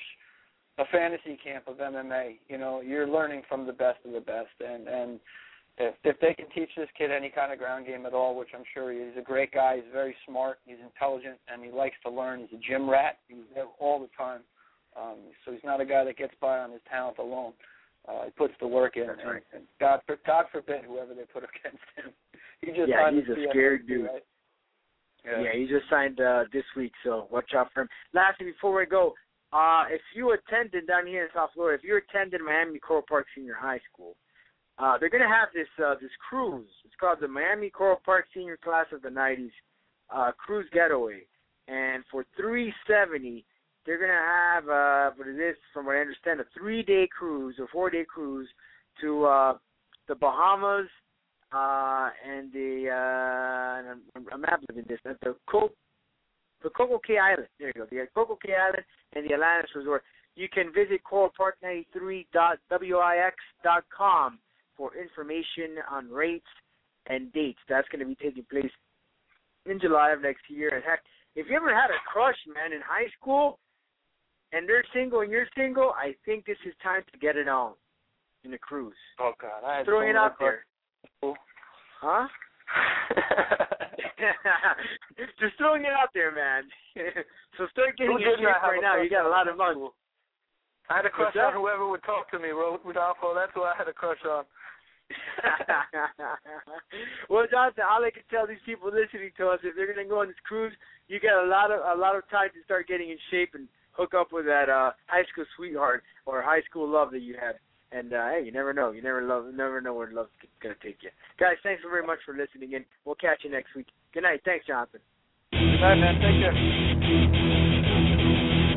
a fantasy camp of M M A. You know, you're learning from the best of the best, and and if if they can teach this kid any kind of ground game at all, which I'm sure he is, he's a great guy. He's very smart. He's intelligent, and he likes to learn. He's a gym rat. He's there all the time. Um, so he's not a guy that gets by on his talent alone. Uh, he puts the work in. That's and, right. and God, God forbid whoever they put against him. He just yeah, he's a C F A, scared dude. Right? Yeah. yeah, he just signed uh, this week, so watch out for him. Lastly, before we go. Uh, if you attended down here in South Florida, if you attended Miami Coral Park Senior High School, uh, they're going to have this uh, this cruise. It's called the Miami Coral Park Senior Class of the nineties uh, Cruise Getaway. And for three hundred seventy dollars, they're going to have, uh, what it is, from what I understand, a three-day cruise or four-day cruise to uh, the Bahamas uh, and the, uh, I'm, I'm ad-libbing this, the Coke. The Coco Cay Island. There you go. The Coco Cay Island and the Atlantis Resort. You can visit coral park ninety-three dot wix dot com for information on rates and dates. That's going to be taking place in July of next year. And heck, if you ever had a crush, man, in high school, and they're single and you're single, I think this is time to get it on in a cruise. Oh, God. I had Throwing so it out there. Huh? Just throwing it out there, man. So start getting your shape right now. You got a lot of money. I had a crush on whoever would talk to me, Rodolfo. That's who I had a crush on. Well, Jonathan, all I can tell these people listening to us, if they're going to go on this cruise, you got a lot of a lot of time to start getting in shape and hook up with that uh, high school sweetheart or high school love that you had. And, uh, hey, you never know. You never love, never know where love's going to take you. Guys, thanks very much for listening in. We'll catch you next week. Good night. Thanks, Jonathan. Good night, man. Take care.